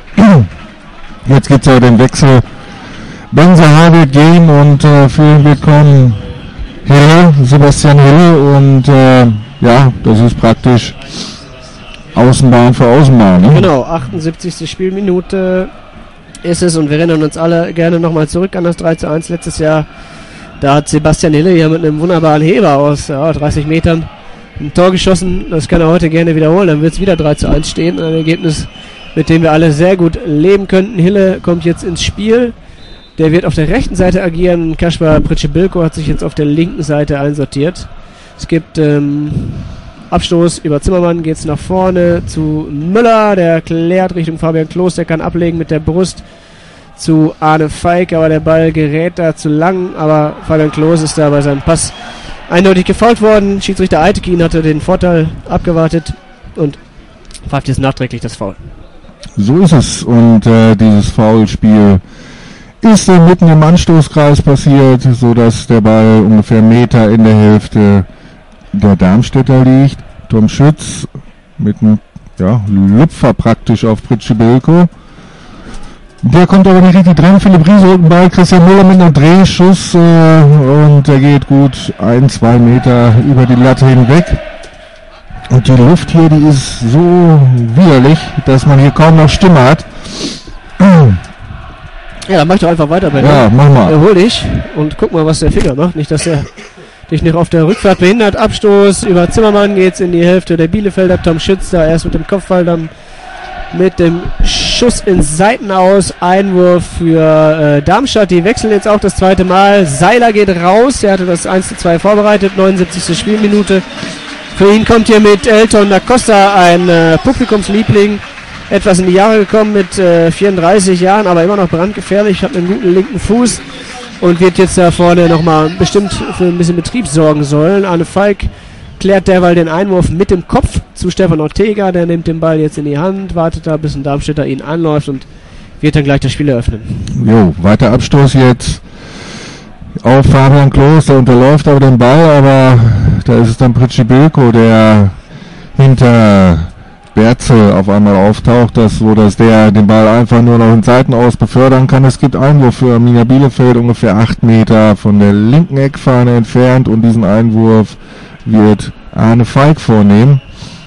Jetzt gibt es ja den Wechsel. Ben Sahar wird gehen und äh, für ihn wird kommen Hill, Sebastian Hill und äh, ja, das ist praktisch Außenbahn für Außenbahn. Ne? Genau, achtundsiebzigste Spielminute ist es und wir erinnern uns alle gerne nochmal zurück an das drei zu eins letztes Jahr. Da hat Sebastian Hille hier mit einem wunderbaren Heber aus ja, dreißig Metern ein Tor geschossen. Das kann er heute gerne wiederholen. Dann wird es wieder drei zu eins stehen. Ein Ergebnis, mit dem wir alle sehr gut leben könnten. Hille kommt jetzt ins Spiel. Der wird auf der rechten Seite agieren. Kaspar Pritschebülko hat sich jetzt auf der linken Seite einsortiert. Es gibt ähm, Abstoß über Zimmermann, geht es nach vorne zu Müller, der klärt Richtung Fabian Klos, der kann ablegen mit der Brust zu Arne Feig, aber der Ball gerät da zu lang, aber Fabian Klos ist da bei seinem Pass eindeutig gefoult worden. Schiedsrichter Eitekin hatte den Vorteil abgewartet und pfeift jetzt nachträglich das Foul. So ist es und äh, dieses Foulspiel ist äh, mitten im Anstoßkreis passiert, sodass der Ball ungefähr einen Meter in der Hälfte der Darmstädter liegt. Tom Schütz mit einem ja, Lüpfer praktisch auf Pritschebülko. Der kommt aber nicht richtig dran. Philipp Riese holt den Ball. Christian Müller mit einem Drehschuss äh, und der geht gut ein, zwei Meter über die Latte hinweg. Und die Luft hier, die ist so widerlich, dass man hier kaum noch Stimme hat. Ja, dann mach doch einfach weiter, Ben. Ja, mach mal. Erhol dich und guck mal, was der Finger macht. Nicht, dass er dich nicht auf der Rückfahrt behindert. Abstoß über Zimmermann geht's in die Hälfte der Bielefelder. Tom Schütz da erst mit dem Kopfball, dann mit dem Schuss ins Seitenaus. Einwurf für äh, Darmstadt. Die wechseln jetzt auch das zweite Mal. Seiler geht raus. Der hatte das eins zu zwei vorbereitet. neunundsiebzigste Spielminute. Für ihn kommt hier mit Elton da Costa ein äh, Publikumsliebling. Etwas in die Jahre gekommen mit äh, vierunddreißig Jahren, aber immer noch brandgefährlich. Hat einen guten linken Fuß und wird jetzt da vorne nochmal bestimmt für ein bisschen Betrieb sorgen sollen. Arne Falk klärt derweil den Einwurf mit dem Kopf zu Stefan Ortega. Der nimmt den Ball jetzt in die Hand, wartet da, bis ein Darmstädter ihn anläuft und wird dann gleich das Spiel eröffnen. Jo, weiter Abstoß jetzt auf Fabian Klos. Der unterläuft aber den Ball, aber da ist es dann Pritschi Bilko, der hinter Berze auf einmal auftaucht, dass, wo das der den Ball einfach nur noch in Seiten aus befördern kann. Es gibt Einwurf für Arminia Bielefeld, ungefähr acht Meter von der linken Eckfahne entfernt, und diesen Einwurf wird Arne Falk vornehmen.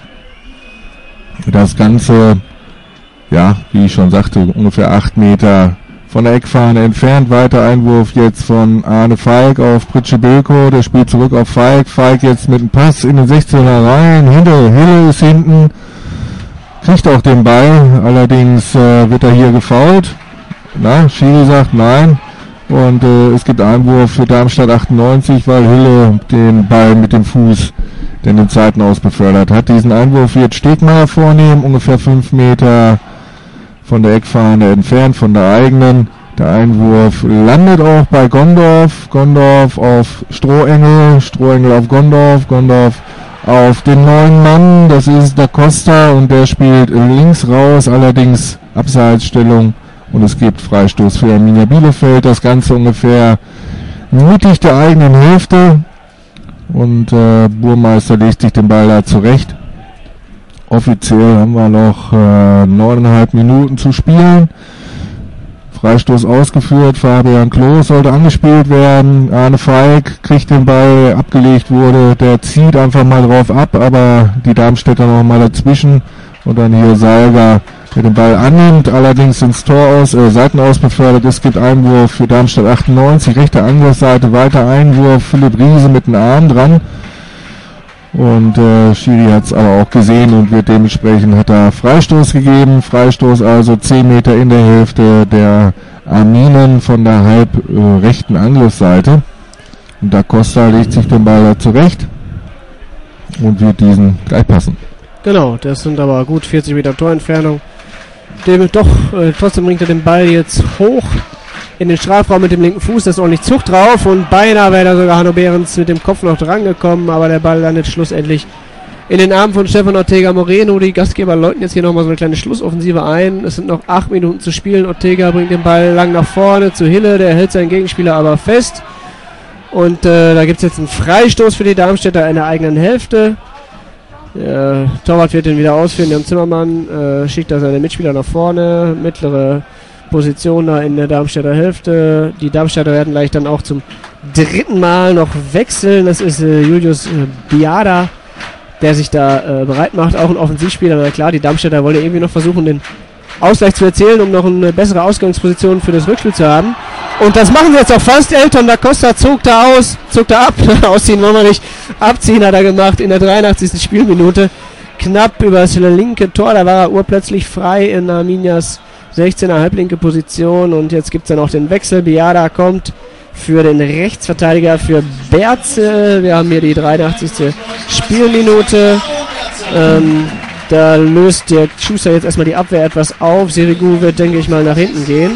Das Ganze, ja, wie ich schon sagte, ungefähr acht Meter von der Eckfahne entfernt. Weiter Einwurf jetzt von Arne Falk auf Pritschi Bilko, der spielt zurück auf Falk. Falk jetzt mit dem Pass in den sechzehner rein, hinter Hille ist hinten, kriegt auch den Ball, allerdings äh, wird er hier gefoult. Na, Schiri sagt nein. Und äh, es gibt Einwurf für Darmstadt achtundneunzig, weil Hille den Ball mit dem Fuß den den Seitenaus befördert hat. Diesen Einwurf wird Stegmeier vornehmen, ungefähr fünf Meter von der Eckfahne entfernt, von der eigenen. Der Einwurf landet auch bei Gondorf. Gondorf auf Strohengel, Strohengel auf Gondorf, Gondorf auf den neuen Mann, das ist Da Costa, und der spielt links raus, allerdings Abseitsstellung, und es gibt Freistoß für Arminia Bielefeld. Das Ganze ungefähr mittig der eigenen Hälfte, und äh, Burmeister legt sich den Ball da zurecht. Offiziell haben wir noch äh, neuneinhalb Minuten zu spielen. Freistoß ausgeführt, Fabian Klos sollte angespielt werden, Arne Falk kriegt den Ball, abgelegt wurde, der zieht einfach mal drauf ab, aber die Darmstädter noch mal dazwischen, und dann hier Salger, der den Ball annimmt, allerdings ins Tor aus, äh, Seitenaus befördert. Es gibt Einwurf für Darmstadt achtundneunzig, rechte Angriffsseite, weiter Einwurf, Philipp Riese mit dem Arm dran. Und äh, Schiri hat es aber auch gesehen und wird dementsprechend, hat er Freistoß gegeben. Freistoß also zehn Meter in der Hälfte der Arminen von der halb äh, rechten Angriffsseite. Und Da Costa legt sich den Ball da zurecht und wird diesen gleich passen. Genau, das sind aber gut vierzig Meter Torentfernung. Dem, doch, äh, trotzdem bringt er den Ball jetzt hoch in den Strafraum mit dem linken Fuß, das ist ordentlich Zug drauf, und beinahe wäre da sogar Hanno Behrens mit dem Kopf noch dran gekommen, aber der Ball landet schlussendlich in den Armen von Stefan Ortega Moreno. Die Gastgeber läuten jetzt hier nochmal so eine kleine Schlussoffensive ein. Es sind noch acht Minuten zu spielen. Ortega bringt den Ball lang nach vorne zu Hille, der hält seinen Gegenspieler aber fest. Und äh, da gibt es jetzt einen Freistoß für die Darmstädter in der eigenen Hälfte. Der Torwart wird den wieder ausführen, der Zimmermann äh, schickt da seine Mitspieler nach vorne, mittlere Position da in der Darmstädter Hälfte. Die Darmstädter werden gleich dann auch zum dritten Mal noch wechseln. Das ist äh, Julius äh, Biada, der sich da äh, bereit macht. Auch ein Offensivspieler. Na klar, die Darmstädter wollen irgendwie noch versuchen, den Ausgleich zu erzielen, um noch eine bessere Ausgangsposition für das Rückspiel zu haben. Und das machen sie jetzt auch fast. Elton da Costa zog da aus, zog da ab. Ausziehen wollen wir nicht. Abziehen hat er gemacht in der dreiundachtzigsten Spielminute. Knapp übers linke Tor. Da war er urplötzlich frei in Arminias sechzehner halblinke Position, und jetzt gibt es dann auch den Wechsel. Biada kommt für den Rechtsverteidiger für Berze. Wir haben hier die dreiundachtzigste Spielminute. Ähm, da löst der Schuster jetzt erstmal die Abwehr etwas auf. Sirigu wird, denke ich mal, nach hinten gehen.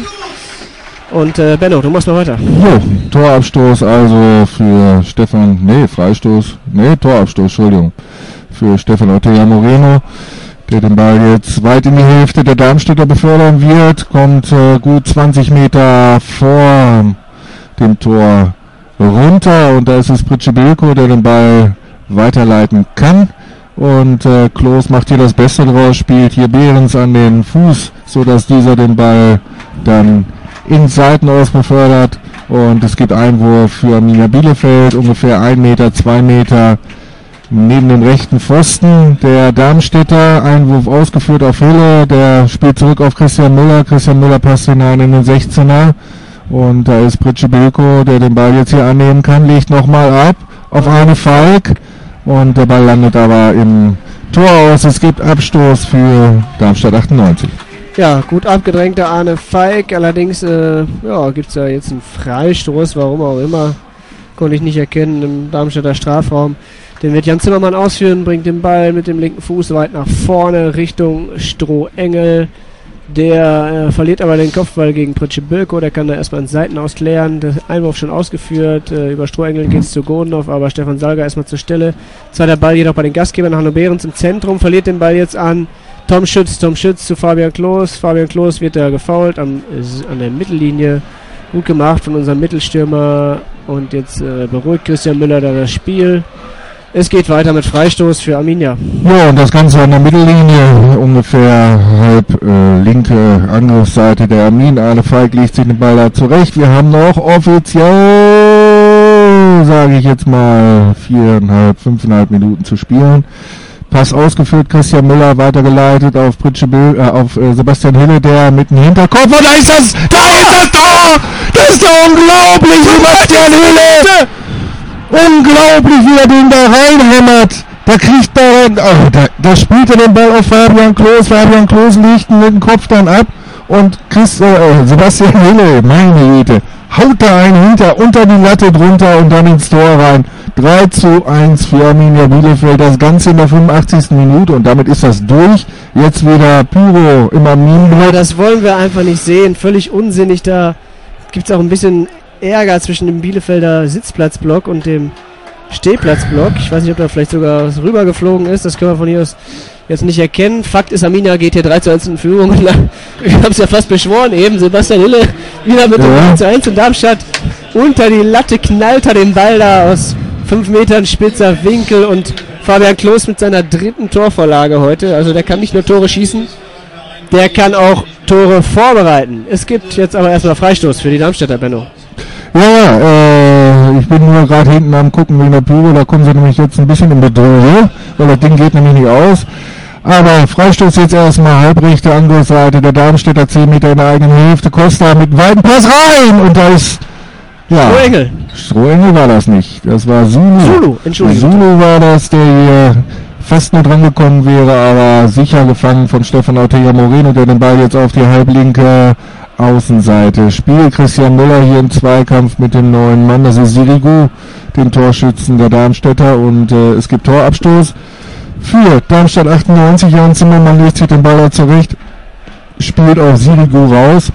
Und äh, Benno, du machst mal weiter. Jo, Torabstoß also für Stefan, nee, Freistoß, nee, Torabstoß, Entschuldigung, für Stefan Ortega Moreno, der den Ball jetzt weit in die Hälfte der Darmstädter befördern wird, kommt äh, gut zwanzig Meter vor dem Tor runter, und da ist es Pritschi Bilko, der den Ball weiterleiten kann, und äh, Klos macht hier das Beste draus, spielt hier Behrens an den Fuß, so dass dieser den Ball dann ins Seitenaus befördert, und es gibt Einwurf für Arminia Bielefeld, ungefähr ein Meter, zwei Meter neben den rechten Pfosten. Der Darmstädter, Einwurf ausgeführt auf Hille, der spielt zurück auf Christian Müller. Christian Müller passt hinein in den sechzehner. Und da ist Pritsche Bilko, der den Ball jetzt hier annehmen kann, legt nochmal ab auf Arne Falk. Und der Ball landet aber im Tor aus. Es gibt Abstoß für Darmstadt achtundneunzig. Ja, gut abgedrängter Arne Falk. Allerdings äh, ja, gibt es ja jetzt einen Freistoß, warum auch immer. Konnte ich nicht erkennen im Darmstädter Strafraum. Den wird Jan Zimmermann ausführen, bringt den Ball mit dem linken Fuß weit nach vorne Richtung Strohengel. Der äh, verliert aber den Kopfball gegen Pritsche Bilko. Der kann da erstmal ins Seitenaus klären. Der Einwurf schon ausgeführt. Äh, über Strohengel geht es zu Godendorf, aber Stefan Salga erstmal zur Stelle. Zweiter Ball jedoch bei den Gastgebern. Hanno Behrens im Zentrum. Verliert den Ball jetzt an Tom Schütz. Tom Schütz zu Fabian Klos. Fabian Klos wird da gefoult am, äh, an der Mittellinie. Gut gemacht von unserem Mittelstürmer. Und jetzt äh, beruhigt Christian Müller da das Spiel. Es geht weiter mit Freistoß für Arminia. Ja, und das Ganze an der Mittellinie, ungefähr halb äh, linke Angriffsseite der Armin. Arne Falk legt sich den Ball da zurecht. Wir haben noch offiziell, sage ich jetzt mal, viereinhalb, fünfeinhalb Minuten zu spielen. Pass ausgeführt, Christian Müller weitergeleitet auf Pritsche Bil- äh, auf äh, Sebastian Hille, der mit dem Hinterkopf. Und da ist das! Da ist das Tor! Das ist ja unglaublich, Sebastian Hille! Unglaublich, wie er den da reinhämmert. Da kriegt er, oh, da, da spielt er den Ball auf Fabian Klos. Fabian Klos legt ihn mit dem Kopf dann ab. Und Chris, äh, Sebastian Hille, meine Güte, haut da einen hinter, unter die Latte drunter und dann ins Tor rein. drei zu eins für Arminia Bielefeld. Das Ganze in der fünfundachtzigsten Minute und damit ist das durch. Jetzt wieder Pyro im Arminenblock. Ja, das wollen wir einfach nicht sehen. Völlig unsinnig. Da gibt es auch ein bisschen Ärger zwischen dem Bielefelder Sitzplatzblock und dem Stehplatzblock. Ich weiß nicht, ob da vielleicht sogar was rübergeflogen ist. Das können wir von hier aus jetzt nicht erkennen. Fakt ist, Arminia geht hier drei zu eins in Führung. Wir haben es ja fast beschworen eben. Sebastian Hille wieder mit dem ja. drei zu eins und Darmstadt unter die Latte knallt er den Ball da aus fünf Metern spitzer Winkel und Fabian Klos mit seiner dritten Torvorlage heute. Also der kann nicht nur Tore schießen, der kann auch Tore vorbereiten. Es gibt jetzt aber erstmal Freistoß für die Darmstädter, Benno. Ja, äh, ich bin nur gerade hinten am gucken wegen der Pyro, da kommen sie nämlich jetzt ein bisschen in Bedrohung, weil das Ding geht nämlich nicht aus. Aber Freistoß jetzt erstmal halbrechte Angriffsseite der Darmstädter, zehn Meter in der eigenen Hälfte, Costa mit weiten Pass rein und da ist, ja, Strohengel. Strohengel war das nicht, das war Zulu. Zulu, Entschuldigung. Zulu war das, der hier fast nur dran gekommen wäre, aber sicher gefangen von Stefan Ortega Moreno, der den Ball jetzt auf die halblinke Außenseite spielt. Christian Müller hier im Zweikampf mit dem neuen Mann, das ist Sirigu, dem Torschützen der Darmstädter und äh, es gibt Torabstoß für Darmstadt achtundneunzig. Jan Zimmermann legt sich den Ball da zurecht, spielt auf Sirigu raus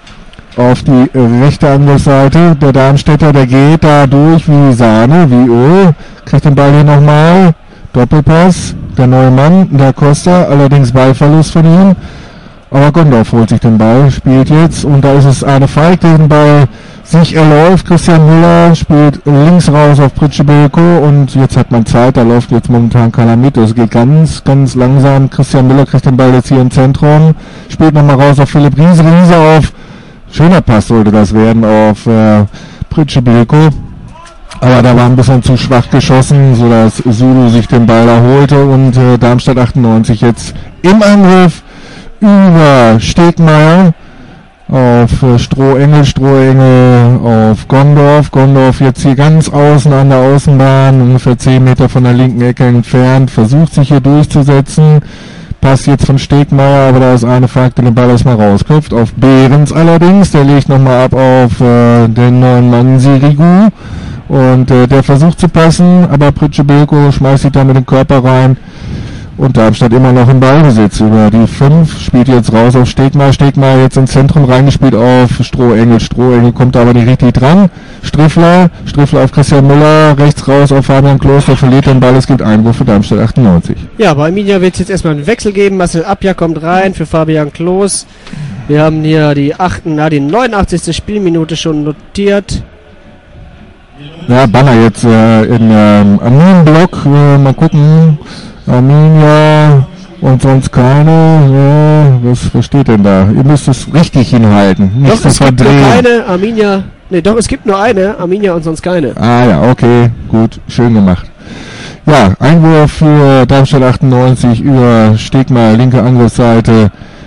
auf die äh, rechte Angriffsseite. Der Darmstädter, der geht da durch wie Sahne, wie Öl, kriegt den Ball hier nochmal, Doppelpass, der neue Mann, der Costa, allerdings Ballverlust von ihm. Aber Gondorf holt sich den Ball, spielt jetzt und da ist es Arne Falk, der den Ball sich erläuft. Christian Müller spielt links raus auf Pritsche Bilko und jetzt hat man Zeit, da läuft jetzt momentan keiner mit. Es geht ganz, ganz langsam. Christian Müller kriegt den Ball jetzt hier im Zentrum, spielt nochmal raus auf Philipp Riese, Riese auf, schöner Pass sollte das werden, auf äh, Pritsche Bilko. Aber da war ein bisschen zu schwach geschossen, sodass Zulu sich den Ball da holte und äh, Darmstadt achtundneunzig jetzt im Angriff über Stegmeier auf äh, Strohengel, Strohengel auf Gondorf. Gondorf jetzt hier ganz außen an der Außenbahn, ungefähr zehn Meter von der linken Ecke entfernt, versucht sich hier durchzusetzen. Pass jetzt von Stegmeier, aber da ist eine Falk, der den Ball erstmal rausköpft. Auf Behrens allerdings, der legt nochmal ab auf äh, den neuen Mann Sirigu. Und äh, der versucht zu passen, aber Pritsche Bilko schmeißt sich da mit dem Körper rein. Und Darmstadt immer noch im Ballbesitz über die fünf, spielt jetzt raus auf Stegmeier, Stegmeier jetzt ins Zentrum reingespielt auf Strohengel, Strohengel kommt aber nicht richtig dran, Striffler, Striffler auf Christian Müller, rechts raus auf Fabian Klos, der verliert den Ball, es gibt Einwurf für Darmstadt achtundneunzig. Ja, bei Arminia wird es jetzt erstmal einen Wechsel geben, Marcel Abja kommt rein für Fabian Klos, wir haben hier die, achten, na, die neunundachtzigste Spielminute schon notiert. Ja, Banner jetzt äh, in ähm, Arminenblock, äh, mal gucken, Arminia und sonst keine. Ja, was, was steht denn da? Ihr müsst es richtig hinhalten. Nicht doch, es gibt nur keine Arminia. Ne, doch, es gibt nur eine. Arminia und sonst keine. Ah ja, okay. Gut. Schön gemacht. Ja, Einwurf für Darmstadt achtundneunzig über Stegmaier, linke Angriffsseite.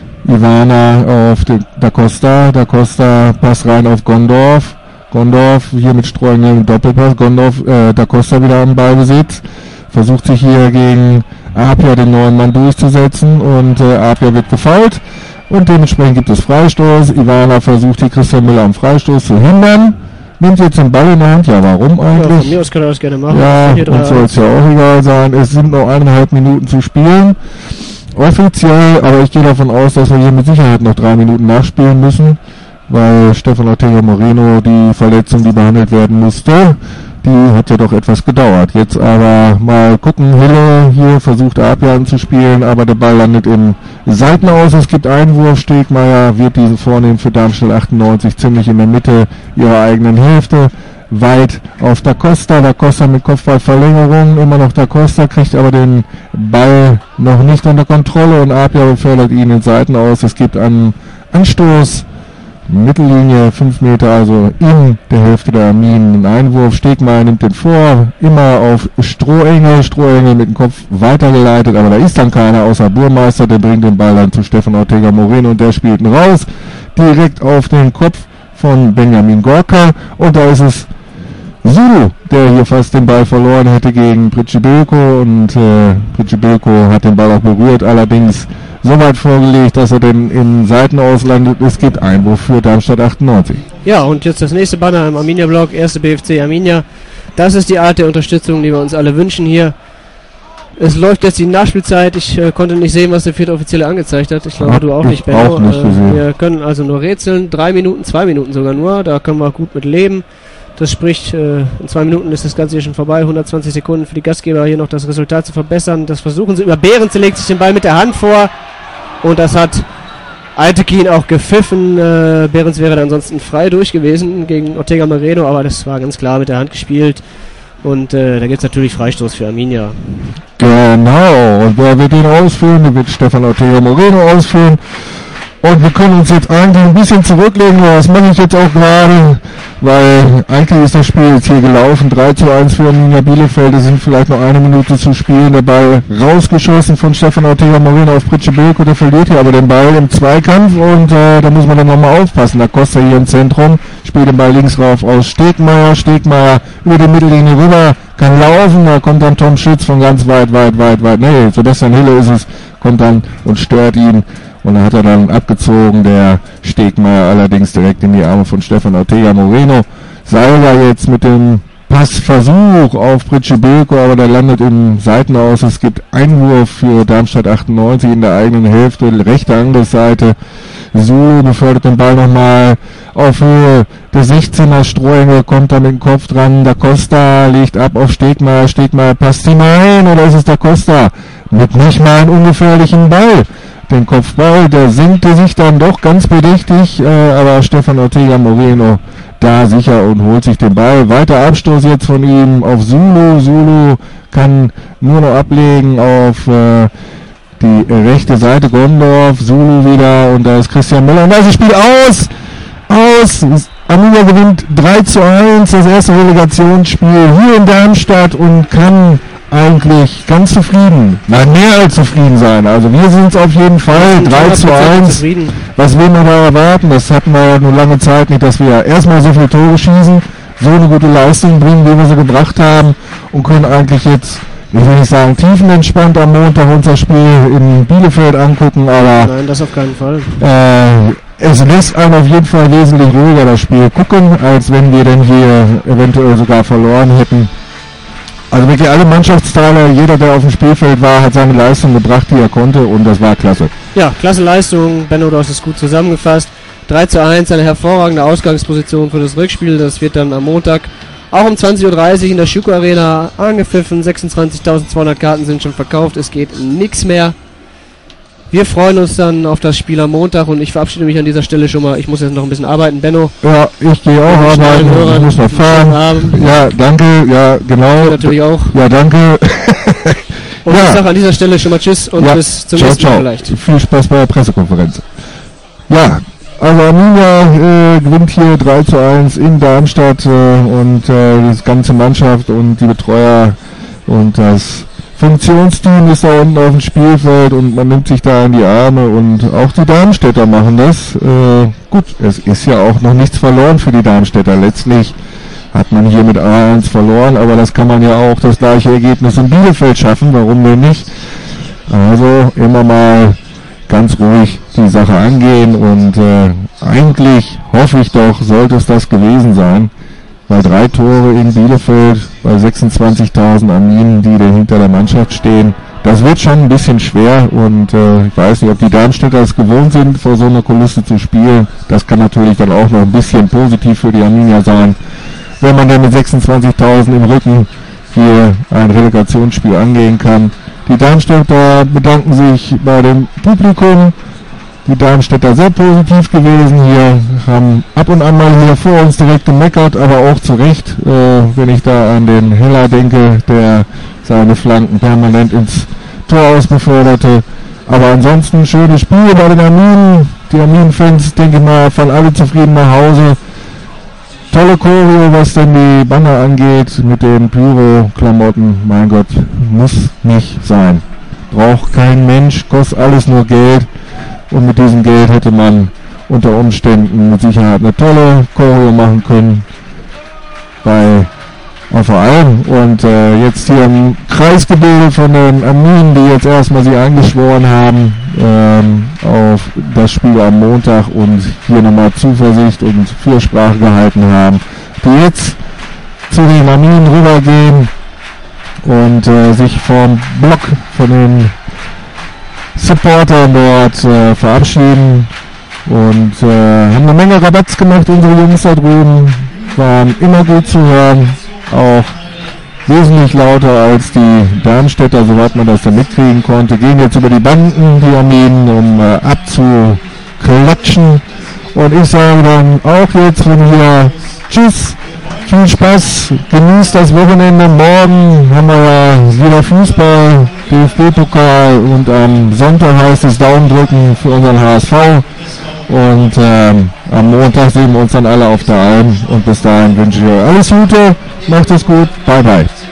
Ivana auf den Da Costa. Da Costa, Pass rein auf Gondorf. Gondorf hier mit Strohengel im Doppelpass. Gondorf, äh, Da Costa wieder am Ballbesitz. Versucht sich hier gegen Apia den neuen Mann durchzusetzen und äh, Apia wird gefoult. Und dementsprechend gibt es Freistoß. Ivana versucht hier Christian Müller am Freistoß zu hindern. Nimmt jetzt den Ball in der Hand. Ja, warum eigentlich? Ja, von mir aus kann er das gerne machen. Ja, uns soll es ja auch egal sein. Es sind noch eineinhalb Minuten zu spielen. Offiziell, aber ich gehe davon aus, dass wir hier mit Sicherheit noch drei Minuten nachspielen müssen, weil Stefan Ortega Moreno, die Verletzung, die behandelt werden musste, die hat ja doch etwas gedauert. Jetzt aber mal gucken, Hille hier versucht Apia anzuspielen, aber der Ball landet im Seitenaus. Es gibt Einwurf, Stegmaier wird diesen vornehmen für Darmstadt achtundneunzig, ziemlich in der Mitte ihrer eigenen Hälfte. Weit auf Da Costa, Da Costa mit Kopfballverlängerung, immer noch Da Costa, kriegt aber den Ball noch nicht unter Kontrolle und Apia befördert ihn in Seitenaus. Es gibt einen Anstoß, Mittellinie, fünf Meter, also in der Hälfte der Arminen. Ein Einwurf, Stegmaier nimmt den vor, immer auf Strohengel, Strohengel mit dem Kopf weitergeleitet, aber da ist dann keiner außer Burmeister, der bringt den Ball dann zu Stefan Ortega Moreno und der spielt ihn raus, direkt auf den Kopf von Benjamin Gorka und da ist es Zulu, der hier fast den Ball verloren hätte gegen Prichibilko und äh, Prichibilko hat den Ball auch berührt, allerdings so weit vorgelegt, dass er den in Seitenaus landet. Es gibt Einwurf für Darmstadt achtundneunzig. Ja, und jetzt das nächste Banner im Arminia-Block, erste B F C Arminia. Das ist die Art der Unterstützung, die wir uns alle wünschen hier. Es läuft jetzt die Nachspielzeit. Ich äh, konnte nicht sehen, was der vierte Offizielle angezeigt hat. Ich glaube, Hab du auch nicht, Benno. Auch nicht äh, wir können also nur rätseln. Drei Minuten, zwei Minuten sogar nur. Da können wir gut mit leben. Das spricht, äh, in zwei Minuten ist das Ganze hier schon vorbei. hundertzwanzig Sekunden für die Gastgeber, hier noch das Resultat zu verbessern. Das versuchen sie über Behrens, legt sich den Ball mit der Hand vor. Und das hat Altekin auch gepfiffen. Äh, Behrens wäre dann ansonsten frei durch gewesen gegen Ortega Moreno, aber das war ganz klar mit der Hand gespielt. Und äh, da gibt es natürlich Freistoß für Arminia. Genau, und wer wird ihn ausführen? Der wird Stefan Ortega Moreno ausführen. Und wir können uns jetzt eigentlich ein bisschen zurücklegen, das mache ich jetzt auch gerade, weil eigentlich ist das Spiel jetzt hier gelaufen, drei zu eins für Arminia Bielefeld, es sind vielleicht noch eine Minute zu spielen, der Ball rausgeschossen von Stefan Ortega Moreno auf Prichibilko, der verliert hier aber den Ball im Zweikampf und äh, da muss man dann nochmal aufpassen, da Costa hier im Zentrum, spielt den Ball links rauf aus Stegmaier, Stegmaier über die Mittellinie rüber, kann laufen, da kommt dann Tom Schütz von ganz weit, weit, weit, weit, nee, Sebastian Hille ist es, kommt dann und stört ihn. Und da hat er dann abgezogen, der Stegmaier allerdings direkt in die Arme von Stefan Ortega Moreno. Salva jetzt mit dem Passversuch auf Prichibilko, aber der landet im Seitenaus. Es gibt Einwurf für Darmstadt achtundneunzig in der eigenen Hälfte, rechte Angriffsseite. Zulu befördert den Ball nochmal auf Höhe der sechzehner. Strohengel kommt da mit dem Kopf dran. Da Costa legt ab auf Stegmaier. Stegmaier passt hinein, oder ist es Da Costa? Mit nicht mal einem ungefährlichen Ball. Den Kopfball, der senkte sich dann doch ganz bedächtig, äh, aber Stefan Ortega Moreno da sicher und holt sich den Ball. Weiter Abstoß jetzt von ihm auf Zulu. Zulu kann nur noch ablegen auf äh, die rechte Seite. Gondorf, Zulu wieder und da ist Christian Müller. Und da ist das Spiel aus! Aus! Arminia gewinnt drei zu eins, das erste Relegationsspiel hier in Darmstadt und kann eigentlich ganz zufrieden, nein, mehr als zufrieden sein. Also wir sind es auf jeden Fall, drei zu eins. Was will man da erwarten? Das hatten wir ja nur lange Zeit nicht, dass wir erstmal so viele Tore schießen, so eine gute Leistung bringen, wie wir sie gebracht haben und können eigentlich jetzt, ich will nicht sagen tiefenentspannt am Montag unser Spiel in Bielefeld angucken, aber nein, das auf keinen Fall. Äh, es lässt einem auf jeden Fall wesentlich ruhiger das Spiel gucken, als wenn wir denn hier eventuell sogar verloren hätten. Also wirklich alle Mannschaftsteile, jeder, der auf dem Spielfeld war, hat seine Leistung gebracht, die er konnte und das war klasse. Ja, klasse Leistung, Benno, du hast es gut zusammengefasst. drei zu eins, eine hervorragende Ausgangsposition für das Rückspiel, das wird dann am Montag auch um zwanzig Uhr dreißig in der Schuko Arena angepfiffen, sechsundzwanzigtausendzweihundert Karten sind schon verkauft, es geht nichts mehr. Wir freuen uns dann auf das Spiel am Montag und ich verabschiede mich an dieser Stelle schon mal. Ich muss jetzt noch ein bisschen arbeiten, Benno. Ja, ich gehe auch arbeiten, ich muss noch fahren. Ja, danke, ja, genau. Ich natürlich auch. Ja, danke. Und ja. Ich sage an dieser Stelle schon mal Tschüss und ja. bis zum ciao, nächsten Mal ciao. vielleicht. Viel Spaß bei der Pressekonferenz. Ja, also Arminia äh, gewinnt hier drei zu eins in Darmstadt äh, und äh, die ganze Mannschaft und die Betreuer Und das Funktionsteam ist da unten auf dem Spielfeld und man nimmt sich da in die Arme und auch die Darmstädter machen das. Äh, gut, es ist ja auch noch nichts verloren für die Darmstädter. Letztlich hat man hier mit A eins verloren, aber das kann man ja auch das gleiche Ergebnis in Bielefeld schaffen, warum denn nicht? Also immer mal ganz ruhig die Sache angehen und äh, eigentlich hoffe ich doch, sollte es das gewesen sein, weil drei Tore in Bielefeld bei sechsundzwanzigtausend Arminen, die da hinter der Mannschaft stehen, das wird schon ein bisschen schwer und äh, ich weiß nicht, ob die Darmstädter es gewohnt sind, vor so einer Kulisse zu spielen. Das kann natürlich dann auch noch ein bisschen positiv für die Arminia sein, wenn man dann mit sechsundzwanzigtausend im Rücken hier ein Relegationsspiel angehen kann. Die Darmstädter bedanken sich bei dem Publikum. Die Darmstädter sehr positiv gewesen hier, haben ab und an mal hier vor uns direkt gemeckert, aber auch zu Recht, äh, wenn ich da an den Heller denke, der seine Flanken permanent ins Tor ausbeförderte. Aber ansonsten schönes Spiel bei den Arminen. Die Arminen-Fans, denke ich mal, fahren alle zufrieden nach Hause. Tolle Choreo, was denn die Banner angeht, mit den Pyro-Klamotten. Mein Gott, muss nicht sein. Braucht kein Mensch, kostet alles nur Geld. Und mit diesem Geld hätte man unter Umständen mit Sicherheit eine tolle Choreo machen können bei V M. Und äh, jetzt hier im Kreis gebildet von den Arminen, die jetzt erstmal sie eingeschworen haben ähm, auf das Spiel am Montag und hier nochmal Zuversicht und Fürsprache gehalten haben, die jetzt zu den Arminen rübergehen und äh, sich vom Block von den Supporter dort äh, verabschieden und äh, haben eine Menge Rabatz gemacht, unsere Jungs da drüben, waren immer gut zu hören, auch wesentlich lauter als die Darmstädter, soweit man das dann mitkriegen konnte, gehen jetzt über die Banden, die Arminen, um äh, abzuklatschen und ich sage dann auch jetzt von hier tschüss, viel Spaß, genießt das Wochenende, morgen haben wir ja wieder Fußball, D F B-Pokal und am Sonntag heißt es Daumen drücken für unseren H S V und ähm, am Montag sehen wir uns dann alle auf der Alm und bis dahin wünsche ich euch alles Gute, macht es gut, bye bye.